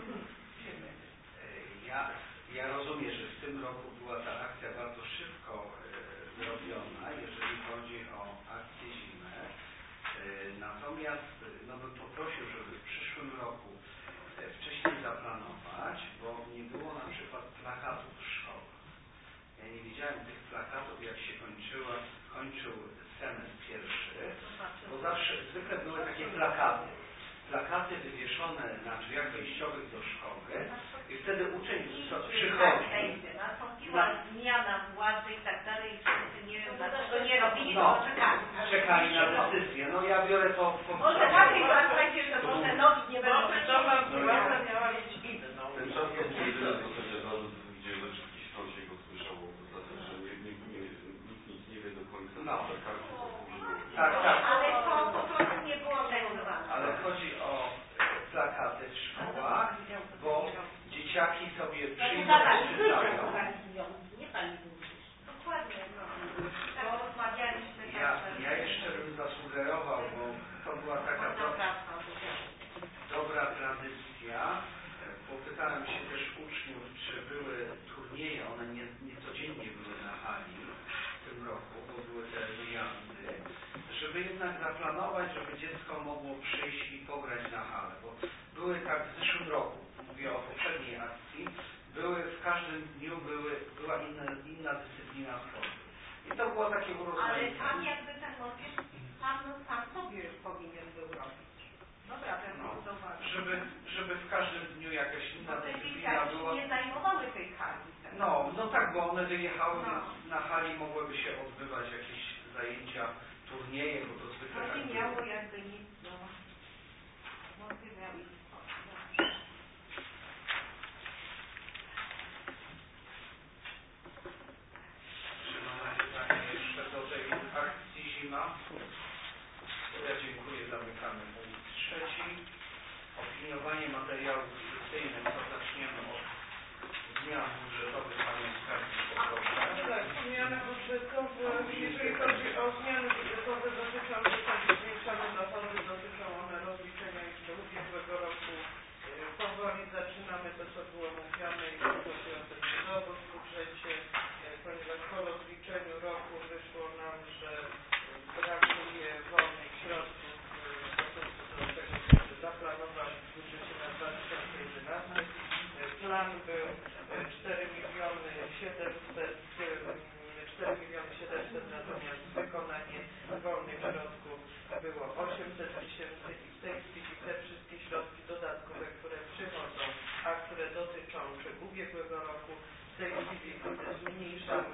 Ja rozumiem, że w tym roku była ta akcja bardzo szybko zrobiona, jeżeli chodzi o akcję Zimę. Natomiast no bym poprosił, żeby w przyszłym roku wcześniej zaplanować, bo nie było na przykład plakatów w szkołach. Ja nie widziałem tych plakatów, jak się kończył semestr pierwszy, bo zawsze zwykle były takie plakaty wywieszone na drzwiach wejściowych do szkoły i wtedy uczeń przychodzi. Nastąpiła zmiana władzy i tak dalej, i wszyscy nie wiem, dlaczego nie robili, bo czekali na decyzję. No ja biorę to może takiej słuchajcie, że może nogi nie będą Nowa władza miała być inną. Ten czas to był jedyny w zasadzie raz, gdzie we wszystkich stron się go słyszało, w zasadzie, że nikt nic nie wie do końca, te karty Tak. Ale to po prostu nie było organizowane. Ale chodzi o plakaty w szkołach, bo dzieciaki sobie przyjdą i czytają. Nie pani mówisz. Dokładnie, no. Tak rozmawialiśmy. Ja jeszcze bym zasugerował, bo to była taka dobra tradycja. Popytałem się też uczniów, czy były turnieje, one nie codziennie były na hali w tym roku, bo były te wyjazdy, żeby jednak zaplanować, żeby dziecko mogło przyjść i pograć na halę, bo były tak w zeszłym roku, mówię o poprzedniej akcji, w każdym dniu była inna dyscyplina sportu. I to było takie urozmaicenie. Ale tam jakby ten młodzież sam sobie już powinien był robić. Dobra, żeby w każdym dniu jakaś inna dyscyplina była. Nie zajmowały tej hali. No tak, bo one wyjechały, więc na hali mogłyby się odbywać jakieś zajęcia, turnieje, bo to zwykle tak nie miało jakby nic, miały Czy mamy pytanie jeszcze do tej akcji zima? Ja dziękuję, zamykamy punkt 3. Opiniowanie materiałów sessyjnych, to zaczniemy od zmian budżetowych, panią skarbnik poproszę. Tak, zmiany budżetowe, jeżeli chodzi o zmiany budżetowe dotyczące zwiększane dochody, dotyczą one rozliczenia jeszcze ubiegłego roku. Powoli zaczynamy to, co było mówione i chodzi o ten niedobór w budżecie, ponieważ po rozliczeniu roku wyszło nam, że brakuje wolnych środków w stosunku do tego, co zaplanowali w budżecie na 2011. Plan był 4 miliony 700, natomiast wykonanie wolnych środków było 800 tysięcy i w tej chwili te wszystkie środki dodatkowe, które przychodzą, a które dotyczą ubiegłego roku, w tej chwili zwiększamy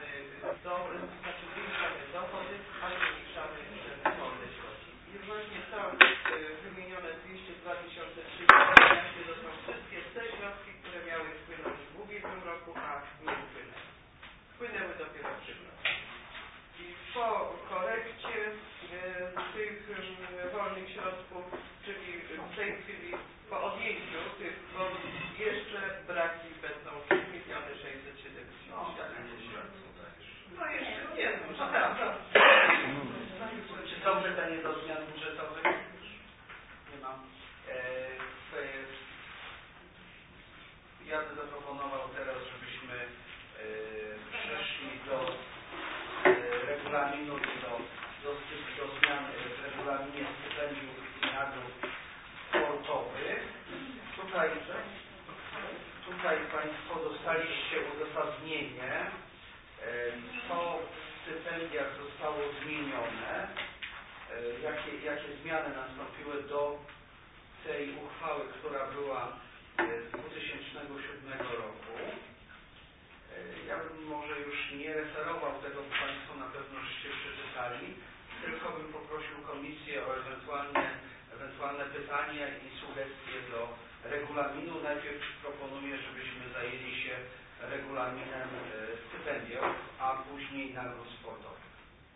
dochody, a zmniejszamy wolne środki. I właśnie to wymienione 202 311 to są wszystkie te środki, które miały wpłynąć w ubiegłym roku, a nie wpłynęły. Wpłynęły dopiero w tym roku. I po korekcie tych wolnych środków, czyli w tej chwili po odjęciu tych jeszcze braki będą 3 670 000. No jeszcze nie, Czy są pytania do zmian budżetowych? Nie mam. Ja bym zaproponował teraz, żebyśmy przeszli do regulaminu, do zmian w regulaminie stypendiów i nagród sportowych. Tutaj Państwo dostaliście uzasadnienie, co w stypendiach zostało zmienione, jakie zmiany nastąpiły do tej uchwały, która była z 2007 roku. Ja bym może już nie referował tego, bo Państwo na pewno żeście przeczytali, tylko bym poprosił Komisję o ewentualne pytania i sugestie do regulaminu. Najpierw proponuję, żebyśmy zajęli się regulaminem stypendiów, a później nagród sportowych.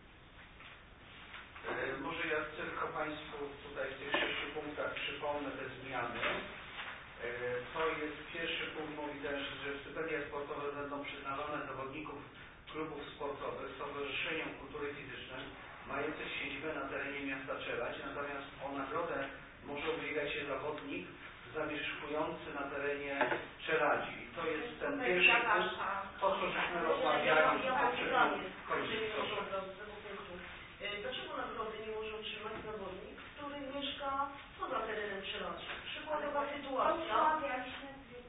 Może ja tylko Państwu tutaj w tych 6 punktach przypomnę te zmiany. To jest pierwszy punkt, mówi też, że stypendia sportowe będą przyznawane zawodników klubów sportowych, stowarzyszeniom kultury fizycznej mających siedzibę na terenie miasta Czeladź, natomiast o nagrodę może ubiegać się zawodnik zamieszkujący na terenie Czeladzi. I to jest ten pierwszy punkt, to co żeśmy rozmawiali w poprzednim końcu. Dlaczego nagrody nie może otrzymać zawodnik, który mieszka poza terenem Czeladzi? Przykładowa sytuacja.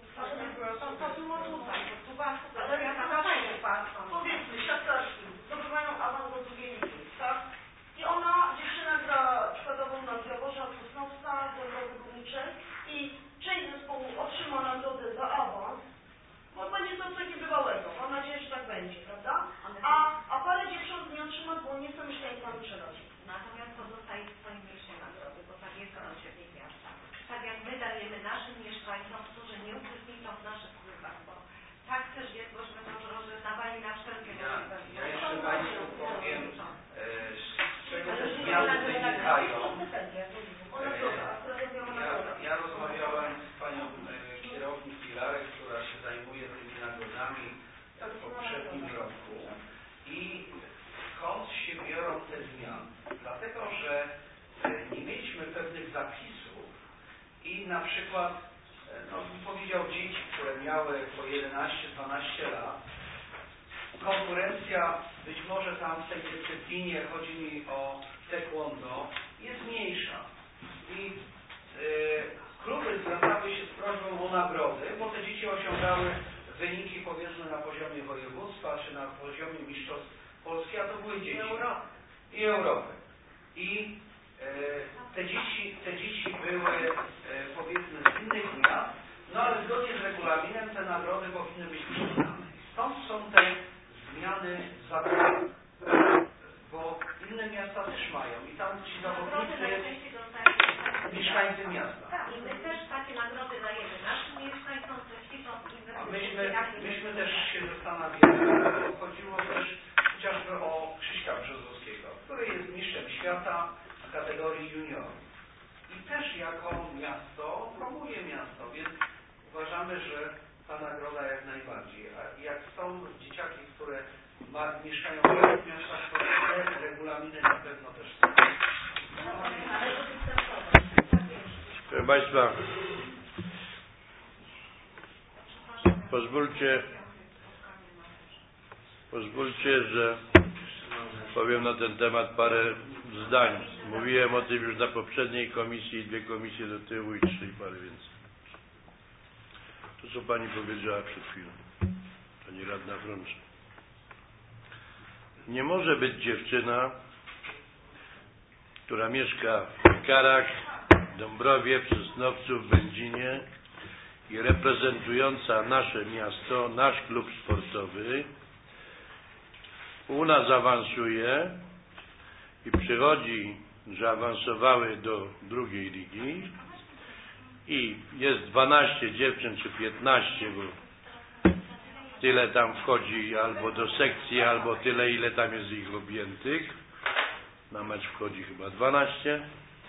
to było tutaj, to chyba, ale ja taka powiedzmy, siatkarski, zdobywają awans do drugiej ligi, tak? I ona, dziewczyna gra przykładowo na Jaworza, Sosnowca, Dąbrowy Górniczej i część zespołu otrzyma nagrodę za awans, bo będzie to coś niebywałego, mam nadzieję, że tak będzie, prawda? A parę dziewcząt nie otrzyma, bo nie są mieszkańcami Przerodzi. Natomiast pozostaje w swoim mieście nagrody, bo tak jest na osiedli miasta. Tak jak my dajemy naszym mieszkańcom, którzy nie uczestniczą w naszych klubach, bo tak też jest, bośmy to rozdawali na wszelkie Ja jeszcze Państwu powiem, z czego te zmiany wynikają. Ja rozmawiałem z panią kierownik Pilarek, która się zajmuje tymi nagrodami w poprzednim roku i skąd się biorą te zmiany? Dlatego, że nie mieliśmy pewnych zapisów i na przykład, no powiedział dzieci, które miały po 11-12 lat, konkurencja być może tam w tej dyscyplinie, chodzi mi o taekwondo, jest mniejsza. I kluby zwracały się z prośbą o nagrody, bo te dzieci osiągały wyniki powiedzmy na poziomie województwa czy na poziomie mistrzostw Polski, a to były dzieci i Europy. I te dzieci były powiedzmy z innych miast, no ale zgodnie z regulaminem te nagrody powinny być przyznane. Stąd są te zmiany zakonu, bo inne miasta też mają i tam ci zawodnicy mieszkańcy miasta. Tak, i my też takie nagrody dajemy naszym mieszkańcom, co ćwiczą w inwestycjach. Myśmy też się zastanawiali, chodziło też chociażby o Krzyśka Brzozowskiego, który jest mistrzem świata w kategorii juniorów. I też jako miasto promuje miasto, więc uważamy, że ta nagroda jak najbardziej. A jak są dzieciaki, które mieszkają w innych miastach, to te regulaminy na pewno też są. Proszę Państwa, pozwólcie, że powiem na ten temat parę zdań. Mówiłem o tym już na poprzedniej komisji, 2 komisje do tyłu i 3 i parę więcej. To, co Pani powiedziała przed chwilą, Pani Radna Frącz. Nie może być dziewczyna, która mieszka w Karach, Dąbrowie, w Sosnowcu, w Będzinie i reprezentująca nasze miasto, nasz klub sportowy, u nas awansuje i przychodzi, że awansowały do drugiej ligi i jest 12 dziewczyn czy 15, bo tyle tam wchodzi albo do sekcji, albo tyle, ile tam jest ich objętych. Na mecz wchodzi chyba 12.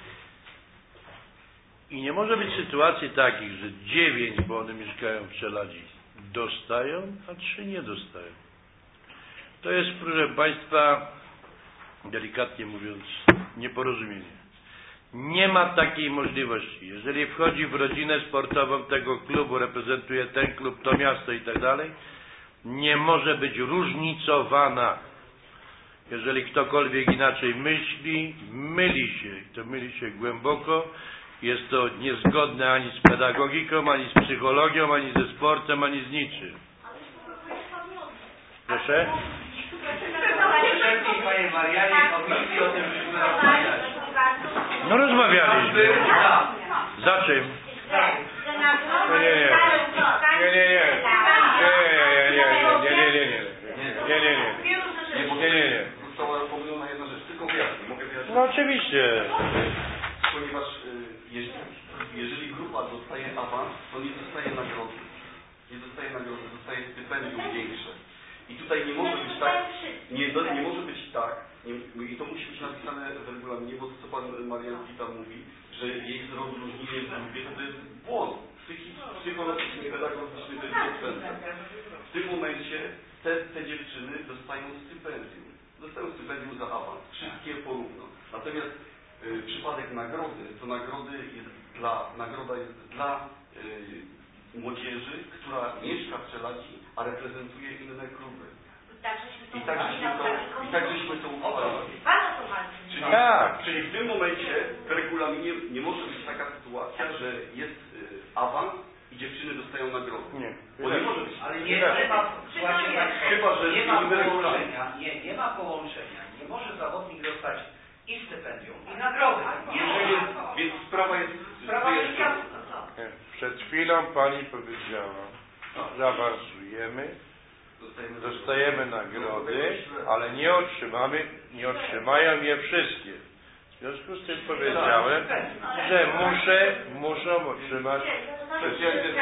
I nie może być sytuacji takich, że 9, bo one mieszkają w Czeladzi, dostają, a 3 nie dostają. To jest, proszę Państwa, delikatnie mówiąc, nieporozumienie. Nie ma takiej możliwości. Jeżeli wchodzi w rodzinę sportową tego klubu, reprezentuje ten klub, to miasto i tak dalej, nie może być różnicowana. Jeżeli ktokolwiek inaczej myśli, myli się. I to myli się głęboko. Jest to niezgodne ani z pedagogiką, ani z psychologią, ani ze sportem, ani z niczym. Proszę? Wcześniej, Panie Marianie, komisji o tym żeśmy rozmawiali. No rozmawialiśmy. Za czym? Nie. Została pomylona jedna rzecz, tylko wyjaśnię, mogę wyjaśnić? No oczywiście. Ponieważ jeżeli grupa dostaje awans, to nie dostaje nagrody. Nie dostaje nagrody, dostaje stypendium większe. I tutaj nie może być tak, nie może być tak, i to musi być napisane w regulaminie, bo to co pan Mariański tam mówi, że jest rozróżnienie w grupie, to jest błąd. Psychologiczny, pedagogiczny, to jest bezpędne. W tym momencie te dziewczyny dostają stypendium. Dostają stypendium za awans. Wszystkie porówno. Natomiast przypadek nagrody, to nagroda jest dla młodzieży, która mieszka w Czeladzi, a reprezentuje inne kluby. I tak żeśmy to uchwalali. Czyli w tym momencie w regulaminie nie może być taka sytuacja, że jest awans i dziewczyny dostają nagrodę. Nie. Bo nie może być. Ale nie ma, słuchajcie Państwo, Chyba, że nie ma zmienimy połączenia, nie ma połączenia. Nie może zawodnik dostać i stypendium, i nagrody. Jeżeli jest, więc sprawa jest jasna. Przed chwilą pani powiedziała, że awansujemy, dostajemy nagrody, ale nie otrzymają je wszystkie. W związku z tym powiedziałem, że muszą otrzymać specjalnie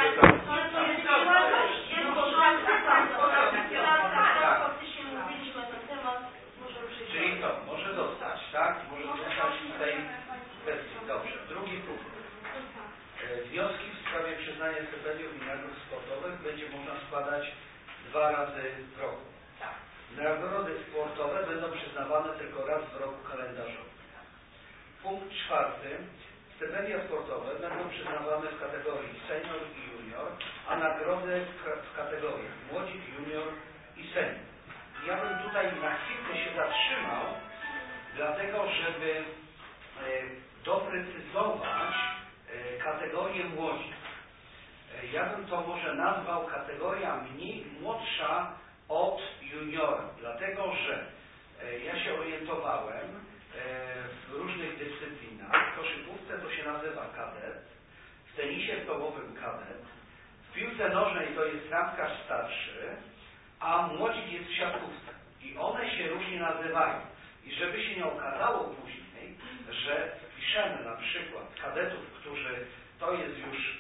Czyli to, może dostać, tak? Może dostać tutaj kwestii. Dobrze. Drugi punkt. Wnioski w sprawie przyznania stypendiów i nagród sportowych będzie można składać 2 razy w roku. Nagrody sportowe będą przyznawane tylko raz w roku kalendarzowym. Punkt 4. Stypendia sportowe będą przyznawane w kategorii senior i junior, a nagrody w kategoriach młodzik, junior i senior. Ja bym tutaj na chwilkę się zatrzymał, dlatego żeby doprecyzować kategorię młodzi. Ja bym to może nazwał kategoria młodsza od juniora, dlatego że ja się orientowałem w różnych dyscyplinach. W koszykówce to się nazywa kadet, w tenisie stołowym kadet, w piłce nożnej to jest trampkarz starszy, a młodzik jest w siatkówce. I one się różnie nazywają. I żeby się nie okazało później, że piszemy na przykład kadetów, którzy to jest już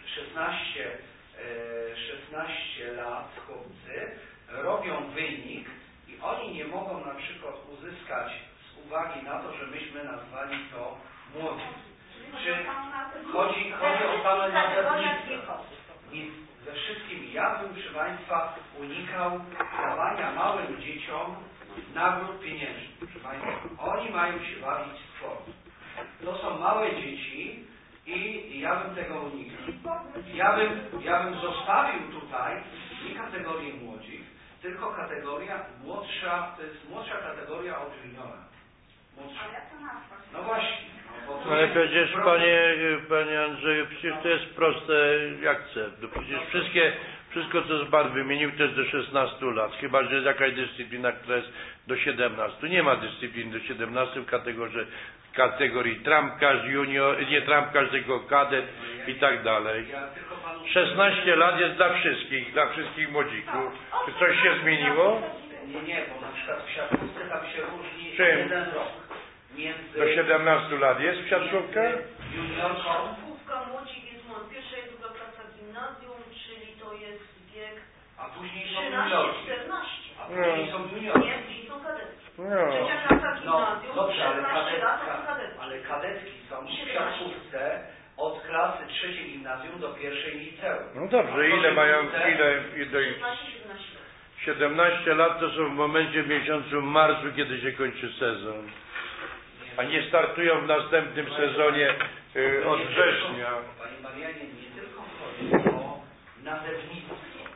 16 lat chłopcy, robią wynik i oni nie mogą na przykład uzyskać z uwagi na to, że myśmy nazwali to młodzi. Czy chodzi o same nazewnictwo? Ze wszystkim ja bym, proszę Państwa, unikał dawania małym dzieciom nagród pieniężnych. Proszę Państwa, oni mają się bawić w sport. To są małe dzieci i ja bym tego unikał. Ja bym zostawił tutaj nie kategorię młodzi, tylko kategoria młodsza, to jest młodsza kategoria od juniora. Młodsza. No właśnie. No ale przecież panie Andrzeju, przecież to jest proste jak chcę. No przecież wszystko co z Pan wymienił to jest do 16 lat. Chyba że jest jakaś dyscyplina, która jest do 17. Nie ma dyscyplin do 17 w kategorii trampkarz, junior, nie trampkarz, tylko kadet i tak dalej. 16 lat jest dla wszystkich młodzików. Czy coś się zmieniło? Nie, bo na przykład w siatkówce tam się różni Czym? 1 rok. Do 17 lat jest w siatkówkę? Juniorką. Siatkówka, młodzik jest pierwsza i druga klasa gimnazjum, czyli to jest wiek A później są juniorki. 13-14. A później są juniorki. Nie, później są kadetki. No. Trzecia klasa gimnazjum, Dobrze, 14 lat to są kadetki. ale kadetki są w siatkówce od klasy 3 gimnazjum do 1 liceum. No dobrze, ile mają, ile 16-17 lat. 17 lat to są w momencie w miesiącu marcu, kiedy się kończy sezon. A nie startują w następnym sezonie od września. Panie Marianie, nie tylko chodzi o nazewnictwo,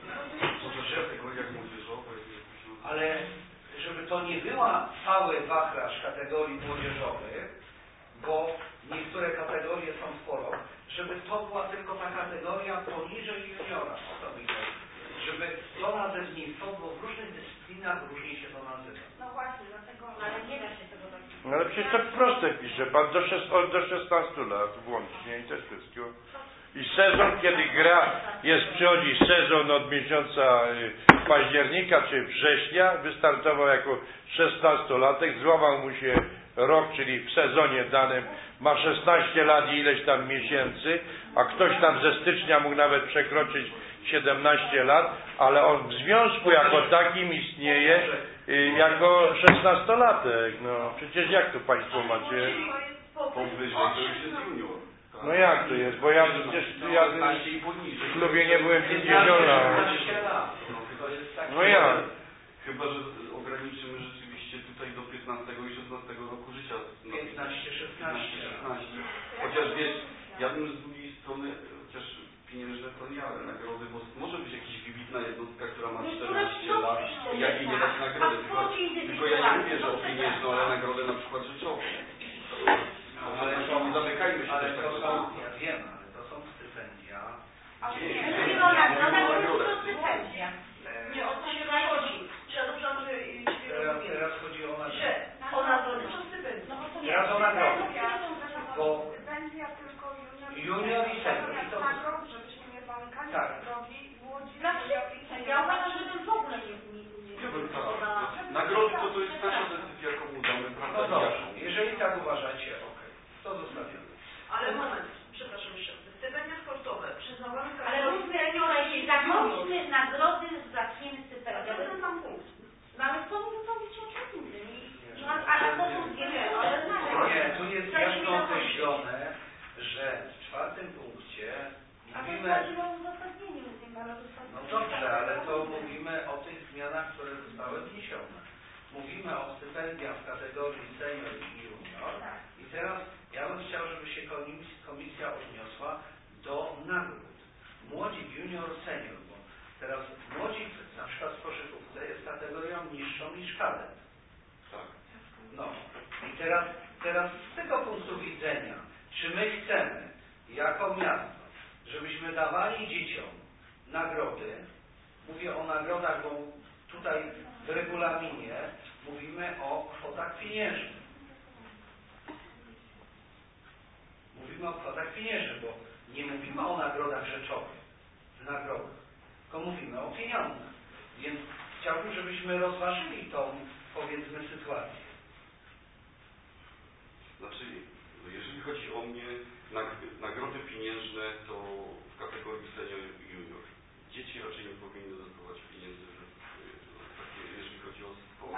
ale żeby to nie była cały wachlarz kategorii młodzieżowych, bo niektóre kategorie są sporo, żeby to była tylko ta kategoria poniżej juniora. O to mi chodzi. Żeby to nazewnictwo, bo w różnych dyscyplinach różnie się to nazywa. No właśnie, dlatego... Ale nie da się tego tak. No ale przecież tak proste pisze pan, do 16 lat włącznie i też wszystko. I sezon, kiedy przychodzi sezon od miesiąca października czy września, wystartował jako 16-latek, złamał mu się rok, czyli w sezonie danym ma 16 lat i ileś tam miesięcy, a ktoś tam ze stycznia mógł nawet przekroczyć 17 lat, ale on w związku jako takim istnieje jako 16-latek. No przecież jak to państwo macie? Powyżej to już jest junior. No jak to jest? Bo ja przecież w klubie nie byłem 50 lat. No jak? Chyba, że ograniczymy rzeczywiście tutaj do 15 i 16 roku życia. 15-16. Chociaż wiesz, ja bym z drugiej strony, chociaż pieniężne to nie, ale nagrody, bo może być jakaś wybitna jednostka, która ma 14 lat i jak jej nie dać nagrody. Tylko ja nie mówię, że o pieniężną, ale nagrodę na przykład rzeczową. Ale nie zamykajmy się też tak. Ja wiem, ale to są stypendia. Nie, teraz chodzi o nagrodę. Że o nagrody czy o stypendium? No bo to Teraz o nagrodę. Bo Stypendia tylko junior i senior. I to nagród, żebyśmy nie zamykali tak. drogi młodzi Dla senior i wszystkich. Ja uważam, że bym w ogóle nie Ja bym tak. Nagrody to jest nasza decyzja, komu damy, prawda? No i dobrze, jaką. jeżeli tak uważacie, okej, to zostawiamy. Ale moment, przepraszam jeszcze. Stypendia sportowe przyznawane Ale różne zakończmy nagrody, zaczniemy stypendia. To jest tam punkt. No ale co mi mówić o czym innym? Ale to są dwie Nie, tu jest jasno określone, że w 4. punkcie mówimy... No dobrze, ale to mówimy o tych zmianach, które zostały wniesione. Mówimy o stypendiach w kategorii senior i junior i teraz ja bym chciał, żeby się komisja odniosła do nagród. Młodzik, junior, senior, bo teraz młodzik na przykład w koszykówce jest kategorią niższą niż kadet. Tak. No i teraz z tego punktu widzenia, czy my chcemy jako miasto, żebyśmy dawali dzieciom nagrody, mówię o nagrodach, bo tutaj w regulaminie mówimy o kwotach pieniężnych. Mówimy o kwotach pieniężnych, bo nie mówimy o nagrodach rzeczowych, w nagrodach, tylko mówimy o pieniądzach. Więc chciałbym, żebyśmy rozważyli tą, powiedzmy, sytuację. Znaczy, jeżeli chodzi o mnie, nagrody pieniężne to w kategorii senior i junior. Dzieci raczej nie powinny dostawać pieniędzy, jeżeli chodzi o sport.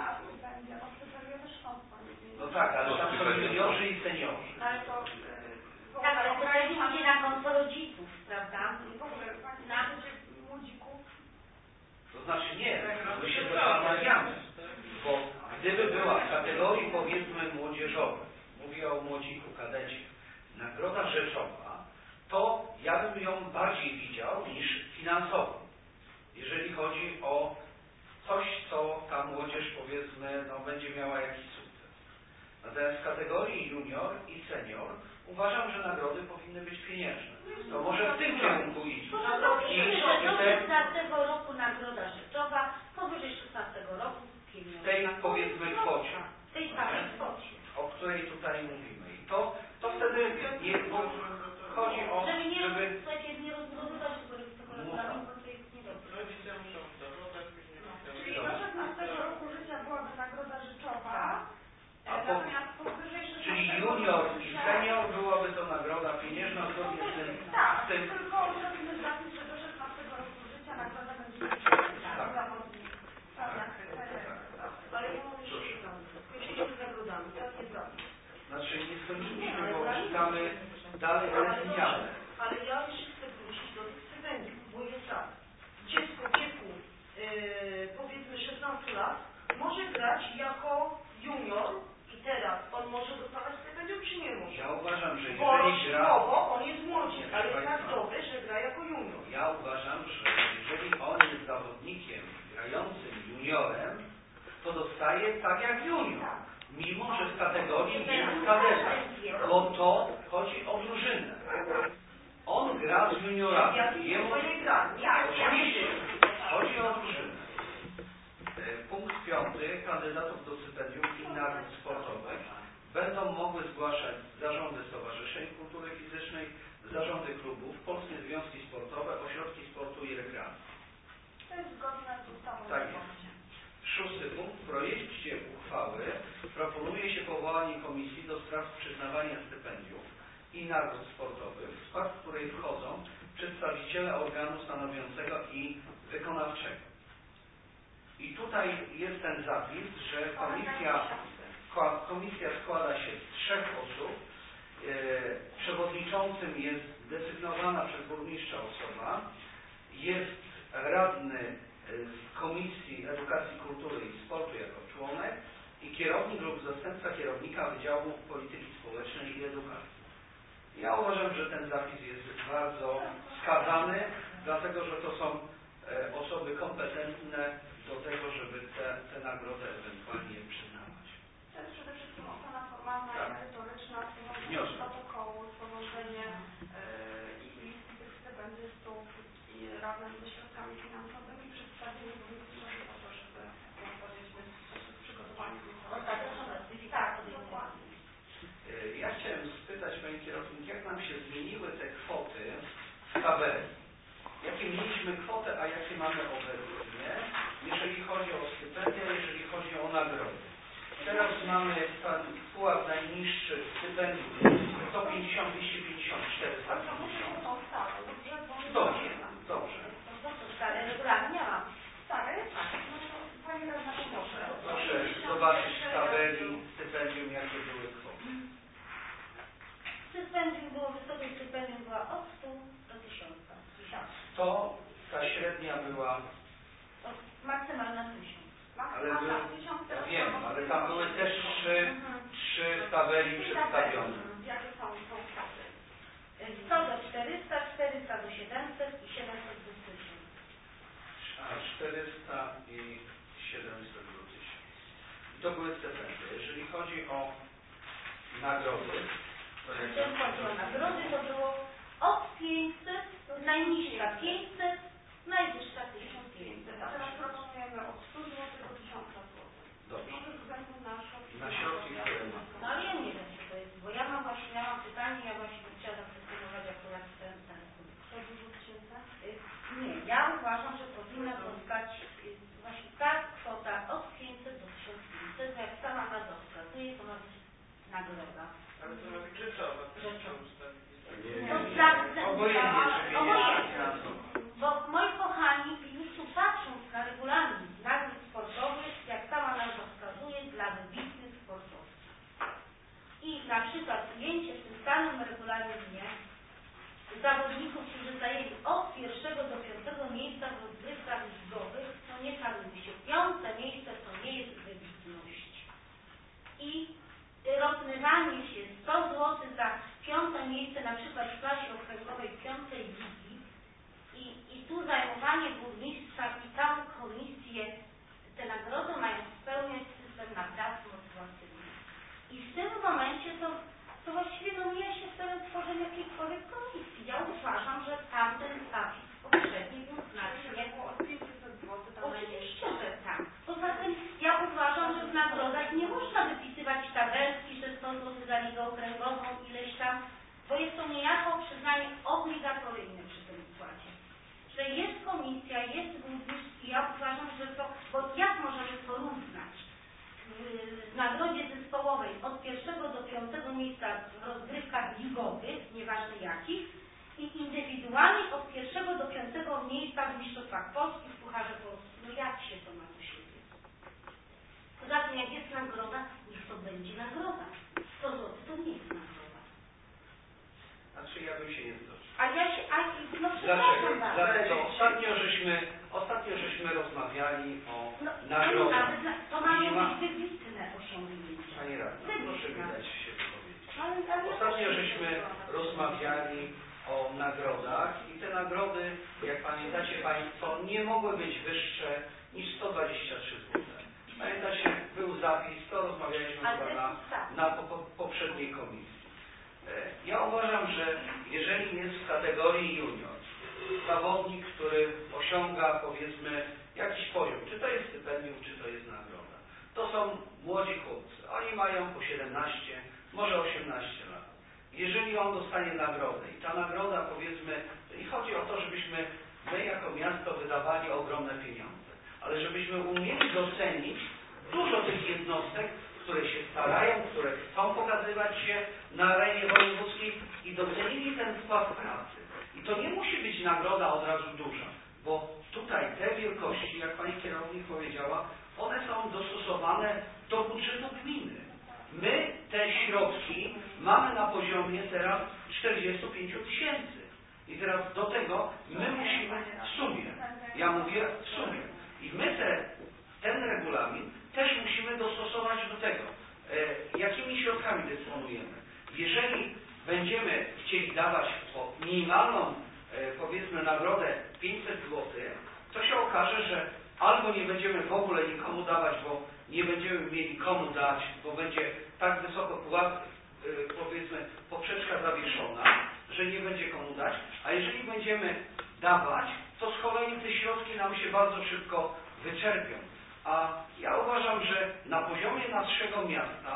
No tak, ale tam są juniorzy i seniorzy. Ale to... Tak, ale to idzie na konto rodziców, prawda? W ogóle na młodzików. To znaczy nie, my się zastanawiamy, bo gdyby była w kategorii, powiedzmy, młodzieżowej, mówię o młodziku, kadecie, nagroda rzeczowa, to ja bym ją bardziej widział niż finansową. Jeżeli chodzi o coś, co ta młodzież, powiedzmy, no, będzie miała jakiś sukces. Natomiast w kategorii junior i senior uważam, że nagrody powinny być pieniężne. To może w tym kierunku iść. Do 16 roku nagroda rzeczowa, powyżej 16 roku pieniądze. W tej, powiedzmy, kwocie. W tej samej kwocie. O której tutaj mówimy. I to wtedy nie chodzi o, żeby... Słuchajcie, nie rozbudowywać tego regulaminu, bo to jest niedobrze. Czyli do 16 roku życia byłaby nagroda rzeczowa, A natomiast powyżej 16 czyli junior i senior byłaby to nagroda pieniężna zgodnie z tym... Tak, z tym tylko zrobimy zapis, że do 16 roku życia nagroda będzie Ale ja mam jeszcze pytanie. Jeśli z nagrodami, to jest zapis. Znaczy nie skończyliśmy, bo czytamy dalej te zmiany. Ale ja jeszcze chcę wrócić do tych stypendiów, bo jest tak. Dziecko w wieku powiedzmy 16 lat może grać jako junior i teraz on może dostawać stypendium, czy nie może? Ja uważam, że Bo jeżeli gra... rocznowo on jest młodziek, ale jest tak dobry, że gra jako junior. Ja uważam, że jeżeli on jest zawodnikiem grającym juniorem, to dostaje tak jak junior. Mimo, że w kategorii jest kadeta. Bo to chodzi o drużynę. On gra z juniorami. Jemu... Oczywiście. Chodzi o drużynę. Punkt 5. Kandydatów do stypendium i nagród sportowych będą mogły zgłaszać zarządy stowarzyszeń kultury fizycznej, zarządy klubów, polskie związki sportowe, ośrodki sportu i rekreacji. To jest zgodne z ustawą. Tak jest. 6. punkt. W projekcie uchwały proponuje się powołanie komisji do spraw przyznawania stypendiów i nagród sportowych, w skład której wchodzą przedstawiciele organu stanowiącego i wykonawczego. I tutaj jest ten zapis, że komisja składa się z 3 osób. Przewodniczącym jest desygnowana przez burmistrza osoba. Jest radny z Komisji Edukacji, Kultury i Sportu jako członek i kierownik lub zastępca kierownika Wydziału Polityki Społecznej i Edukacji. Ja uważam, że ten zapis jest bardzo wskazany, dlatego że to są osoby kompetentne do tego, żeby te nagrody ewentualnie przyznawać. To jest przede wszystkim ocena formalna i merytoryczna, sporządzenie protokołu, sporządzenie i listy tych stypendystów i razem ze środkami finansowymi przedstawienie burmistrzowi po to, żeby powiedzmy w sposób przygotowany chciałem spytać Pani Kierownik, jak nam się zmieniły te kwoty w tabeli? Jakie mieliśmy kwotę, a jakie mamy obecnie, jeżeli chodzi o stypendia, jeżeli chodzi o nagrody? Teraz mamy pułap najniższy stypendium 150, 250, 450. Dobrze, dobrze. Stare regularnie nie mam. Stare? Pani radna, Proszę zobaczyć w tabeli stypendium, jakie były kwoty. Stypendium było, wysokie stypendium była od 100 do 1000. To ta średnia była, Maksymalna 1000. ale ja wiem, ale tam były też trzy w tabeli przedstawione. Jakie są kwoty? 100 do 400, 400 do 700 i 700 do 1000. A 400 i 700 do 1000. I to były stypendia. Jeżeli chodzi o nagrody, to Jeżeli chodzi o nagrody, to było od 500, najniższa 500, najwyższa 1500. A teraz proponujemy od 100 zł do 1000 zł. Dobrze. Może ze względu na środki. Na środki, które ma. No ale ja nie wiem, czy to jest, bo ja mam pytanie, ja właśnie bym chciała zakwestionować akurat ten. To dużo tysięcy? Nie, ja uważam, że powinna zostać właśnie ta kwota od 500 do 1500, jak sama nazwa wskazuje, to ma być nagroda. Ale to ma być rzeczowa. Bo moi kochani, już tu patrząc na regulamin nagród sportowych, jak sama nazwa wskazuje, dla wybitnych sportowców. I na przykład ujęcie w tym samym regulaminie zawodników, którzy zajęli od 1. do 5. miejsca w rozgrywkach ligowych, to nie szanujmy się. 5. miejsce to nie jest wybitność. I rozmywanie się 100 zł za 5. miejsce na przykład w klasie okręgowej 5. ligi i tu zajmowanie burmistrza i całą komisję, te nagrody mają spełniać system nagrody motywacyjnej. I w tym momencie to właściwie mija się z celem tworzenia jakiejkolwiek komisji. Ja uważam, że tamten zapis poprzedni był znacznie. Oczywiście, że tak. Poza tym ja uważam, że w nagrodach nie można wypisywać tabelki, że 100 zł za ligę okręgową, ileś tam, bo jest to niejako przyznanie obligatoryjne przy tym układzie. Że jest komisja, jest burmistrz i ja uważam, że to, bo jak możemy porównać w nagrodzie zespołowej od 1. do 5. miejsca w rozgrywkach ligowych, nieważne jakich, i indywidualnie od 1. do 5. miejsca w mistrzostwach Polski, w Pucharze Polski. No jak się to ma do siebie? Poza tym jak jest nagroda, niech to będzie nagroda. 100 zł to nie jest nagroda. Znaczy ja bym się nie zgodził. A ja się, no Dlaczego? przepraszam bardzo. Dlatego ostatnio żeśmy rozmawiali o nagrodach. To mają być wybitne osiągnięcia. Pani radna, proszę mi dać się wypowiedzieć. Ale Ostatnio żeśmy rozmawiali o nagrodach i te nagrody, jak pamiętacie Państwo, nie mogły być wyższe niż 123 zł. Pamiętacie, był zapis, to rozmawialiśmy chyba na poprzedniej komisji. Ja uważam, że jeżeli jest w kategorii junior zawodnik, który osiąga powiedzmy jakiś poziom, czy to jest stypendium, czy to jest nagroda, to są młodzi chłopcy. Oni mają po 17, może 18 lat. Jeżeli on dostanie nagrodę i ta nagroda powiedzmy, i chodzi o to, żebyśmy my jako miasto wydawali ogromne pieniądze, ale żebyśmy umieli docenić dużo tych jednostek, które się starają, które chcą pokazywać się na arenie wojewódzkiej i docenili ten wkład pracy. I to nie musi być nagroda od razu duża, bo tutaj te wielkości, jak Pani kierownik powiedziała, one są dostosowane do budżetu gminy. My te środki mamy na poziomie teraz 45 000. I teraz do tego my musimy w sumie, ja mówię w sumie, i my ten regulamin też musimy dostosować do tego, jakimi środkami dysponujemy. Jeżeli będziemy chcieli dawać minimalną, powiedzmy, nagrodę 500 zł, to się okaże, że albo nie będziemy w ogóle nikomu dawać, bo nie będziemy mieli komu dać, bo będzie tak wysoko powiedzmy poprzeczka zawieszona, że nie będzie komu dać, a jeżeli będziemy dawać, to z kolei te środki nam się bardzo szybko wyczerpią. A ja uważam, że na poziomie naszego miasta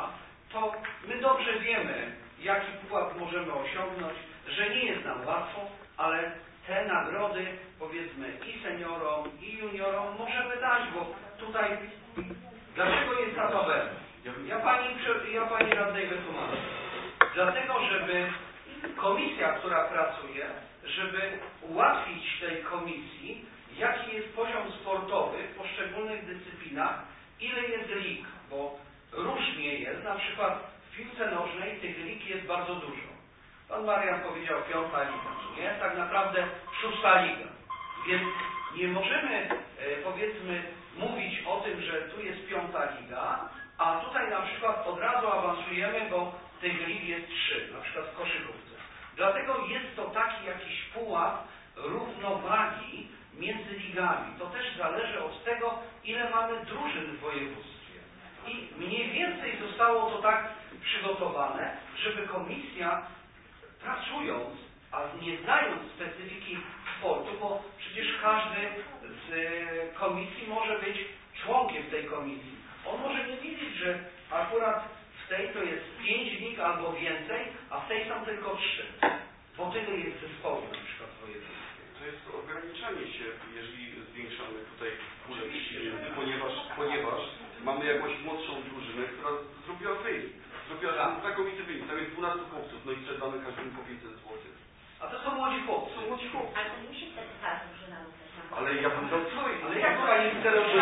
to my dobrze wiemy, jaki pułap możemy osiągnąć, że nie jest nam łatwo, ale te nagrody, powiedzmy, i seniorom, i juniorom możemy dać, bo tutaj, dlaczego jest ta tabela? Ja pani radnej wytłumaczę. Dlatego, żeby komisja, która pracuje, żeby ułatwić tej komisji, jaki jest poziom sportowy w poszczególnych dyscyplinach, ile jest lig, bo różnie jest, na przykład w piłce nożnej tych lig jest bardzo dużo. Pan Marian powiedział 5. liga, nie? Tak naprawdę 6. liga. Więc nie możemy, powiedzmy, mówić o tym, że tu jest 5. liga, a tutaj na przykład od razu awansujemy, bo tych lig jest 3, na przykład w koszykówce. Dlatego jest to taki jakiś pułap równowagi między ligami. To też zależy od tego, ile mamy drużyn w województwie. I mniej więcej zostało to tak przygotowane, żeby komisja, pracując, a nie znając specyfiki sportu, bo przecież każdy z komisji może być członkiem tej komisji. On może nie wiedzieć, że akurat w tej to jest 5 lig albo więcej, a w tej są tylko 3. Bo tyle jest zespołów na przykład w województwie. To jest ograniczanie się, jeżeli zwiększamy tutaj pulę pieniędzy, ponieważ mamy jakąś młodszą drużynę, która zrobiła wynik. Zrobiła znakomity wynik. Tam jest 12 chłopców, no i sprzedamy każdemu po 500 zł. A to są młodzi chłopcy. Są młodzi chłopcy. Ale to nie musi wtedy ta drużyna zostać. Ale ja bym dał swoje. Ale jak pani chce robić?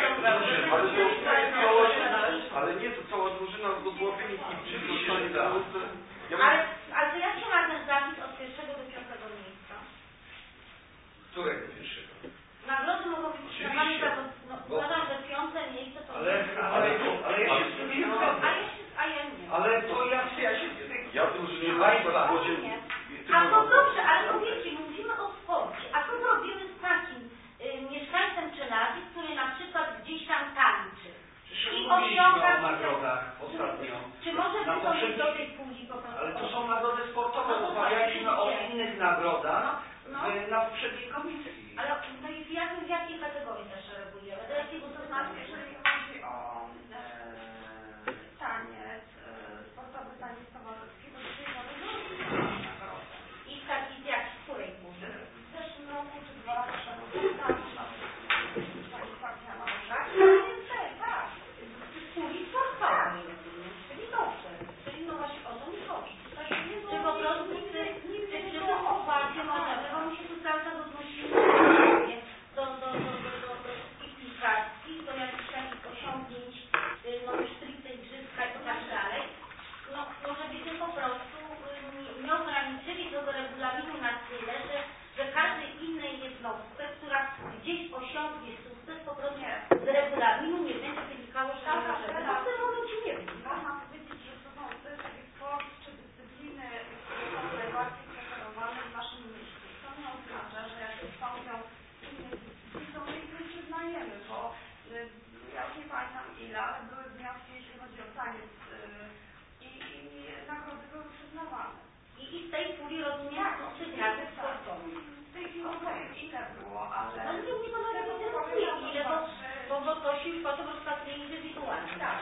Ale nie, to cała drużyna zdobyła wynik i dostanie Ale to jak się ma ten zapis od 1. do 5. miejsca? Którego pierwszego? Nagrody mogą być przyznawane za zakładam, że 5. miejsce to... Ale ja się z tym nie zgadzam. A ja nie. Ale to ja się z tym... Ja drużynie Państwa. A to dobrze, ale powiedzcie, mówimy o sporcie. A co zrobimy z takim mieszkańcem Czelawi, który na przykład gdzieś tam tańczy? I osiąga... o nagrodach ostatnio. Czy może wystąpić do tej puli po prostu? Ale to są nagrody sportowe. Rozmawialiśmy o innych nagrodach na poprzedniej komisji. Ale no i w jakiej kategorii też regulujemy? Do jakiego to znaczy? Jeżeli chodzi o taniec, sportowy taniec towarzyski, to dzisiaj mamy nagrodę. I z której puli? W zeszłym roku czy 2 lata temu satysfakcja małża. Tak. Z puli sportowej. Czyli dobrze. Czyli no właśnie o to mi chodzi. Czy po prostu przy tym oparciu możemy, bo my się tu cały czas odnosimy do implikacji, do jakichś takich osiągnięć, no już stricte igrzyska i tak dalej. No może byśmy po prostu nie ograniczyli tego regulaminu na tyle, że każdej innej jednostce, która gdzieś osiągnie sukces, po prostu z regulaminu nie będzie wynikało, że nie możemy. No w tym momencie nie wiem. Można powiedzieć, że to jest taki sport czy dyscypliny, które są najbardziej preferowane w naszym mieście. To nie oznacza, że jak wystąpią inne dyscypliny, to my ich nie przyznajemy, bo ja już nie pamiętam ile, ale były wnioski, jeśli chodzi o taniec i nagrody były przyznawane. I z tej puli rozumiem dyscypliny sportowe. W tej chwili nie wiem ile było, ale... Ale nie interesuje ile, bo to się już potem rozpatruje indywidualnie. Tak.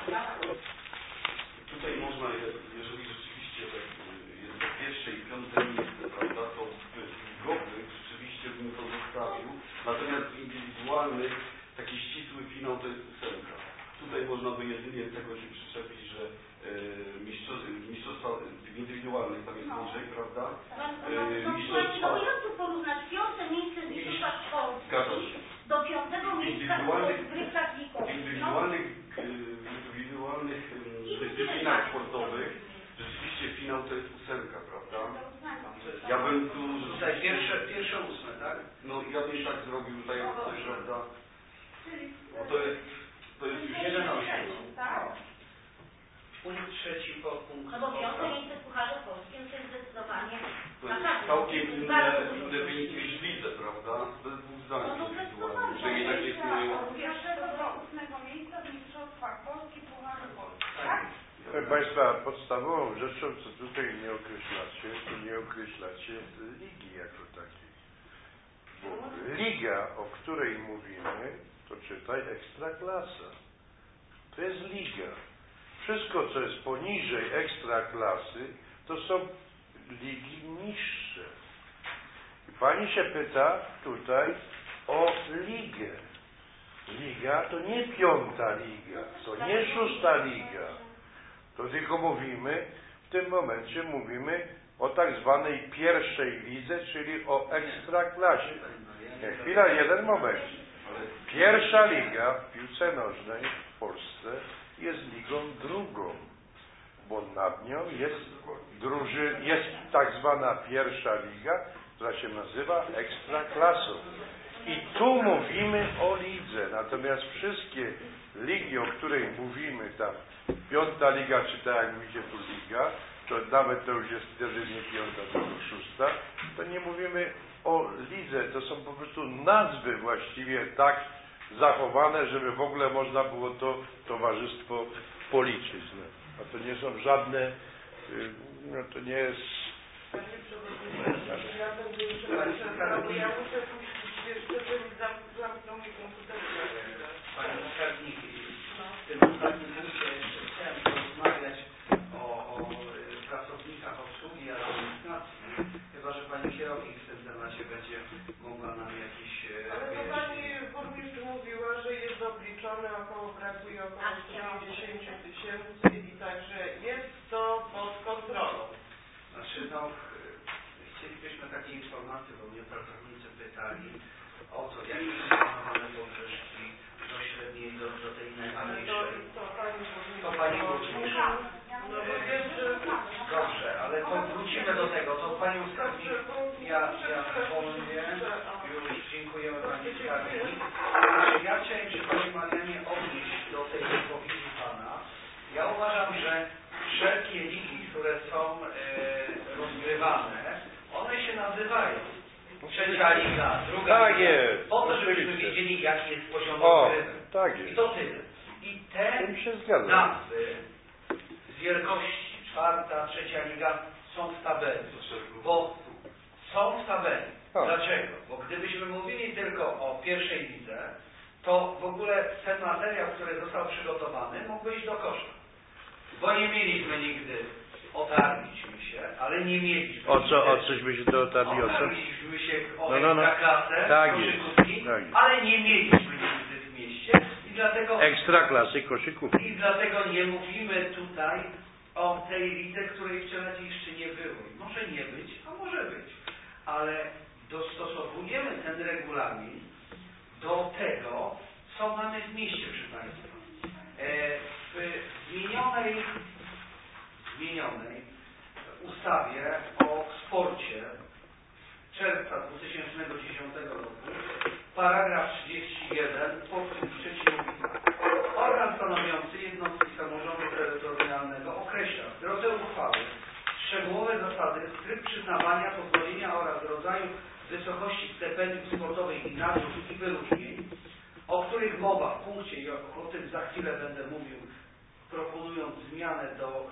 Tutaj można, jeżeli rzeczywiście tak jest to 1. i 5. miejsce, prawda, to w ligowych rzeczywiście bym to zostawił, natomiast w indywidualnych taki ścisły finał to jest 8. Tutaj można by jedynie tego się przyczepić, że mistrzostwa indywidualnych tam jest niżej, prawda? No jak tu porównać 5. miejsce w mistrzostwach Polski do 5. miejsca w rozgrywkach ligowych? W indywidualnych dyscyplinach sportowych rzeczywiście finał to jest 8, prawda? Ja bym tu... Pierwsze 8, tak? No ja bym tak zrobił, tak jak coś, prawda? No to jest już 1-8. Tak. Punkt 3 po punkcie. No bo 5. miejsce w Pucharze Polskim to jest zdecydowanie to jest naprawdę całkiem inne wyniki niż w lidze, prawda? Bez dwóch zdań indywidualnych, że jednak istnieją... Od 1. do 8. miejsca w mistrzostwach Polski, Pucharze Polski. Tak? Proszę Państwa, podstawową rzeczą, co tutaj nie określacie, to nie określacie ligi jako takiej. Bo liga, o której mówimy, to czytaj Ekstraklasa. To jest liga. Wszystko, co jest poniżej ekstraklasy, to są ligi niższe. I pani się pyta tutaj o ligę. Liga to nie 5. liga, to nie 6. liga. To tylko mówimy, w tym momencie mówimy o tak zwanej pierwszej lidze, czyli o ekstraklasie. Nie, chwila, jeden moment. Pierwsza liga w piłce nożnej w Polsce jest ligą drugą, bo nad nią jest tak zwana pierwsza liga, która się nazywa ekstraklasą. I tu mówimy o lidze, natomiast wszystkie ligi, o której mówimy, tam 5. liga, czy tak jak mówicie tu liga, to nawet to już jest wtedy nie 5., tylko 6., to nie mówimy o lidze, to są po prostu nazwy właściwie tak zachowane, żeby w ogóle można było to towarzystwo policzyć. No. A to nie są żadne, no to nie jest... Panie Przewodniczący, ja będę jeszcze bo ja muszę puścić jeszcze, żeby zamknął mi komputer. Pani skarbnik, w tym ostatnim punkcie jeszcze chciałem porozmawiać o pracownikach obsługi i administracji, chyba że pani kierownik w tym temacie będzie mogła nam jakiś... Ale to pani burmistrz mówiła, że jest obliczone brakuje około 150 000 i także jest to pod kontrolą. Znaczy, no, chcielibyśmy takiej informacji, bo mnie pracownicy pytali o to, jakie są planowane podwyżki do średniej, do tej najmniejszej. To pani burmistrz. No bo wiem, że... Dobrze, ale to wrócimy do tego. To panią skarbnik, ja wolnie, już dziękujemy pani skarbnik. Ja chciałem się pani Marianie odnieść do tej wypowiedzi pana. Ja uważam, że wszelkie ligi, które są rozgrywane, one się nazywają 3. liga, 2. liga, po to, żebyśmy wiedzieli, jaki jest poziom rozgrywek. Tak jest. I to tyle. I te nazwy z wielkości 4., 3. liga są w tabeli, bo są w tabeli. Dlaczego? Bo gdybyśmy mówili tylko o 1. lidze, to w ogóle ten materiał, który został przygotowany, mógł być do kosza. Bo nie mieliśmy nigdy, otarliśmy się, ale nie mieliśmy. O cośmy się to otarli? Otarliśmy się o ekstraklasę, tak koszykówki, ale nie mieliśmy nigdy w mieście i dlatego... Ekstraklasy koszykówki. I dlatego nie mówimy tutaj o tej lidze, której wczoraj jeszcze nie było. Może nie być, a może być. Ale dostosowujemy ten regulamin do tego, co mamy w mieście, proszę Państwa. W zmienionej ustawie o sporcie czerwca 2010 roku, paragraf 31, punkt 3 mówi tak. Organ stanowiący jednostki samorządu terytorialnego określa w drodze uchwały szczegółowe zasady, tryb przyznawania, pozwolenia oraz rodzaju wysokości stypendium sportowej i nagród i wyróżnień, o których mowa w punkcie, i o tym za chwilę będę mówił, proponując zmianę do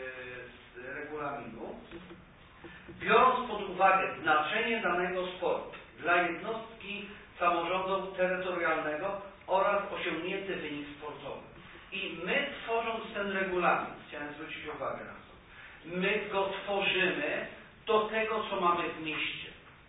regulaminu, biorąc pod uwagę znaczenie danego sportu dla jednostki samorządu terytorialnego oraz osiągnięty wynik sportowy. I my, tworząc ten regulamin, chciałem zwrócić uwagę na to, my go tworzymy do tego, co mamy w mieście.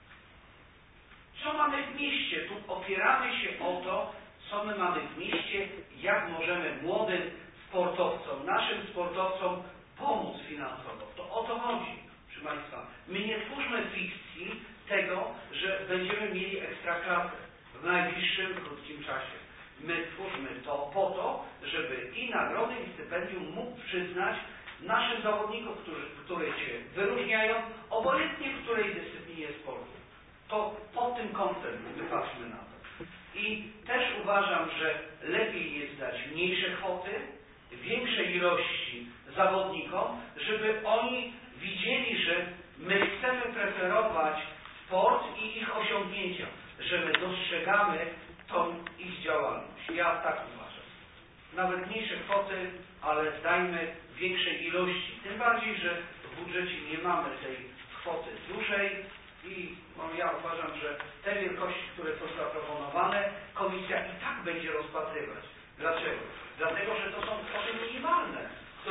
Co mamy w mieście? Tu opieramy się o to, co my mamy w mieście, jak możemy młodym sportowcom, naszym sportowcom pomóc finansowo. To o to chodzi, proszę Państwa. My nie twórzmy fikcji tego, że będziemy mieli ekstraklasę w najbliższym, krótkim czasie. My twórzmy to po to, żeby i nagrody, i stypendium mógł przyznać naszym zawodnikom, którzy się wyróżniają, obojętnie w której dyscyplinie sportu. To pod tym kątem my patrzmy na to. I też uważam, że lepiej jest dać mniejsze kwoty, większe ilości zawodnikom, żeby oni widzieli, że my chcemy preferować sport i ich osiągnięcia, że my dostrzegamy tą ich działalność. Ja tak uważam. Nawet mniejsze kwoty, ale dajmy większej ilości. Tym bardziej, że w budżecie nie mamy tej kwoty dużej i ja uważam, że te wielkości, które są zaproponowane, komisja i tak będzie rozpatrywać. Dlaczego? Dlatego, że to są kwoty minimalne.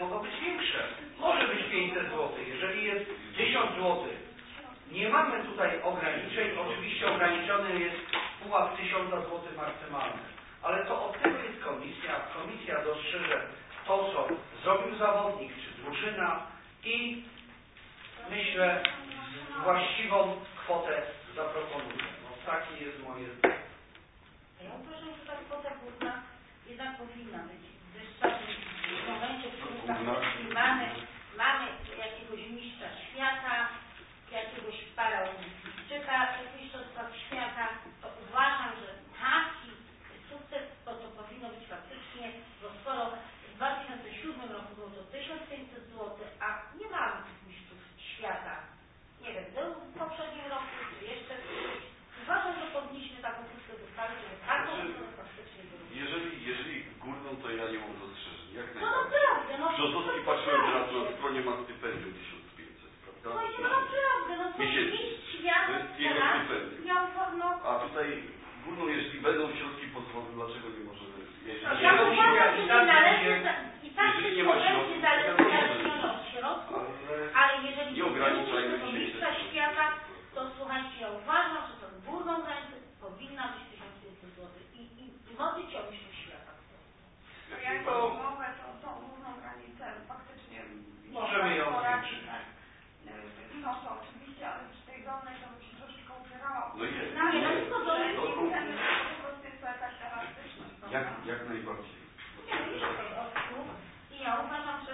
mogą być większe. Może być 500 zł, jeżeli jest 1000 zł. Nie mamy tutaj ograniczeń, oczywiście ograniczony jest pułap 1000 zł maksymalny. Ale to od tego jest komisja. Komisja dostrzeże to, co zrobił zawodnik czy drużyna i myślę właściwą kwotę zaproponuje. No takie jest moje zdanie. Ja uważam, że ta kwota górna jednak powinna być wyższa w momencie, w którym faktycznie mamy jakiegoś mistrza świata, jakiegoś paraolimpijczyka, mistrzostwa świata, to uważam, że taki sukces to powinno być faktycznie, bo skoro w 2007 roku było to 1500 zł, a nie mamy tych mistrzów świata, nie wiem, był w poprzednim roku, czy jeszcze kiedyś, uważam, że powinniśmy taką kwotę dostać, żeby taką kwotę faktycznie było. Jeżeli górną, to ja nie mam zastrzeżeń. Jak No najbardziej. naprawdę, no Brzozowski patrzyłem teraz na stronie, ma stypendium 1500, prawda? no i naprawdę, no to Miesięcznie. mistrz świata To jest jego teraz stypendium. miał no. A tutaj górną, jeżeli będą środki pozwolone, dlaczego nie możemy? Ja uważam, że nie należy i tak jeżeli nie ma będzie środków, zależnie od środków, ale jeżeli nie ograniczajmy tego się mistrza świata, to słuchajcie, ja uważam, że tą górną granicę powinna być 1500 zł i modlić o mistrzów świata. To jak mogę, to tą główną granicę faktycznie Możemy ją poradzić, zwiększyć. tak. No to oczywiście, ale przy tej dolnej to bym się troszeczkę upierała. No jest. Nie, no tylko do Nie chcemy, że po prostu jest to jakaś elastyczność. Jak najbardziej. Nie, już i ja uważam, że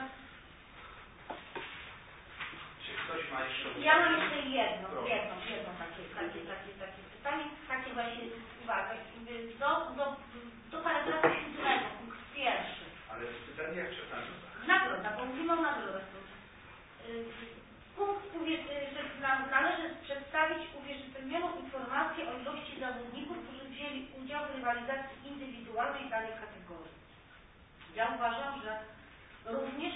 Czy ktoś ma jeszcze... ja mam jeszcze jedno takie pytanie, takie właśnie uwagę do paragrafu 7, punkt 1. Ale w stypendiach czy tam? Nagroda, bo mówimy o nagrodach. Punkt mówi, że należy przedstawić uwierzytelnioną informację o ilości zawodników, którzy wzięli udział w rywalizacji indywidualnej w danej kategorii. Ja uważam, że również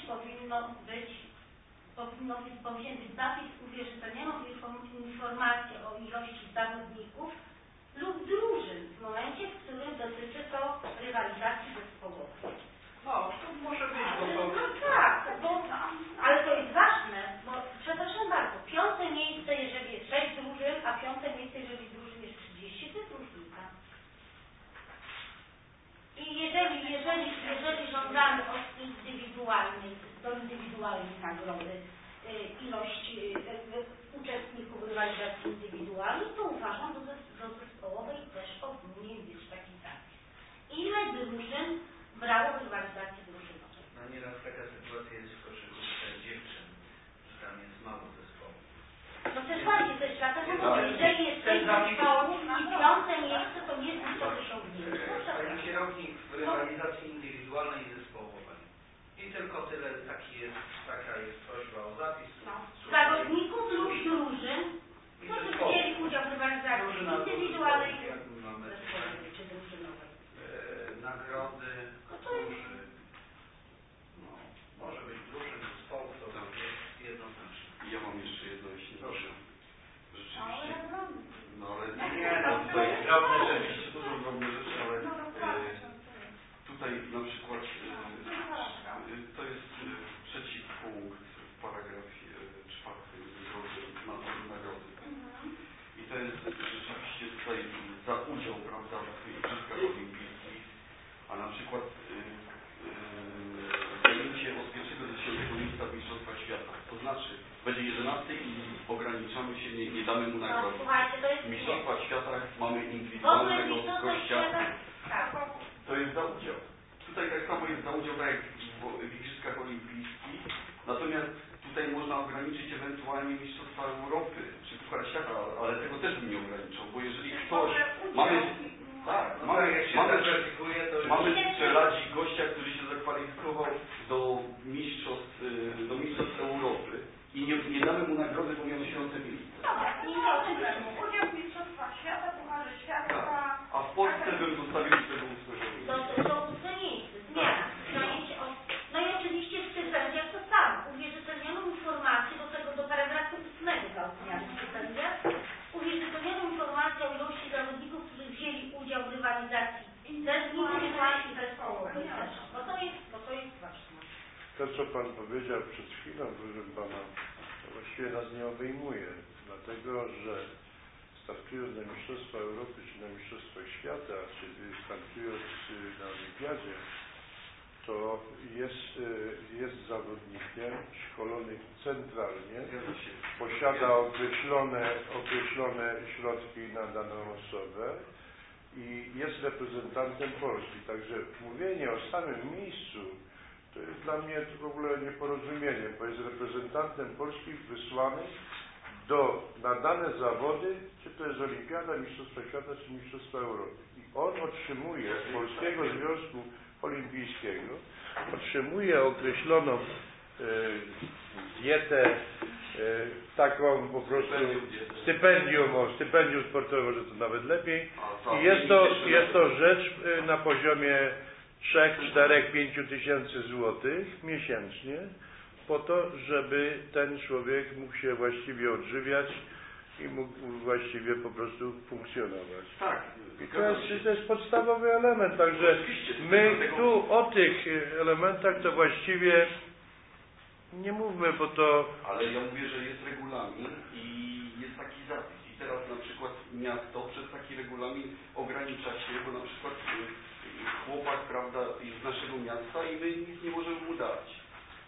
powinien być zapis uwierzytelnioną informację o ilości zawodników lub drużyn w momencie, w którym dotyczy to rywalizacji zespołowej. No, to może być, bo to... No tak, ale to jest ważne, bo przepraszam bardzo, 5. miejsce, jeżeli jest 6 drużyn, a 5. miejsce, jeżeli drużyn jest 30, to jest różnica. I jeżeli żądamy do indywidualnej nagrody ilość uczestników rywalizacji indywidualnej, to uważam, że do zespołowej też powinien być taki zapis. Ile drużyn brało w rywalizacji drużynowej? No nieraz taka sytuacja jest w koszykówce dziewczyn, że tam jest mało zespołów. No też właśnie, też dlatego mówię, jeżeli jest 6 zespołów i 5. miejsce, to nie jest to osiągnięcie. Pani kierownik w rywalizacji indywidualnej i zespołowej. I tylko tyle, taka jest prośba o zapis. No. Zawodników lub drużyn, którzy wzięli udział w rywalizacji indywidualnej zespołowej czy drużynowej. Nagrody, którzy... No, może być drużyn, zespołów, to tam jest jednoznaczne. Ja mam jeszcze jedno, jeśli Proszę. Rzeczywiście. No ale Nie, no tutaj drobne rzeczy, to są drobne rzeczy, ale tutaj na przykład to jest trzeci punkt w paragrafie 4 nagrody. I to jest rzeczywiście tutaj za udział, prawda, w igrzyskach olimpijskich, a na przykład zajęcie od 1. do 10. miejsca w mistrzostwach świata. To znaczy będzie 11 i ograniczamy się, nie damy mu nagrody. W mistrzostwach świata mamy indywidualnego gościa. To jest za udział. Tutaj tak samo jest za udział tak jak w igrzyskach olimpijskich, natomiast tutaj można ograniczyć ewentualnie mistrzostwa Europy czy Puchar Świata, ale tego też bym nie ograniczał, bo jeżeli ktoś mamy strzeladzi gościa, który się zakwalifikował do mistrzostw Europy i nie damy mu nagrody, bo miał 10. miejsce. Udział w mistrzostwach świata, Pucharze Świata. A w Polsce bym zostawił tego 8. To 8. miejsce, zmiana. No i oczywiście w stypendiach to samo. Uwierzytelnioną informację do paragrafu 8 dla zmiany w stypendiach. Uwierzytelnioną informację o ilości zawodników, którzy wzięli udział w rywalizacji indywidualnej i zespołowej też. Bo to jest ważne. To, co Pan powiedział przed chwilą, proszę Pana, to właściwie nas nie obejmuje, dlatego że startując na Mistrzostwa Europy czy na Mistrzostwach Świata, czy startując na Olimpiadzie, to jest zawodnikiem szkolony centralnie, posiada określone środki na daną osobę i jest reprezentantem Polski. Także mówienie o samym miejscu to jest dla mnie w ogóle nieporozumienie, bo jest reprezentantem Polski wysłany na dane zawody, czy to jest Olimpiada, Mistrzostwa Świata, czy Mistrzostwa Europy. I on otrzymuje z Polskiego Związku Olimpijskiego, otrzymuje określoną dietę, taką po prostu stypendium sportowe, że to nawet lepiej. I jest to rzecz na poziomie 3, 4, 5 tysięcy złotych miesięcznie, po to, żeby ten człowiek mógł się właściwie odżywiać i mógł właściwie po prostu funkcjonować. Tak. I to jest podstawowy element, także my tu o tych elementach to właściwie nie mówmy, bo to... Ale ja mówię, że jest regulamin i jest taki zapis. I teraz na przykład miasto przez taki regulamin ogranicza się, bo na przykład chłopak, prawda, jest z naszego miasta i my nic nie możemy mu dać.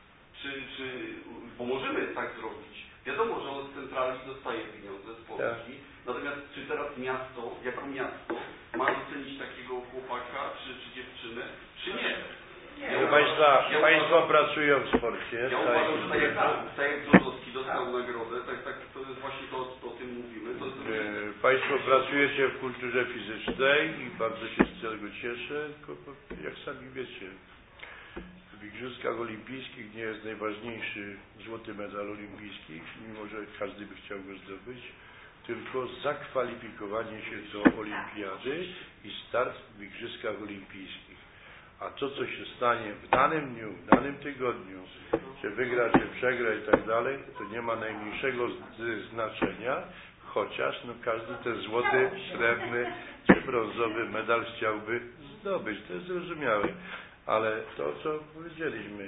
Bo możemy tak zrobić. Wiadomo, że on z centrali dostaje pieniądze z Polski, natomiast czy teraz miasto, jako miasto, ma docenić takiego chłopaka, czy dziewczynę, czy nie? Państwo pracują w sporcie. Ja uważam, że tak jak Brzozowski dostał nagrodę, tak to jest właśnie to, o tym mówimy. Państwo pracujecie w kulturze fizycznej i bardzo się z tego cieszę, tylko jak sami wiecie, w Igrzyskach Olimpijskich nie jest najważniejszy złoty medal olimpijski, mimo że każdy by chciał go zdobyć, tylko zakwalifikowanie się do olimpiady i start w Igrzyskach Olimpijskich. A to, co się stanie w danym dniu, w danym tygodniu, czy wygra, czy przegra i tak dalej, to nie ma najmniejszego znaczenia, chociaż każdy ten złoty, srebrny czy brązowy medal chciałby zdobyć. To jest zrozumiałe. Ale to, co powiedzieliśmy,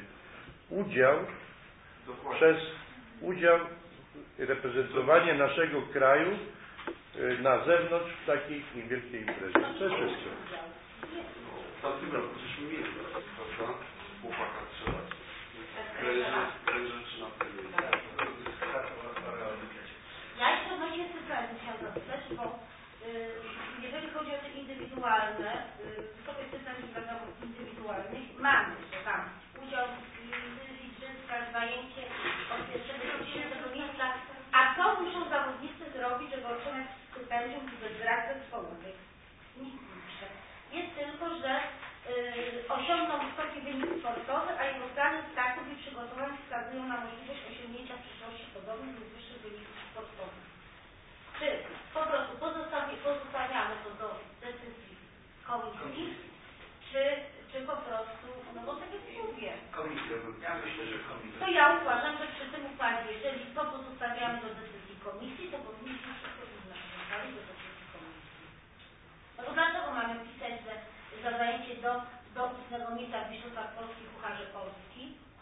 reprezentowanie naszego kraju na zewnątrz w takiej niewielkiej imprezie. To jest wszystko. W tamtym roku żeśmy mieli, prawda? Chłopaka strzelać. Kręże 13 miejsce. Ja jeszcze odnośnie stypendium chciałam zapytać, bo jeżeli chodzi o te indywidualne, wysokie stypendium dla zawodów indywidualnych, mamy, że tam udział w igrzyskach, zajęcie od pierwszego do 10 miejsca, a co muszą zawodnicy zrobić, żeby otrzymać stypendium bez brak zespołowych? Nic nie. Jest tylko, że osiągną wysoki wynik sportowy, a jego plany startów i przygotowań wskazują na możliwość osiągnięcia w przyszłości podobnych lub wyższych wyników sportowych. Czy po prostu pozostawiamy to do decyzji komisji, czy po prostu, no bo tak jak mówię. Ja myślę, że komisja. To ja uważam, że przy tym układzie, jeżeli to pozostawiamy do decyzji komisji, to powinniśmy wszystko zostawić do decyzji komisji. No to dlaczego mamy pisać, że za zajęcie do ósmego miejsca w Mistrzostwach Polski Pucharze Polski,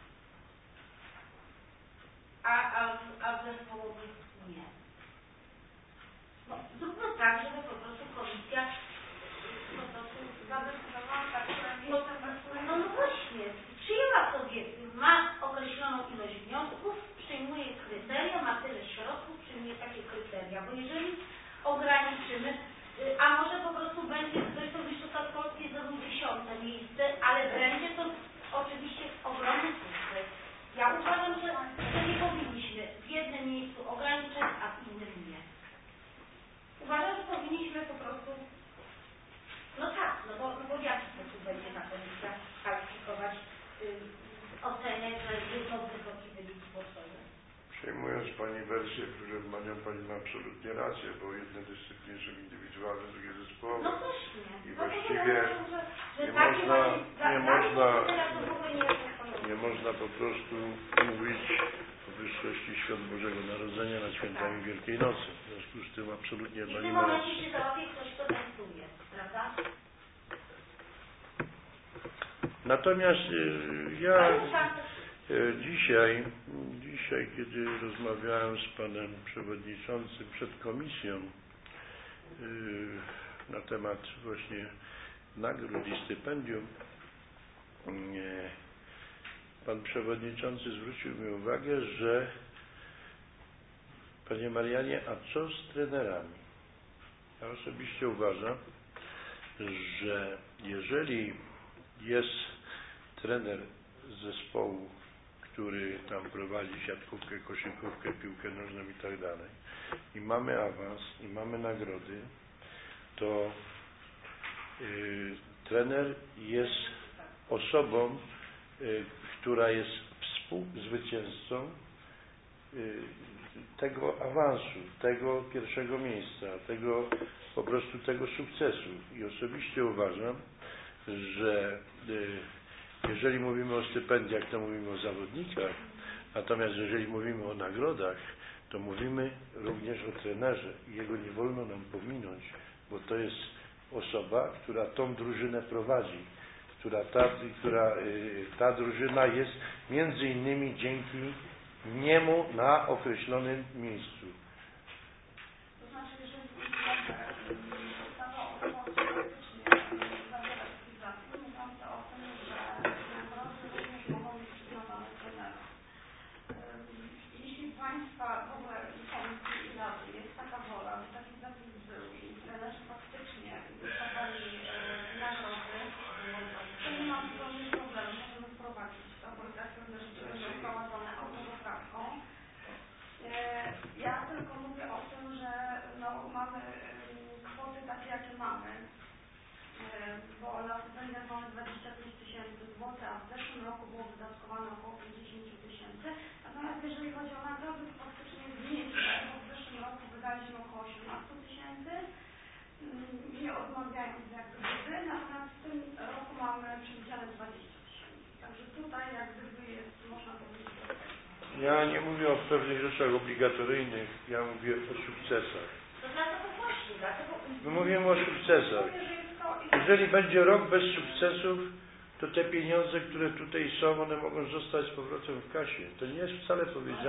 a w zespołowych nie? No, zróbmy tak, żeby po prostu komisja po prostu zadecydowała tak, no właśnie, przyjęła sobie, ma określoną ilość wniosków, przyjmuje kryteria, ma tyle środków, przyjmuje takie kryteria, bo jeżeli ograniczymy, a może po prostu będzie ktoś to Mistrzostwa Polskie zrobił 10. miejsce, ale będzie to oczywiście ogromny sukces. Ja uważam, że nie powinniśmy w jednym miejscu ograniczać, a w innym nie. Uważam, że powinniśmy po prostu, no tak, no bo w jaki sposób będzie ta komisja kwalifikować, oceniać, że jest to wysoki wynik sportowy. Przyjmując Pani wersję, które mają Pani ma absolutnie rację, bo jedne dyscypliny są indywidualne, drugie zespołowe. No właśnie. I właściwie nie można po prostu mówić o wyższości świąt Bożego Narodzenia nad świętami Wielkiej Nocy. W związku z tym absolutnie Pani ma rację. I w tym momencie się załapie ktoś, kto testuje, prawda? Natomiast Dzisiaj, kiedy rozmawiałem z panem przewodniczącym przed komisją na temat właśnie nagród i stypendium, pan przewodniczący zwrócił mi uwagę, że panie Marianie, a co z trenerami? Ja osobiście uważam, że jeżeli jest trener zespołu, który tam prowadzi siatkówkę, koszykówkę, piłkę nożną i tak dalej, i mamy awans, i mamy nagrody, to trener jest osobą, która jest współzwycięzcą tego awansu, tego pierwszego miejsca, po prostu tego sukcesu. I osobiście uważam, że jeżeli mówimy o stypendiach, to mówimy o zawodnikach, natomiast jeżeli mówimy o nagrodach, to mówimy również o trenerze i jego nie wolno nam pominąć, bo to jest osoba, która tą drużynę prowadzi, ta drużyna jest między innymi dzięki niemu na określonym miejscu. To znaczy, jeżeli ustawa o sporcie faktycznie zawiera taki zapis mówiący o tym, że nagrody również mogą być przyznawane trenerom. Jeśli Państwa w ogóle komisji i rady jest taka wola, by taki zapis był i trenerzy faktycznie dostawali nagrody, to nie ma zupełnie problemu, możemy wprowadzić to, bo i tak pewne rzeczy będą wprowadzone autopoprawką. Ja tylko mówię o tym, że mamy kwoty takie, jakie mamy, bo na stypendiach mamy 25 000 złotych, a w zeszłym roku było wydatkowane około 50 000. Natomiast jeżeli chodzi o nagrody, to faktycznie jest mniejsze, bo w zeszłym roku wydaliśmy około 18 000, nie odmawiając jak gdyby, natomiast w tym roku mamy przewidziane 20 000. Także tutaj jak gdyby jest, można powiedzieć, ja nie mówię o pewnych rzeczach obligatoryjnych, ja mówię o sukcesach. My mówimy o sukcesach. Jeżeli będzie rok bez sukcesów, to te pieniądze, które tutaj są, one mogą zostać z powrotem w kasie. To nie jest wcale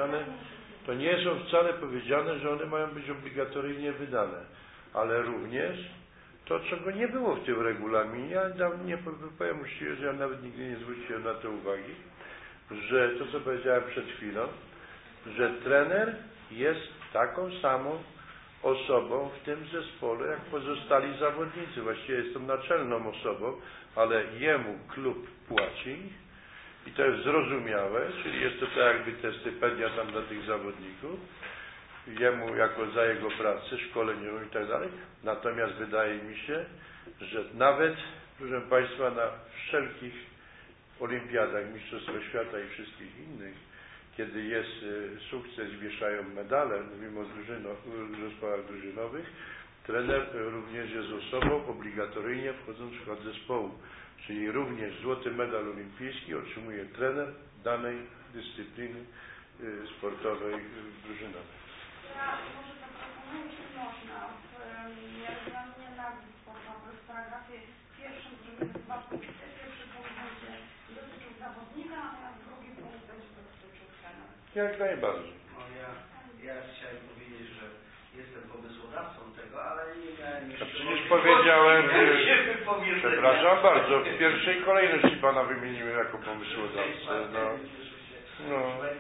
powiedziane, że one mają być obligatoryjnie wydane. Ale również to, czego nie było w tym regulaminie, ja nie powiem uczciwie, że ja nawet nigdy nie zwróciłem na to uwagi, że to, co powiedziałem przed chwilą, że trener jest taką samą osobą w tym zespole, jak pozostali zawodnicy. Właściwie jest tą naczelną osobą, ale jemu klub płaci i to jest zrozumiałe, czyli jest to tak jakby te stypendia tam dla tych zawodników, jemu jako za jego pracę, szkoleniową i tak dalej. Natomiast wydaje mi się, że nawet, proszę Państwa, na wszelkich olimpiadach, mistrzostwach świata i wszystkich innych, kiedy jest sukces, wieszają medale, mówimy o zespołach drużynowych, trener również jest osobą obligatoryjnie wchodząc w skład zespołu. Czyli również złoty medal olimpijski otrzymuje trener danej dyscypliny sportowej drużynowej. Ja może zaproponuję, jeśli można, w regulaminie nagród sportowych w paragrafie pierwszym zrobimy 2 punkty. Pierwszy punkt będzie dotyczył zawodnika, natomiast drugi punkt będzie dotyczył trenera. Jak najbardziej. No ja chciałem powiedzieć, że jestem pomysłodawcą tego, ale nie miałem jeszcze... Przecież powiedziałem, przepraszam bardzo, w pierwszej kolejności pana wymieniłem jako pomysłodawcę. No.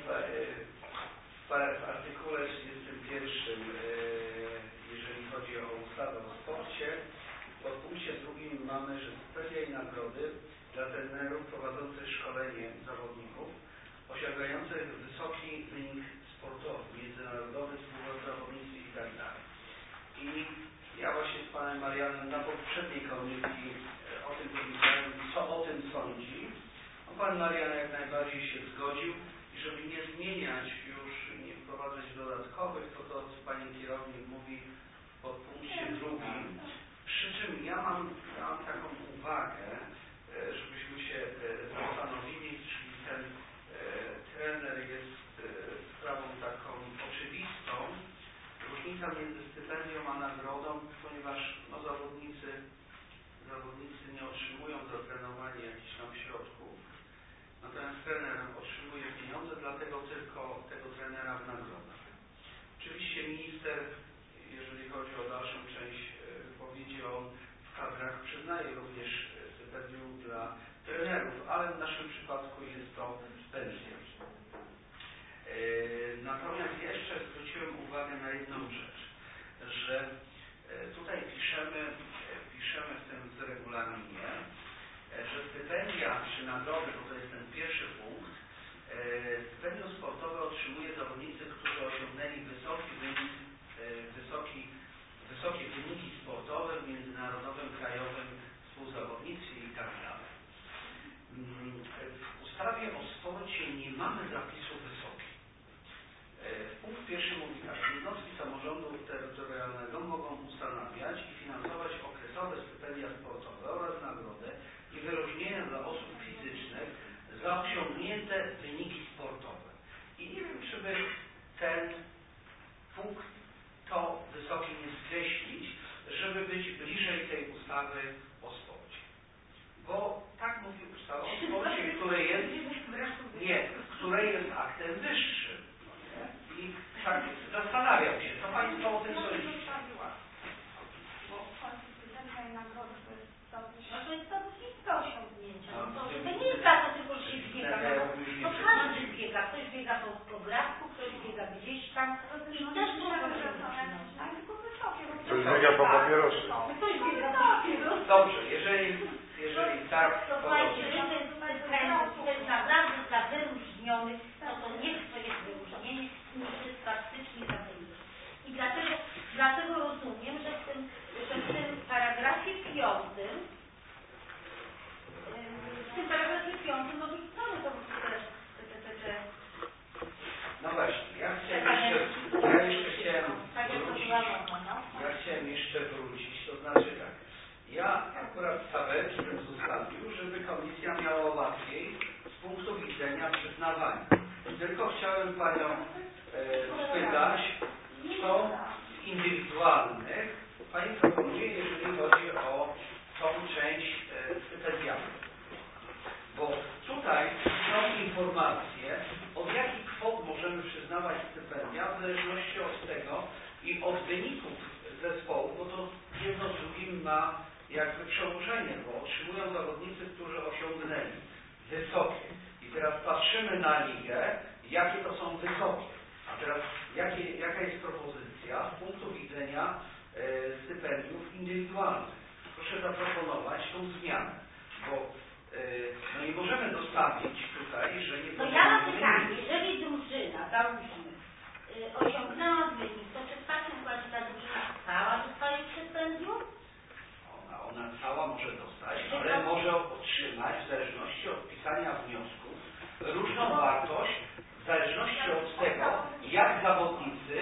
W artykule 31, jeżeli chodzi o ustawę o sporcie, w punkcie 2 mamy, że stypendia i nagrody dla trenerów prowadzących szkolenie zawodników osiągających wysoki wynik sportowy, międzynarodowy, współzawodnicy i tak dalej. I ja właśnie z panem Marianem na poprzedniej komisji o tym powiedziałem, co o tym sądzi. No, pan Marian jak najbardziej się zgodził i żeby nie zmieniać już, nie wprowadzać dodatkowych, to co pani kierownik mówi pod punkcie 2. Przy czym ja mam taką uwagę, żebyśmy się zastanowili, czyli ten trener jest sprawą taką oczywistą. Różnica między stypendium a nagrodą, ponieważ zawodnicy nie otrzymują za trenowanie jakichś tam środków, natomiast trener otrzymuje tego trenera w nagrodach. Oczywiście minister, jeżeli chodzi o dalszą część wypowiedzi, on w kadrach przyznaje również stypendium dla trenerów, ale w naszym przypadku jest to pensja. Natomiast jeszcze zwróciłem uwagę na jedną rzecz, że tutaj piszemy w tym regulaminie, że stypendia czy nagrody, bo to jest ten pierwszy punkt, stypendium sportowe otrzymuje zawodnicy, którzy osiągnęli wysokie wyniki sportowe w międzynarodowym, krajowym współzawodnictwie i tak dalej. W ustawie o sporcie nie mamy zapisu wysoki. Punkt pierwszy mówi tak: jednostki samorządu terytorialnego mogą ustanawiać i finansować okresowe stypendia sportowe oraz nagrody i wyróżnienia dla osób fizycznych za osiągnięte wyniki sportowe. I nie wiem, czy by ten punkt to wysoki nie skreślić, żeby być bliżej tej ustawy o sporcie. Bo tak mówi ustawa o sporcie, której jest aktem wyższym. I tak zastanawiam się, co Państwo o tym sądzicie. To jest zawodnictwo osiągnięcia. To nie jest za to tylko, że się biega. No każdy biega. Ktoś biega po blasku, ktoś biega gdzieś tam i też trzeba Ktoś biega po papierosy. Ktoś biega po papierosy. Dobrze, jeżeli tak, to słuchajcie, że to jest naprawdę dla wyróżnionych, no to niech to jest wyróżnienie, niech jest faktycznie za wyróżnienie. I dlatego rozumiem, że w tym paragrafie 5, no to mamy to te... No właśnie, ja chciałem jeszcze wrócić, to znaczy tak, ja akurat tabelki bym zostawił, żeby komisja miała łatwiej z punktu widzenia przyznawania. Tylko chciałem Panią spytać, co z indywidualnych Pani proponuje, jeżeli chodzi o tą część stypendialną. Bo tutaj są informacje, od jakich kwot możemy przyznawać stypendia, w zależności od tego i od wyników zespołu, bo to jedno z drugim ma jakby przełożenie, bo otrzymują zawodnicy, którzy osiągnęli wysokie. I teraz patrzymy na ligę, jakie to są wysokie. A teraz jaka jest propozycja z punktu widzenia stypendiów indywidualnych? Proszę zaproponować tą zmianę, bo no nie możemy dostawić tutaj, że nie No ja mam pytanie, jeżeli drużyna, załóżmy, osiągnęła wynik, to czy w takim układzie ta drużyna cała dostaje stypendium? Ona cała może dostać, ale może otrzymać w zależności od pisania wniosków różną wartość, w zależności od tego, jak zawodnicy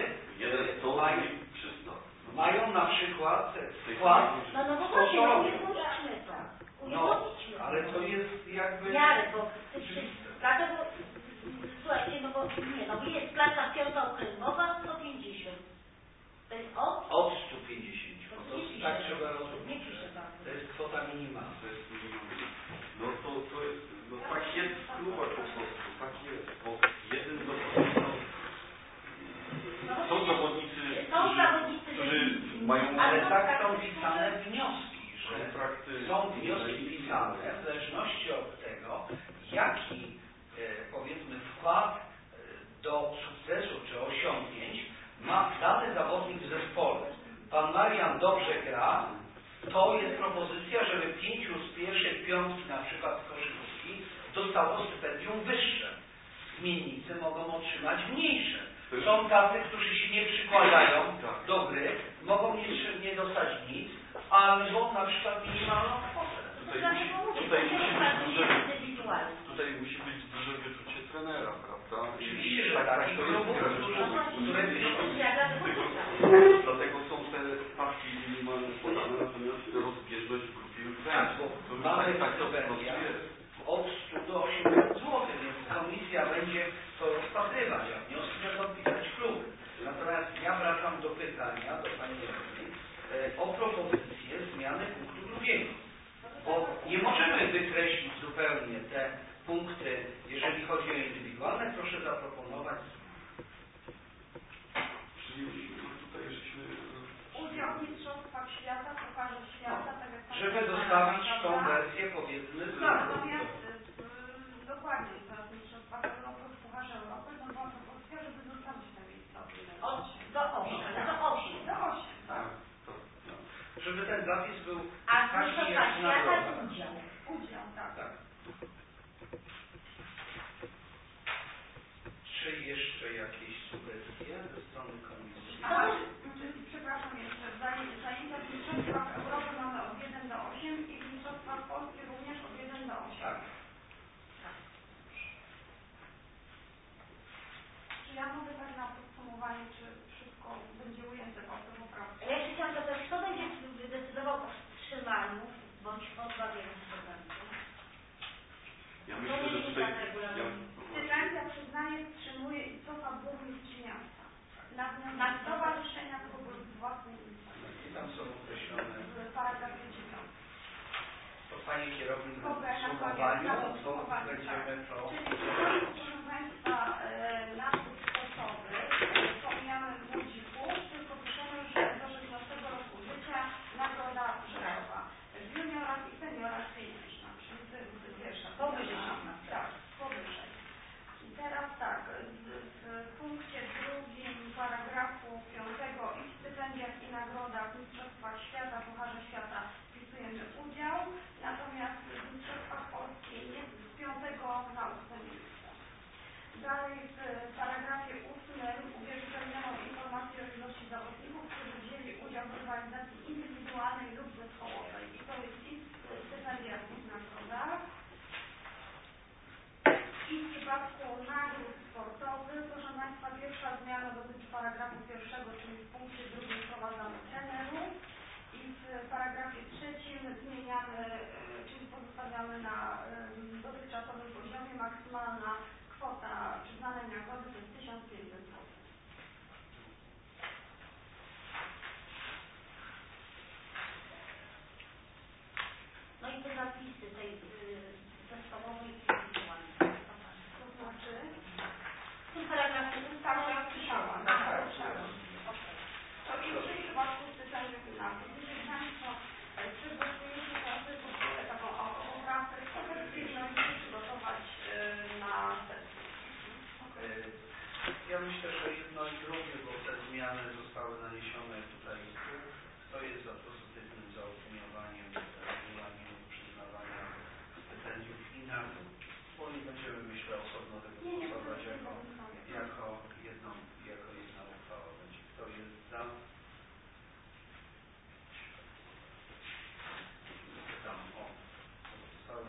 mają na przykład wkład sportowy. No, ale to jest jakby... Dlatego, słuchajcie, no bo nie, no jest klasa 5 okręgowa 150. To jest od 150. To tak trzeba rozumieć, że to jest kwota minimalna. No to jest, no tak jest w klubach po prostu, tak jest, bo jeden zawodnik, są zawodnicy, którzy mają... Ale tak są pisane wnioski, że są wnioski pisane w zależności od tego, jaki powiedzmy wkład do sukcesu czy osiągnięć ma dany zawodnik w zespole. Pan Marian dobrze gra, to jest propozycja, żeby 5 z pierwszej piątki, na przykład z koszykówki, dostało stypendium wyższe. Zmiennicy mogą otrzymać mniejsze. Są tacy, którzy się nie przykładają do gry, mogą nie dostać nic, albo na przykład minimalną kwotę. Tutaj musi być duże wyczucie trenera, prawda? Oczywiście, że tak. Dlatego są te stawki minimalne podane, natomiast rozbieżność w grupie już będzie. Mamy tak od 100 do 800 zł, więc komisja będzie to rozpatrywać, a wnioski będą pisać kluby. Natomiast ja wracam do pytania do Pani Radnej o propozycję zmiany punktu 2. Bo nie możemy wykreślić zupełnie te punkty, jeżeli chodzi o indywidualne, proszę zaproponować zostawić tą wersję, powiedzmy, z Natomiast dokładnie teraz Mistrzostwa Europy w Pucharze Europy była propozycja, żeby zostawić te miejsca Do 8. Tak. Żeby ten zapis był A taki proszę jak Państwa, nagroda. jaka udział? Udział, tak. Tak. Czy jeszcze jakieś sugestie ze strony komisji? Przepraszam jeszcze, zajęcia w Mistrzostwach Europy mamy od 1 do 8 i w Mistrzostwach Polski również od 1 do 8. Tak. Czy ja mogę tak na podsumowanie, czy wszystko będzie ujęte w tej poprawce? Ja jeszcze chciałam zapytać, kto będzie decydował o wstrzymaniu bądź pozbawieniu stypendium? Ja myślę, że tutaj... Stypendia przyznaje, wstrzymuje i cofa burmistrz miasta. Na wniosek stowarzyszenia klubu z własnej inicjatywy. Tam są określone. W paragrafie 9. To Pani kierownik na podsumowaniu, podsumowaniu będziemy to... Czyli proszę Państwa, napój sportowy pomijamy w Łudziku, tylko piszemy, że do 16 roku życia nagroda żerowa. W juniorach i seniorach pieniężna, czyli to jest pierwsza. Powyżej. Tak, powyżej. I teraz tak, w punkcie 2 paragrafu 5 i w stypendiach i nagrodach w Mistrzostwach Świata, Pucharze Świata wpisujemy udział, natomiast w Mistrzostwach Polski jest z 5 na 8 miejsce. Dalej w paragrafie 8 uwierzytelniono informację o ilości zawodników, którzy wzięli udział w rywalizacji indywidualnej lub zespołowej. I to jest i w stypendiach i w nagrodach. I w przypadku nagród sportowych, proszę Państwa, pierwsza zmiana dotyczy paragrafu 1, czyli w punkcie 2 wprowadzamy trenerów i w paragrafie 3 zmieniamy, czyli pozostawiamy na dotychczasowym poziomie. Maksymalna kwota przyznanej nagrody to jest 1500 zł. No i te zapisy tej zespołowej to znaczy? w tym paragrafie Tak, słyszałam. To i w przypadku stypendiów i nagród. Jeżeli Państwo przygotujecie taką autopoprawkę, to powinno przygotować na sesję. Ja myślę, że jedno i drugie, bo te zmiany zostały naniesione tutaj. To jest za pozytywnym zaopiniowaniem regulaminu przyznawania stypendiów i nagród. Bo nie będziemy, myślę, osobno tego głosować jako jedna uchwała będzie. Kto jest za? Tam, cały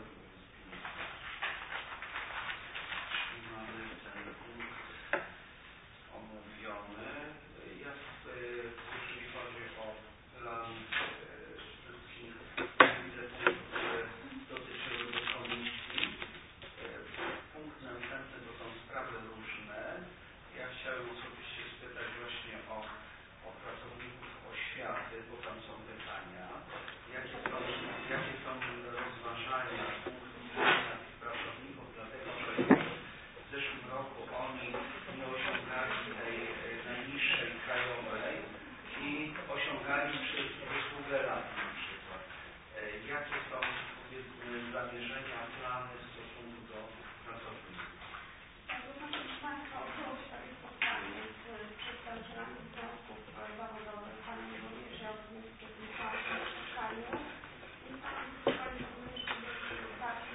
i mamy ten punkt omówiony. Jeżeli chodzi o plan wszystkich punktów, które dotyczyły komisji, punkt następny to są sprawy różne. Ja chciałem osobiście spytać właśnie o pracowników oświaty, bo tam są pytania. Jakie są rozważania punktu widzenia tych pracowników, dlatego że w zeszłym roku oni nie osiągali tej najniższej krajowej i osiągali przez wysługę lat na przykład. Jakie są, powiedzmy, zamierzenia, plany w stosunku do pracowników? Proszę Państwa, odbyło się takie spotkanie z przedstawicielami związków zawodowych, Pani Burmistrz, ja również uczestniczyłam w tym spotkaniu i Pani Burmistrz takich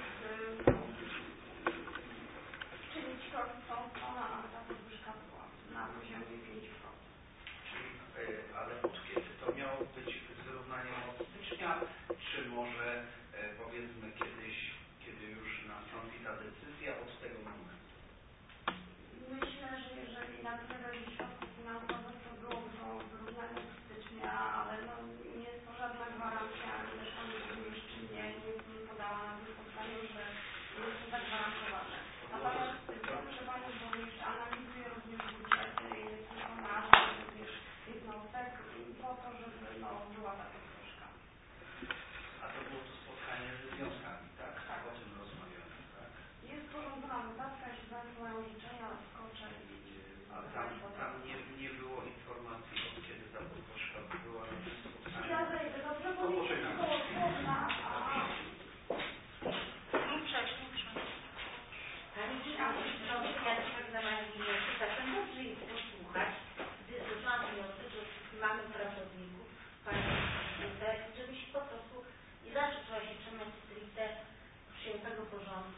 czynić kroki w tą stronę, aby ta podwyżka była na poziomie 5%. Czyli, ale od kiedy to miało być zrównanie od stycznia, czy może powiedzmy kiedyś, kiedy już nastąpi ta decyzja od tego momentu? Myślę, że jeżeli na tyle będzie środków finansowych, to byłoby to wyrównanie od stycznia, ale no, nie jest to żadna gwarancja, też Pani Burmistrz nie podała na tym spotkaniu, że jest to tak gwarantowane. Natomiast proszę Pani Burmistrz analizuje również budżety i jest wykonany również jednostek po to, żeby była ta podwyżka. A to było to spotkanie ze związkami, tak? Tak. O tym rozmawiamy, tak? Jest sporządzona notatka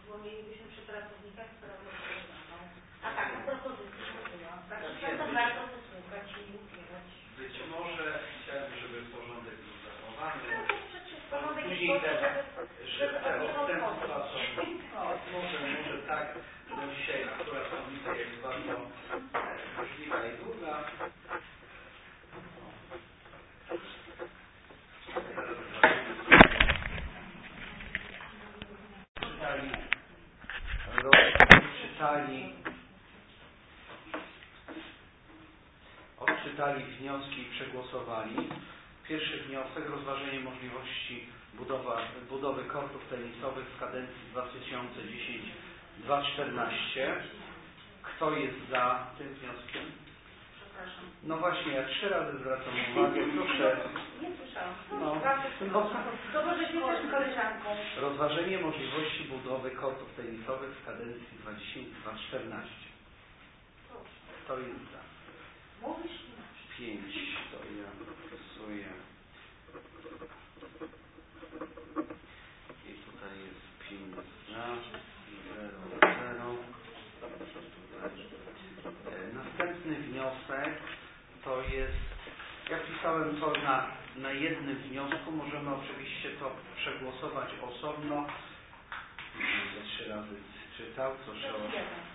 bo mielibyśmy przy pracownikach sprawę rozpoznaną. A taką propozycję mówiłam. Także to warto wysłuchać i ukrywać. Być może chciałem, żeby porządek był zachowany. No to przecież porządek jest Później po to, że żeby te nie odstępstwa są. Może tak, bo dzisiaj akurat komisja jest bardzo możliwa i długa. Odczytali wnioski i przegłosowali. Pierwszy wniosek, rozważenie możliwości budowy kortów tenisowych w kadencji 2010-2014. Kto jest za tym wnioskiem? Przepraszam. No właśnie, ja 3 razy zwracam uwagę, proszę. Nie słyszałam. No, To może się też z koleżanką. rozważenie możliwości budowy kortów tenisowych w kadencji 2010-2014. Kto jest za? Mówisz? 5, to ja wpisuję. I tutaj jest 5 za, 0. Następny wniosek to jest, ja pisałem to na jednym wniosku, możemy oczywiście to przegłosować osobno. Będę 3 razy czytał, proszę o...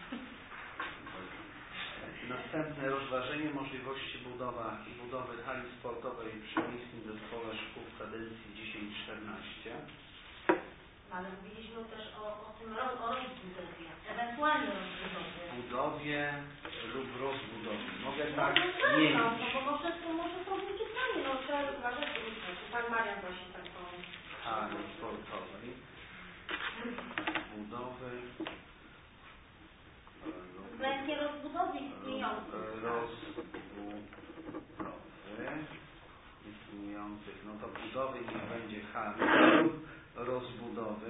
Następne rozważenie możliwości budowy hali sportowej przy miejskim zespole szkół w kadencji 10-14. Ale mówiliśmy też o tym rozbudowie, ewentualnie rozbudowie. Budowie lub rozbudowie. Mogę tak Nie, zmienić. no bo może to będzie pytanie, no trzeba rozważać, pan Marian właśnie tak powiem. Hali sportowej. Budowy. Względnie rozbudowy istniejących. Istniejących. No to budowy niech będzie hali lub rozbudowy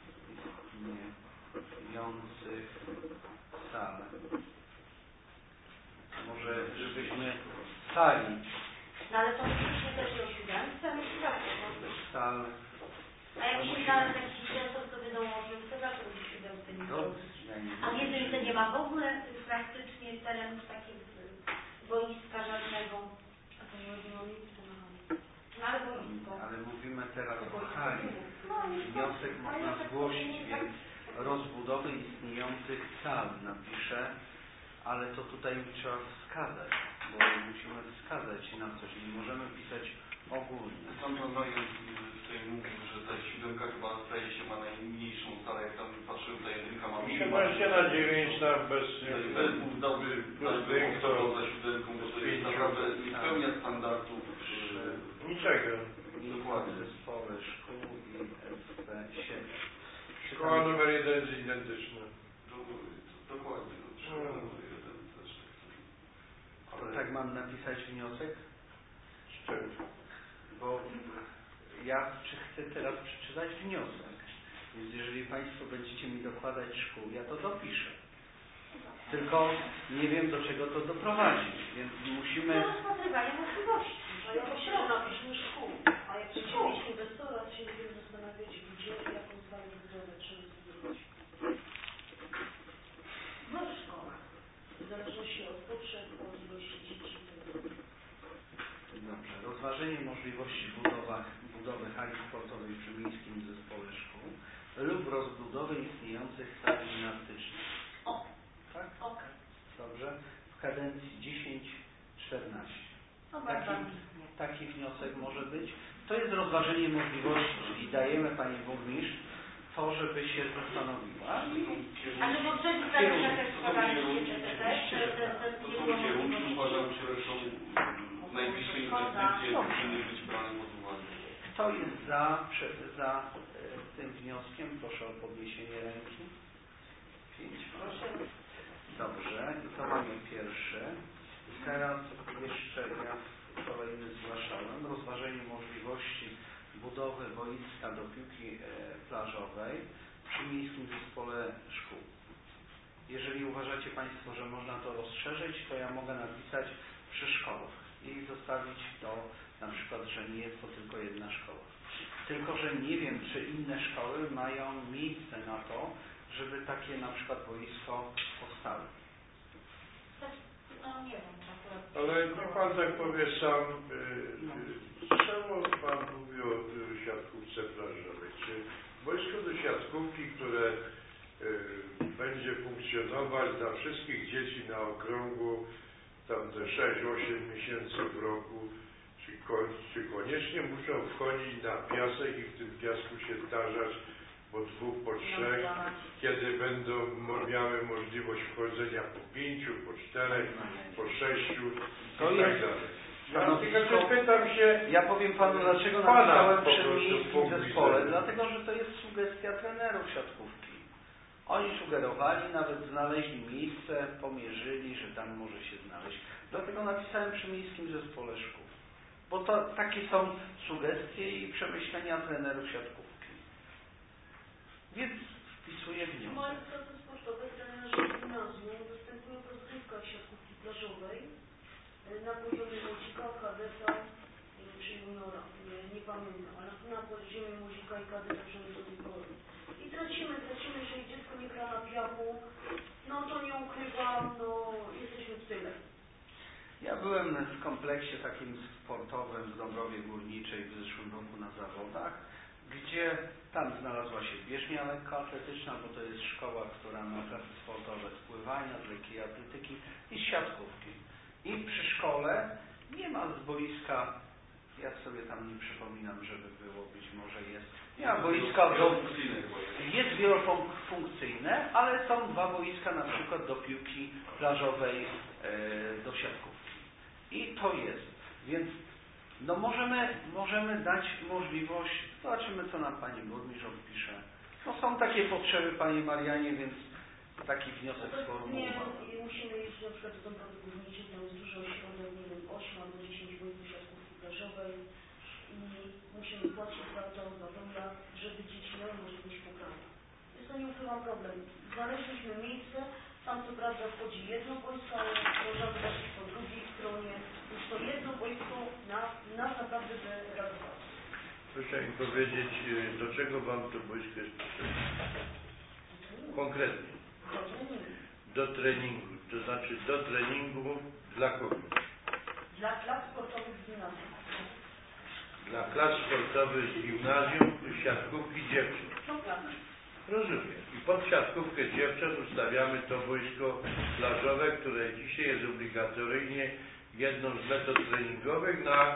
istniejących sal. Może żebyśmy sali. No ale to myślę też o siódemce, Sal. a jak się znalazł jakiś wniosek, to wiadomo, że to zawsze będzie siódemce nie było. A w jedynce nie ma w ogóle praktycznie terenów takich boiska żadnego. A to nie chodzi o miejsce na hali. No ale boisko. Ale mówimy teraz o hali. Wniosek można zgłosić, więc rozbudowy istniejących sal napiszę, ale to tutaj trzeba wskazać, bo musimy wskazać na coś. Nie możemy pisać ogólnie. Pan Ryan tutaj mówił, że ta 7 chyba zdaje się ma najmniejszą salę, jak tam patrzyłem, ta 1 ma 18/9 tam bez budowy to za 7, bo to jest naprawdę nie spełnia standardów. Niczego. Dokładnie. Zespoły szkół i SP7. Szkoła numer 1 jest identyczna. Dokładnie. Tak mam napisać wniosek? Z czym? Bo ja chcę teraz przeczytać wniosek. Więc jeżeli Państwo będziecie mi dokładać szkół, ja to dopiszę. Tylko nie wiem, do czego to doprowadzi, więc musimy... Do rozpatrywania możliwości. A ja myślę, że napiszmy szkół. A jak będziemy mieć inwestora, to się będziemy zastanawiać, gdzie i jaką salę budowę trzeba zbudować. No w szkołach. W zależności od potrzeb, od ilości dzieci. Dobrze. Rozważenie możliwości budowy hali sportowej przy miejskim zespole szkół lub rozbudowy istniejących sal gimnastycznych. O. Tak? Okej. Dobrze. W kadencji 10-14. No bardzo Taki wniosek może być. To jest rozważenie możliwości, czyli dajemy Pani Burmistrz to, żeby się zastanowiła. A że poprzedni tak jak składaliście To są kierunki, uważam, że są najbliższe inwestycje powinny być brane pod uwagę. Kto jest za tym wnioskiem? Proszę o podniesienie ręki. 5. Proszę. Dobrze. I to mamy pierwszy. Teraz jeszcze ja kolejny zgłaszałem. Rozważenie możliwości budowy boiska do piłki plażowej przy miejskim zespole szkół. Jeżeli uważacie Państwo, że można to rozszerzyć, to ja mogę napisać przy szkołach i zostawić to na przykład, że nie jest to tylko jedna szkoła. Tylko że nie wiem, czy inne szkoły mają miejsce na to, żeby takie na przykład boisko powstało? No nie wiem, akurat. Ale niech pan tak powie sam, czemu pan mówi o siatkówce plażowej? Czy boisko do siatkówki, które będzie funkcjonować dla wszystkich dzieci na okrągło, tam te 6-8 miesięcy w roku, czy koniecznie muszą wchodzić na piasek i w tym piasku się zdarzać po 2, po 3, kiedy będą miały możliwość wchodzenia po 5, po 4, po 6 i tak dalej. Ja tylko pytam się, ja powiem panu, dlaczego napisałem przy miejskim zespole, dlatego, że to jest sugestia trenerów siatkówki. Oni sugerowali, nawet znaleźli miejsce, pomierzyli, że tam może się znaleźć. Dlatego napisałem przy miejskim zespole szkół. Bo to takie są sugestie i przemyślenia trenerów siatkówki. Więc wpisuję W wniosek. moim drodze sportowej trenerzy gimnazjum dostępują w rozgrywkach siatkówki plażowej na poziomie młodzika, kadeta czy juniora. Nie pamiętam, ale na poziomie młodzika i kadeta przynajmniej do tej pory. I tracimy, jeżeli dziecko nie gra na piachu, no to nie ukrywam, no jesteśmy w tyle. Ja byłem w kompleksie takim sportowym w Dąbrowie Górniczej w zeszłym roku na zawodach, gdzie tam znalazła się bieżnia lekkoatletyczna, bo to jest szkoła, która ma klasy sportowe z pływania, z lekkiej atletyki i z siatkówki. I przy szkole nie ma z boiska, ja sobie tam nie przypominam, żeby było, być może jest, nie ma boiska, jest wielofunkcyjne, ale są 2 boiska na przykład do piłki plażowej, do siatkówki. I to jest. Więc no możemy dać możliwość, zobaczymy co nam pani burmistrz odpisze. No są takie potrzeby, panie Marianie, więc taki wniosek sformułowałem. Nie, musimy jeździć na przykład do Dąbrowy Górniczej, tam jest duży ośrodek, nie wiem, 8 albo 10 boisków siatkówki plażowej i musimy płacić za to, żeby dzieci miały możliwość pogrania. Jest to, nie ukrywam, problem. Znaleźliśmy miejsce, tam co prawda wchodzi jedno boisko, ale można zobaczyć po drugiej stronie, już to jedno boisko nas naprawdę wyradowało. proszę mi powiedzieć, do czego wam to boisko jest potrzebne? Konkretnie. Do treningu. To znaczy do treningu dla kogo? Dla klas sportowych z gimnazjum. Dla klas sportowych z gimnazjum, siatkówki dziewczyn. Rozumiem. I pod siatkówkę dziewczat ustawiamy to boisko plażowe, które dzisiaj jest obligatoryjnie jedną z metod treningowych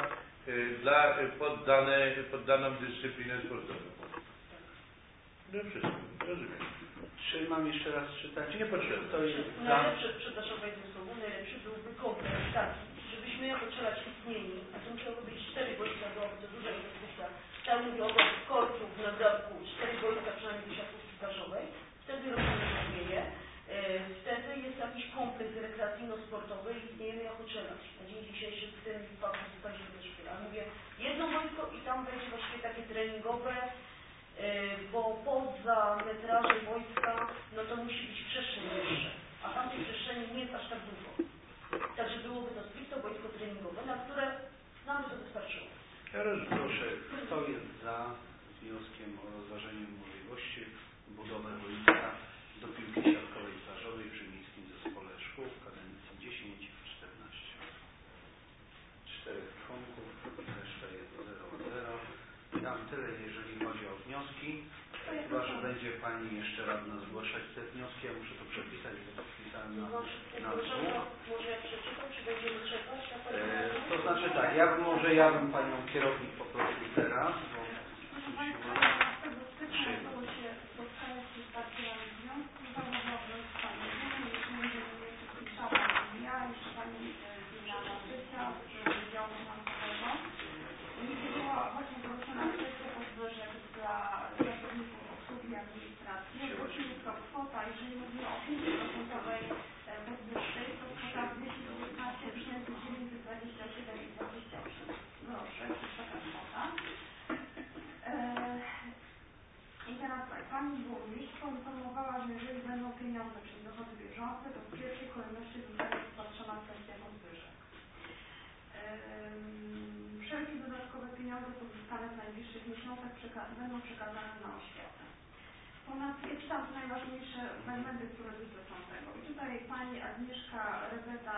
pod daną dyscyplinę sportową. No wszystko, rozumiem. Czy mam jeszcze raz czytać? Nie potrzeba. To jest Najlepszy, przepraszam Panie Słowo, najlepszy byłby kompleks taki, żebyśmy jako strzelać istnieni, a to musiałoby być 4 boiska, byłaby to duża inwestycja. Ja mówię o kortów na bratku, 4 boiska przynajmniej do siatkówki plażowej, wtedy robimy istnieje, wtedy jest jakiś kompleks rekreacyjno-sportowy i istniejemy jako strzelać. Na dzień dzisiejszy w tym fakcie zostaliśmy też chwilę. Ale mówię, jedno boisko i tam będzie właściwie takie treningowe, bo poza metrażem wojska, no to musi być przestrzeń jeszcze, a tamtej przestrzeni nie jest aż tak dużo. Także byłoby to stricte boisko treningowe, na które nam by to wystarczyło. Proszę, kto jest za wnioskiem o rozważenie możliwości budowy boiska do piłki siatkowej plażowej przy miejskim zespole szkół w kadencji 10-14? 4 członków, reszta jest 0-0. Ja mam tyle, jeżeli chodzi o wnioski. Chyba, że będzie pani jeszcze radna zgłaszać te wnioski, ja muszę to przepisać, bo to wpisałem na dwóch. Może jak przeczytam, czy będziemy czekać? To znaczy tak, ja bym panią kierownik poprosił teraz, bo jeżeli mówimy o 5% podwyższej, to kwota 219 927,28 groszy, to jest taka kwota. I teraz tak, pani burmistrz poinformowała, że jeżeli będą pieniądze, czyli dochody bieżące, to w pierwszej kolejności zostanie rozpatrzona kwestia podwyżek. Wszelkie dodatkowe pieniądze pozyskane w najbliższych miesiącach będą przekazane na oświatę. Ponadto ja czytam te najważniejsze elementy, które dotyczą tego. I tutaj pani Agnieszka Rebeta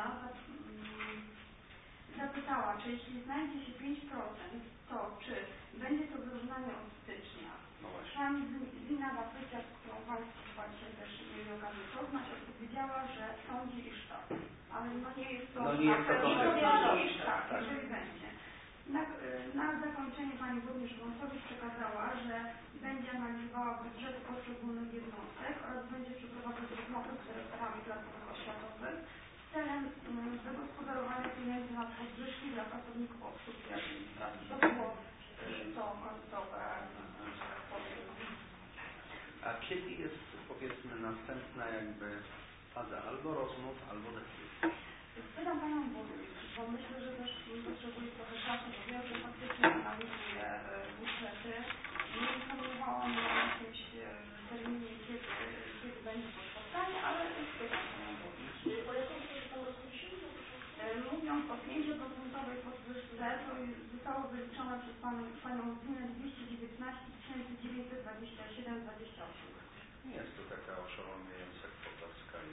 zapytała, czy jeśli znajdzie się 5%, to czy będzie to wyrównanie od stycznia? No właśnie. Pani Zina Waprycia, z którą Państwo chyba dzisiaj też mieli okazję poznać, odpowiedziała, że sądzi, iż tak. Ale no nie jest to... No nie jest to iż tak, jeżeli będzie. Na zakończenie pani burmistrz Wąsowicz przekazała, że będzie analizowała budżety poszczególnych jednostek oraz będzie przeprowadzać rozmowy z dyrektorami placówek oświatowych celem wygospodarowania pieniędzy na podwyżki dla pracowników obsługi i administracji. To było to końcowe, że tak powiem. A kiedy jest, powiedzmy, następna jakby faza albo rozmów, albo decyzji? Spytam panią burmistrz, bo myślę, że też potrzebuje trochę czasu, bo wiem, że faktycznie analizuje budżety. Nie informowała mnie o jakimś terminie, kiedy będzie to spotkanie, ale spytam panią burmistrz. O jaką kwotę tam rozpoczęli? Mówiąc o 5% podwyżce, to zostało wyliczone przez panią Zinę 219 927,28. Nie jest to taka oszałamiająca kwota w skali.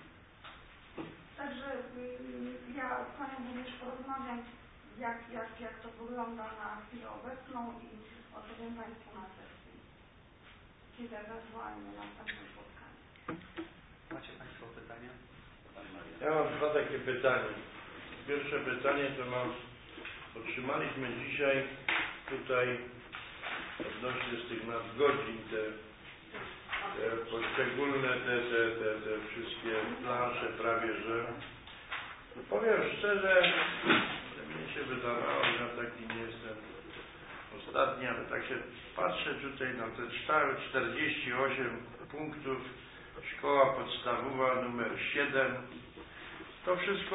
Także ja z panią burmistrz porozmawiam, jak to wygląda na chwilę obecną i odpowiem Państwu na sesji, kiedy ewentualnie następne spotkanie. Macie Państwo pytania? Pan Maria. Ja mam dwa takie pytania. Pierwsze pytanie to otrzymaliśmy dzisiaj tutaj odnośnie z tych nadgodzin te poszczególne te wszystkie plansze prawie, że powiem szczerze, mnie się wydawało, że ja taki nie jestem ostatni, ale tak się patrzę tutaj na te 48 punktów, szkoła podstawowa numer 7, to wszystko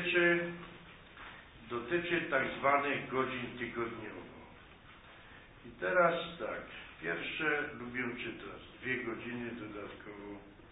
dotyczy tak zwanych godzin tygodniowo. I teraz tak, pierwsze lubię czytać, 2 godziny dodatkowo.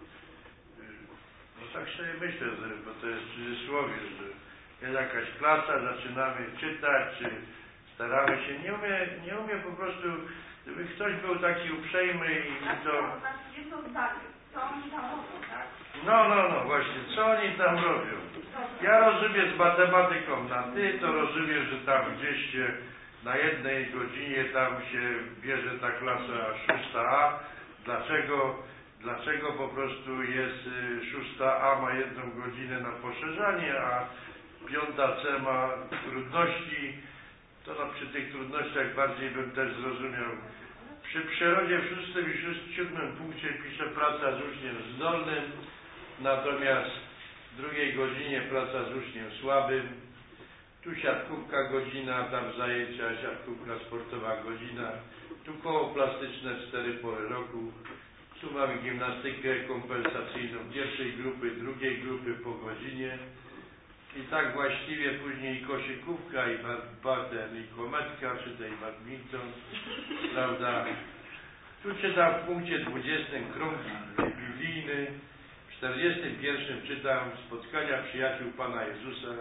No tak sobie myślę, bo to jest w cudzysłowie, że jest jakaś klasa, zaczynamy czytać, czy staramy się, nie umie po prostu, gdyby ktoś był taki uprzejmy i to... Jedno zdanie, co oni tam robią, tak? No, właśnie, co oni tam robią? Ja rozumiem z matematyką na ty, to rozumiem, że tam gdzieś się na jednej godzinie tam się bierze ta klasa 6A. Dlaczego po prostu jest 6A ma 1 godzinę na poszerzanie, a 5C ma trudności? To przy tych trudnościach bardziej bym też zrozumiał. Przy przyrodzie w 6. i 7. punkcie pisze praca z uczniem zdolnym, natomiast w 2 godzinie praca z uczniem słabym. Tu siatkówka godzina, tam zajęcia, siatkówka sportowa godzina, tu koło plastyczne 4 pory roku, tu mamy gimnastykę kompensacyjną 1. grupy, 2. grupy po godzinie i tak właściwie później koszykówka i i kometka, czy tej badminton, prawda. Tu czytam w punkcie 20 krąg biblijny, w 41 czytam spotkania przyjaciół Pana Jezusa.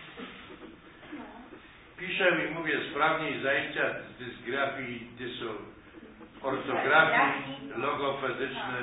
Piszę i mówię sprawniej zajęcia z dysgrafii, ortografii, logopedyczne.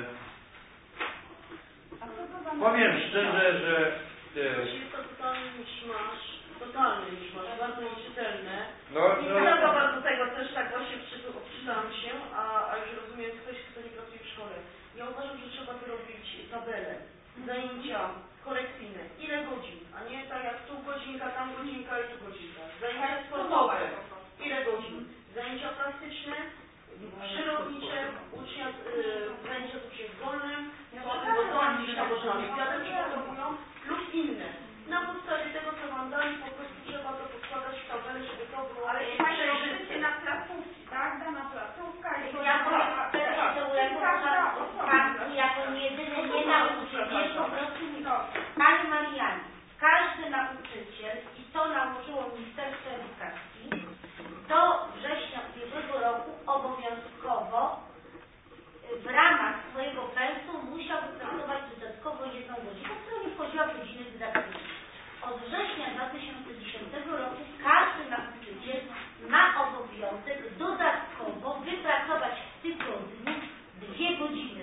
Powiem szczerze, że... Jest to totalny miszmasz, bardzo nieczytelne. No, nie podoba bardzo tego, też tak właśnie obczytałam się, a już rozumiem ktoś, kto nie pracuje w szkole. Ja uważam, że trzeba wyrobić tabelę, zajęcia korekcyjne, ile godzin, a nie tak jak tu godzinka, tam godzinka i tu godzinka. Zajęcia sportowe, ile godzin, zajęcia plastyczne, przyrodnicze, zajęcia z uczniem zdolnym, zdolnym gdzieś tam można olimpiadę przygotowują lub inne. Na podstawie tego, co wam dali, po prostu trzeba to podkładać w tabelę, żeby to było przejrzyste. Na placówki, tak? Dana placówka i to jako jedyny nie nauczyciel, jest po prostu Pani Mariani, każdy nauczyciel, i to nałożyło Ministerstwo Edukacji, do września ubiegłego roku obowiązkowo w ramach swojego pensum musiał wypracować dodatkowo 1 godzinę, która nie wchodziła w godziny dydaktyczne. Od września 2010 roku każdy nauczyciel ma obowiązek dodatkowo wypracować w tygodniu 2 godziny.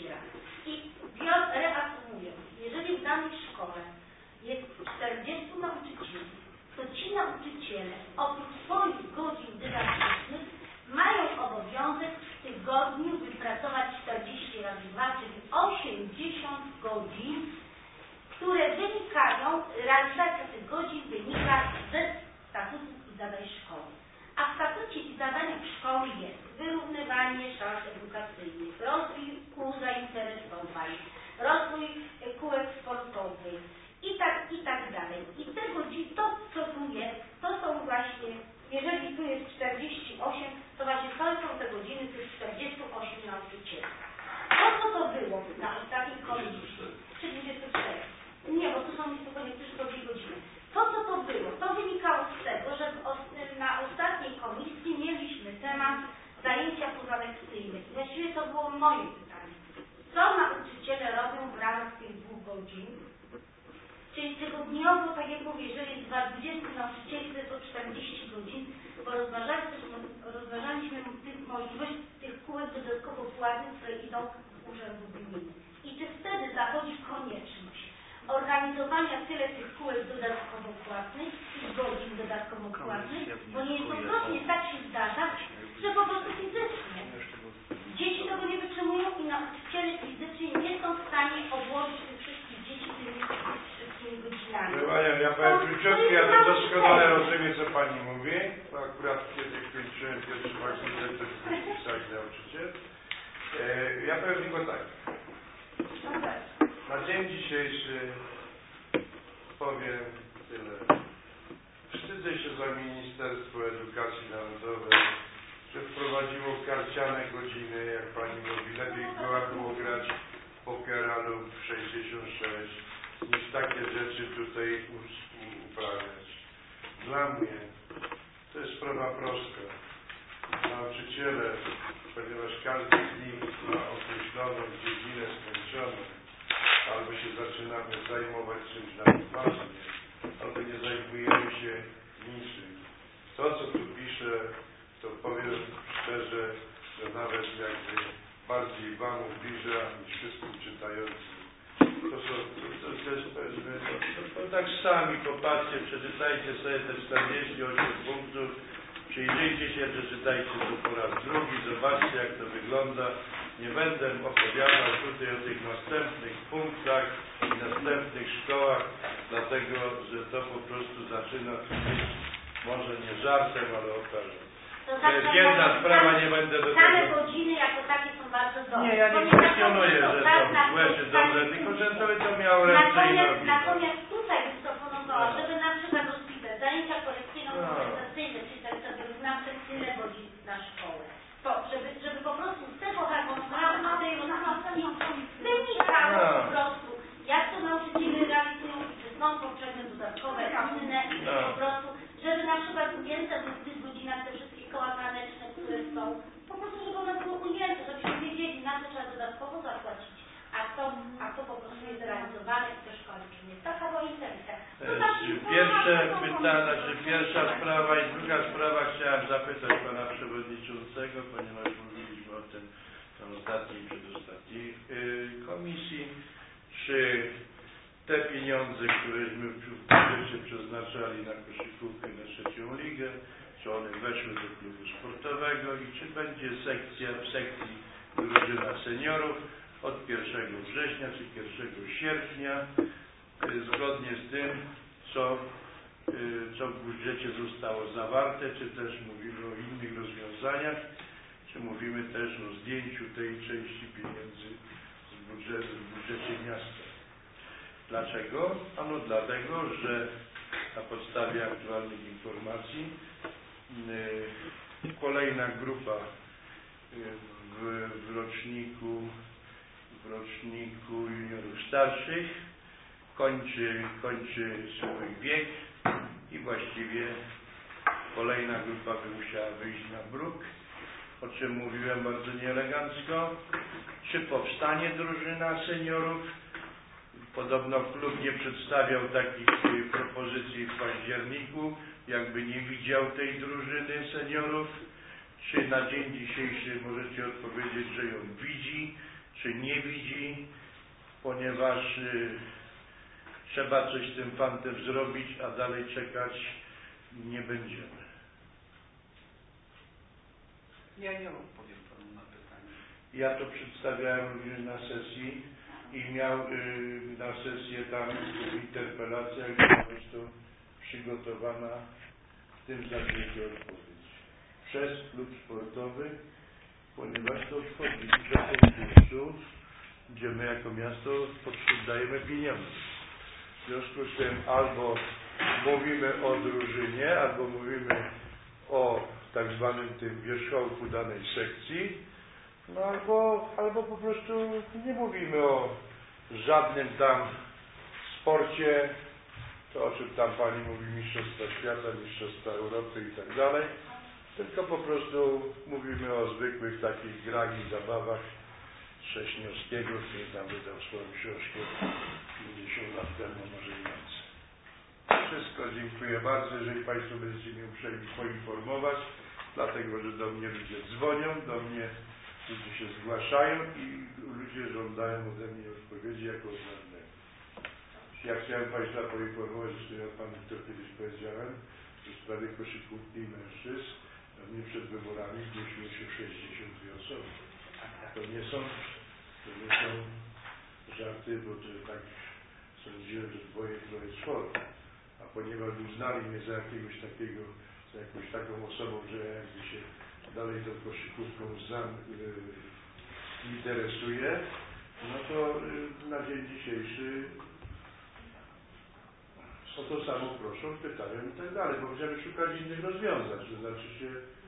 razy. I reasumując, jeżeli w danej szkole jest 40 nauczycieli, to ci nauczyciele oprócz swoich godzin dydaktycznych mają obowiązek w tygodniu wypracować 40 razy 2, czyli 80 godzin, które wynikają, realizacja tych godzin wynika ze statutów i zadań szkoły. A w statucie i zadaniach szkoły jest wyrównywanie szans edukacyjnych, rozwój kół zainteresowań, rozwój kółek sportowych i tak dalej. I te godziny, to co tu jest, to są właśnie, jeżeli tu jest 48, to właśnie to są te godziny tych 48 nauczycieli. Po co to było na ostatniej komisji? 34. Nie, bo tu są niespokojnie tylko 2 godziny. Po co to było? To wynikało z tego, że na ostatniej komisji mieliśmy temat zajęcia pozalekcyjne. I właściwie to było moje pytanie. Co nauczyciele robią w ramach tych 2 godzin? Czyli tygodniowo, tak jak mówię, jeżeli jest 20 nauczycieli, to jest o 40 godzin, bo rozważaliśmy możliwość tych kółek dodatkowo płatnych, które idą z urzędu gminy. I czy wtedy zachodzi konieczność organizowania tyle tych kółek dodatkowo płatnych i godzin dodatkowo płatnych, bo niejednokrotnie tak się zdarza, że po prostu fizycznie dzieci tego nie wytrzymują i nauczyciele fizycznie nie są w stanie odłożyć tych wszystkich dzieci tymi wszystkimi godzinami. Ja powiem króciutko, ja to doskonale rozumiem, co pani mówi, bo akurat kiedy kończyłem pierwszy fakultet, to pisali nauczyciel. Ja powiem tylko tak. Na dzień dzisiejszy powiem tyle. Wstydzę się za Ministerstwo Edukacji Narodowej, że wprowadziło karciane godziny, jak pani mówi, lepiej było grać pokera lub 66, niż takie rzeczy tutaj uprawiać. Dla mnie to jest sprawa prosta. Nauczyciele, ponieważ każdy z nich ma określoną dziedzinę skończoną, albo się zaczynamy zajmować czymś nawet ważnym, albo nie zajmujemy się niczym. To, co tu piszę, to powiem szczerze, że nawet jakby bardziej Wam ubliża niż wszystkim czytającym. To tak sami popatrzcie, przeczytajcie sobie te 48 punktów, przyjrzyjcie się, przeczytajcie to po raz drugi, zobaczcie jak to wygląda. Nie będę opowiadał tutaj o tych następnych punktach i następnych szkołach, dlatego że to po prostu zaczyna być może nie żartem, ale okażą. To jest jedna sprawa, nie będę do tego... Same godziny jako takie są bardzo dobre. Nie, ja nie kwestionuję, że są złe czy dobre, tylko że to miało ręce i nogi. Natomiast tutaj bym proponowała, żeby na przykład rozpisać zajęcia korekcyjno-kompensacyjne, czyli tak sobie wyznaczyć tyle godzin na szkołę. Żeby po prostu z tego harmonogramu tej rozpiski wynikało po prostu, jak to nauczyciele realizują, czy są potrzebne dodatkowe, inne, po prostu, żeby na przykład ujęte w tych godzinach te wszystkie koła taneczne, które są, po prostu, żeby one były ujęte, żebyśmy wiedzieli, na co trzeba dodatkowo zapłacić, a to po prostu jest realizowane w tej szkole, czy nie. Taka była intencja. Pierwsza sprawa i druga sprawa, chciałem zapytać pana przewodniczącego, ponieważ mówiliśmy o tym na ostatniej i przedostatniej komisji, czy te pieniądze, któreśmy w budżecie przeznaczali na koszykówkę na 3. ligę, czy one weszły do klubu sportowego i czy będzie sekcja w sekcji drużyna seniorów od 1 września czy 1 sierpnia, zgodnie z tym, co w budżecie zostało zawarte, czy też mówimy o innych rozwiązaniach, czy mówimy też o zdjęciu tej części pieniędzy w budżecie miasta. Dlaczego? Ano dlatego, że na podstawie aktualnych informacji kolejna grupa w roczniku juniorów starszych kończy swój wiek i właściwie kolejna grupa by musiała wyjść na bruk, o czym mówiłem bardzo nieelegancko. Czy powstanie drużyna seniorów? Podobno klub nie przedstawiał takich propozycji w październiku, jakby nie widział tej drużyny seniorów. Czy na dzień dzisiejszy możecie odpowiedzieć, że ją widzi? czy nie widzi, ponieważ trzeba coś z tym fantem zrobić, a dalej czekać nie będziemy. Ja nie odpowiem panu na pytanie. Ja to przedstawiałem również na sesji i miał na sesję tam interpelacja, gdzie ma być to przygotowana w tym zakresie odpowiedź przez klub sportowy, ponieważ to wchodzi do konkursu, gdzie my jako miasto dajemy pieniądze. W związku z tym albo mówimy o drużynie, albo mówimy o tak zwanym tym wierzchołku danej sekcji, no albo po prostu nie mówimy o żadnym tam sporcie, to o czym tam pani mówi, mistrzostwa świata, mistrzostwa Europy i tak dalej, tylko po prostu mówimy o zwykłych takich grach i zabawach Trześniowskiego, który tam wydał swoją książkę 50 lat temu, może i więcej. Wszystko, dziękuję bardzo. Jeżeli Państwo będziecie mnie uprzejmi poinformować, dlatego, że do mnie ludzie dzwonią, do mnie ludzie się zgłaszają i ludzie żądają ode mnie odpowiedzi jako od radnego. Ja chciałem Państwa poinformować, że ja Panu to kiedyś powiedziałem, że w sprawie koszykówki mężczyzn do mnie przed wyborami zgłosiło się 62 osoby. To nie są żarty, bo to tak sądziłem, że dwoje, troje, czworo. A ponieważ uznali mnie za jakiegoś takiego, za jakąś taką osobą, że jakby się dalej tą koszykówką interesuje, no to na dzień dzisiejszy o to samo proszą, pytają i tak dalej, bo będziemy szukać innych rozwiązań, to znaczy się,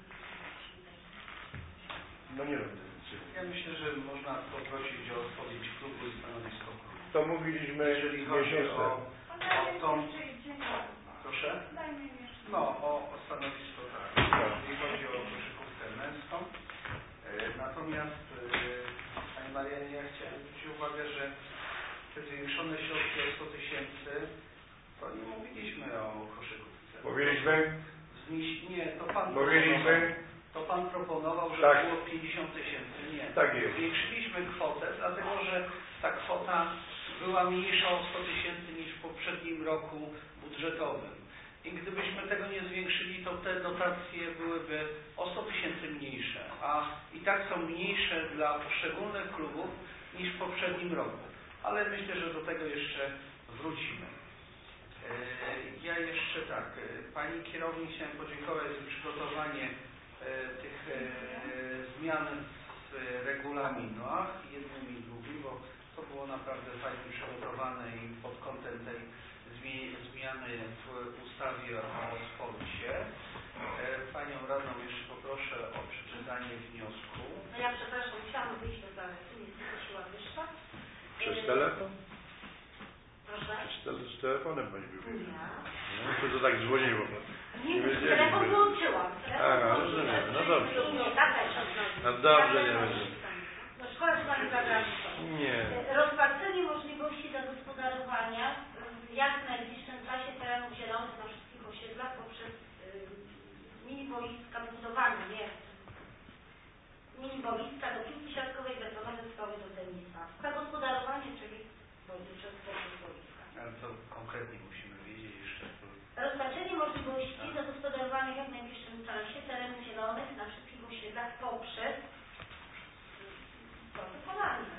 no nie wiem. Ja myślę, że można poprosić o odpowiedź klubu i stanowisko klubu. To mówiliśmy, jeżeli chodzi o tą... Proszę? No, o stanowisko tak. Jeżeli chodzi o koszykówkę męską. Natomiast Pani Marianie, ja chciałem zwrócić uwagę, że te zwiększone środki o 100 000, to nie mówiliśmy o koszykówce. Mówiliśmy? Nie, to Pan mówiliśmy? To Pan proponował, że tak. było 50 000. Nie. Tak jest. Zwiększyliśmy kwotę, dlatego że ta kwota była mniejsza o 100 000 niż w poprzednim roku budżetowym. I gdybyśmy tego nie zwiększyli, to te dotacje byłyby o 100 000 mniejsze, a i tak są mniejsze dla poszczególnych klubów niż w poprzednim roku. Ale myślę, że do tego jeszcze wrócimy. Ja jeszcze tak, Pani Kierownik chciałem podziękować za przygotowanie tych zmian w regulaminach, jednym i drugim, bo to było naprawdę fajnie przygotowane i pod kątem tej zmiany w ustawie o sporcie. Panią Radną jeszcze poproszę o przeczytanie wniosku. No ja przepraszam, chciałam wyjść do toalety, niestety siła wyższa. Przez telefon? Proszę? Z telefonem Pani wybiegła. No to tak dzwoniło. Nie, telefon włączyłam. Rozumiem, no dobrze. Nie, tak też. No dobrze, nie będzie. No szkoda, że Pani zabrała. Nie. Rozpatrzenie możliwości zagospodarowania w jak najbliższym czasie terenów zielonych na wszystkich osiedlach poprzez mini boiska budowane, nie mini boiska do piłki siatkowej, betonowe, stoły do tenisa. Zagospodarowanie, czyli przez boiska. Ale to konkretnie musimy wiedzieć jeszcze. Rozpatrzenie możliwości zagospodarowania w jak najbliższym czasie terenów zielonych na wszystkich osiedlach poprzez to wykonanie.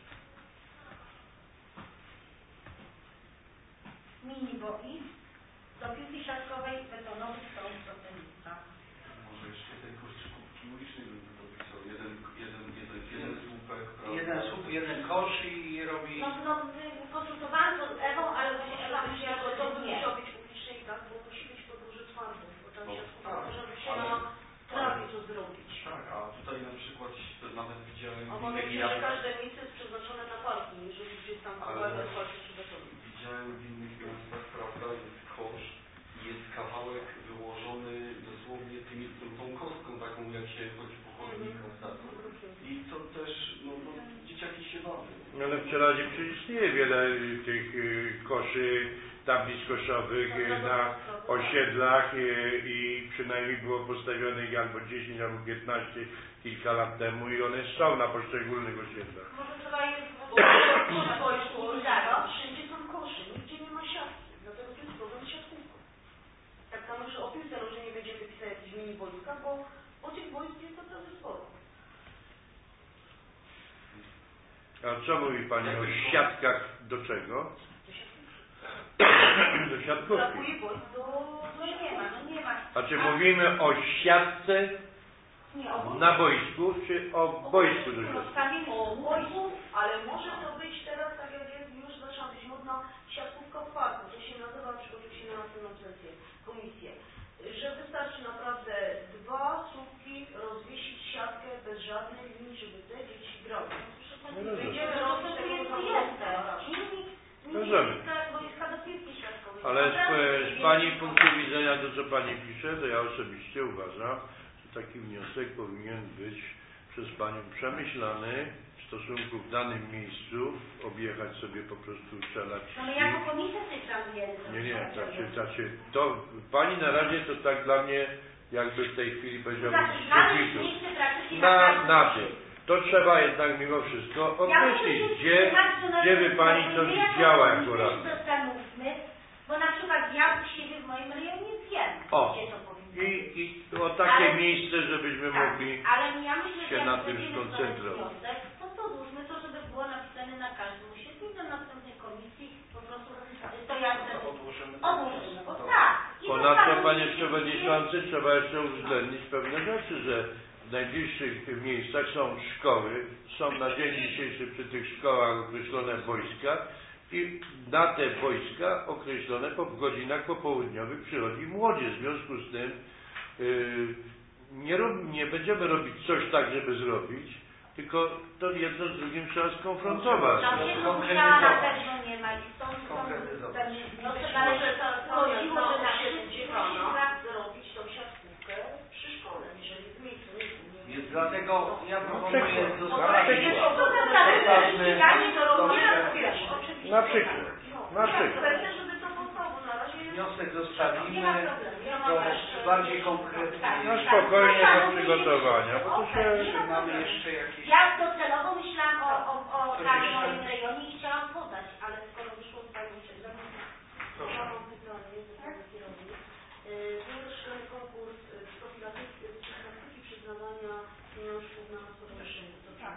Mini boisk do piłki siatkowej, betonowych, stołów do tenisa. Może jeszcze tej koszykówki ulicznej bym dopisał. Jeden słupek, prawda? Jeden słup, jeden kosz i robi... No konsultowałam to z Ewą, ale właśnie Ewa myślała, że to nie. Musi być ulicznej, tak, bo musi być podróży twardych, bo tam siatkówka, żeby się trafi to zrobić. Tak, a tutaj na przykład nawet widziałem... Obawiam się, że każde miejsce jest przeznaczone na parking, jeżeli gdzieś tam aktualnie chodzi czy betonu. Widziałem w innych miastach, prawda, jest kosz i jest kawałek wyłożony dosłownie tą kostką taką, jak się chodzi po chodnikach, tak? I to też, no dzieciaki się bawią. Ale w Czeladzie przecież istnieje wiele tych koszy, tablic koszowych na osiedlach i przynajmniej było postawionych albo 10, albo 15 kilka lat temu i one są na poszczególnych osiedlach. Może trzeba je Wszędzie są kosze, nigdzie nie ma siatki, dlatego to jest problem z siatkówką. Tak samo, że o piłce nożnej nie będziemy pisać jakichś mini boiska, bo tych boisk jest naprawdę sporo. A co mówi Pani o siatkach do czego? Do siatkówki. Brakuje boisk nie ma. A czy mówimy o siatce na boisku, czy o boisku do siatki? O boisku, ale może to być teraz, tak jak jest, już zaczyna być modna siatkówka w parku. To się nazywa, przygotuje się na następną komisję. Że wystarczy naprawdę 2 słupki rozwiesić siatkę bez żadnej linii, żeby te dzieci grały. Będziemy robić Ale z Pani punktu widzenia, to co Pani pisze, to ja osobiście uważam, że taki wniosek powinien być przez Panią przemyślany w stosunku w danym miejscu, objechać sobie po prostu Czeladź. No my jako komisja coś planujemy. Nie, znaczy to Pani na razie to tak dla mnie jakby w tej chwili powiedziałbym na tym. To trzeba jednak mimo wszystko określić, gdzie by Pani to widziała jako radna. Bo na przykład ja u siebie w moim rejonie wiem, gdzie to powinno być. I o takie miejsce, żebyśmy mogli ale ja myślę, się że na tym skoncentrować. To podłóżmy to, żeby było napisane na każdym osiedlu i do następnej komisji po prostu to jasne odłóżymy. Tak. Ponadto, Panie Przewodniczący, trzeba jeszcze uwzględnić pewne rzeczy, że w najbliższych miejscach są szkoły, są na dzień dzisiejszy przy tych szkołach określone wojska i na te wojska określone w godzinach popołudniowych przychodzi młodzież. W związku z tym nie będziemy robić coś tak, żeby zrobić, tylko to jedno z drugim trzeba skonfrontować. Na pewno nie ma i stąd zrobić tą siatkówkę przy szkole, jeżeli w miejscu Więc dlatego ja proponuję na przykład. Wniosek zostawimy do bardziej konkretnie. Na spokojnie do przygotowania, bo to się... Mamy jeszcze jakieś... Ja docelowo myślałam o takim moim rejonie i chciałam podać, ale skoro wyszło z Pani uprzejmie, ja mam pytanie do Pani kierownik. Był rozszerzony konkurs profilaktyki przyznawania pieniążków na stowarzyszenie. Tak.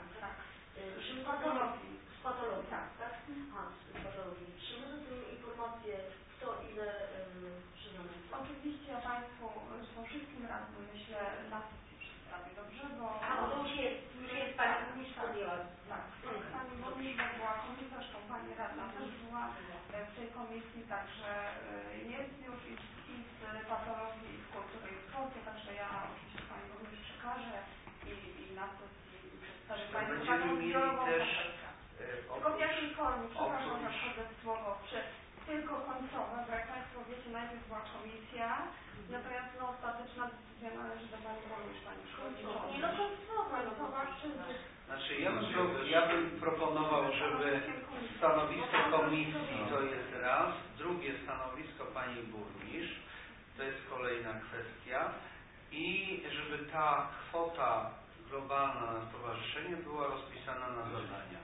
Z patologii, tak? Z patologii. Czy może tę informację, kto ile przyznano? Oczywiście ja Państwu, zresztą wszystkim radnym myślę na sesji przedstawię, dobrze? Bo już jest Pani burmistrz podjęła. Tak, Pani burmistrz była komisarzką, Pani radna też była w tej komisji, także jest już i z patologii, i z kultury, i w sporcie, także ja oczywiście Pani burmistrz przekażę i na sesji przedstawię Państwu taką zbiorową tabelkę. Tylko w jakiej formie, przepraszam, że wchodzę w słowo, czy tylko końcowe, bo jak Państwo wiecie, najpierw była komisja, natomiast ostateczna decyzja należy do Pani burmistrz, Pani przewodnicząca. Nie, końcowa, Znaczy ja bym proponował, żeby stanowisko komisji to jest raz, drugie stanowisko Pani burmistrz, to jest kolejna kwestia i żeby ta kwota globalna na stowarzyszenie była rozpisana na zadania.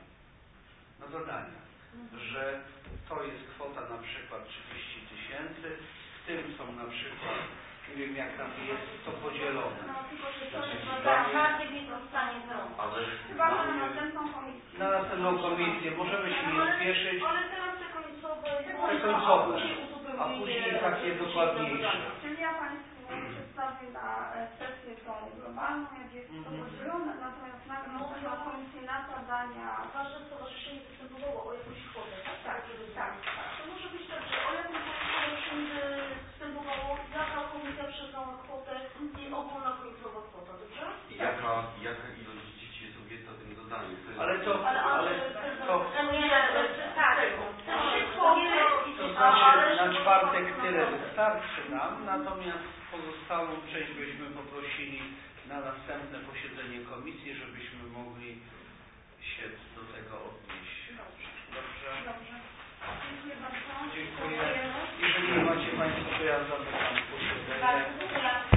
Że to jest kwota na przykład 30 000, w tym są na przykład, nie wiem jak tam jest to podzielone. Chyba na następną komisję. Na następną komisję, możemy się nie spieszyć. Ale teraz te końcowe, a później takie dokładniejsze. Czyli ja Państwu przedstawię na sesję tą globalną, jak jest to podzielone, natomiast na komisję na zadania... Każde stowarzyszenie występowało o jakąś kwotę, tak? Tak. To może być tak, że o jakąś stowarzyszenie występowało, jaka komisja przyznała kwotę i ogólna końcowa kwota, dobrze? I jaka ilość dzieci jest objęta tym zadaniem? To znaczy na czwartek tyle wystarczy nam, natomiast pozostałą część byśmy poprosili na następne posiedzenie komisji, żebyśmy mogli się do tego odnieść Dobrze. Dobrze. Dziękuję bardzo. Dziękuję. Jeżeli nie macie Państwo, to ja zamykam posiedzenie. Bardzo,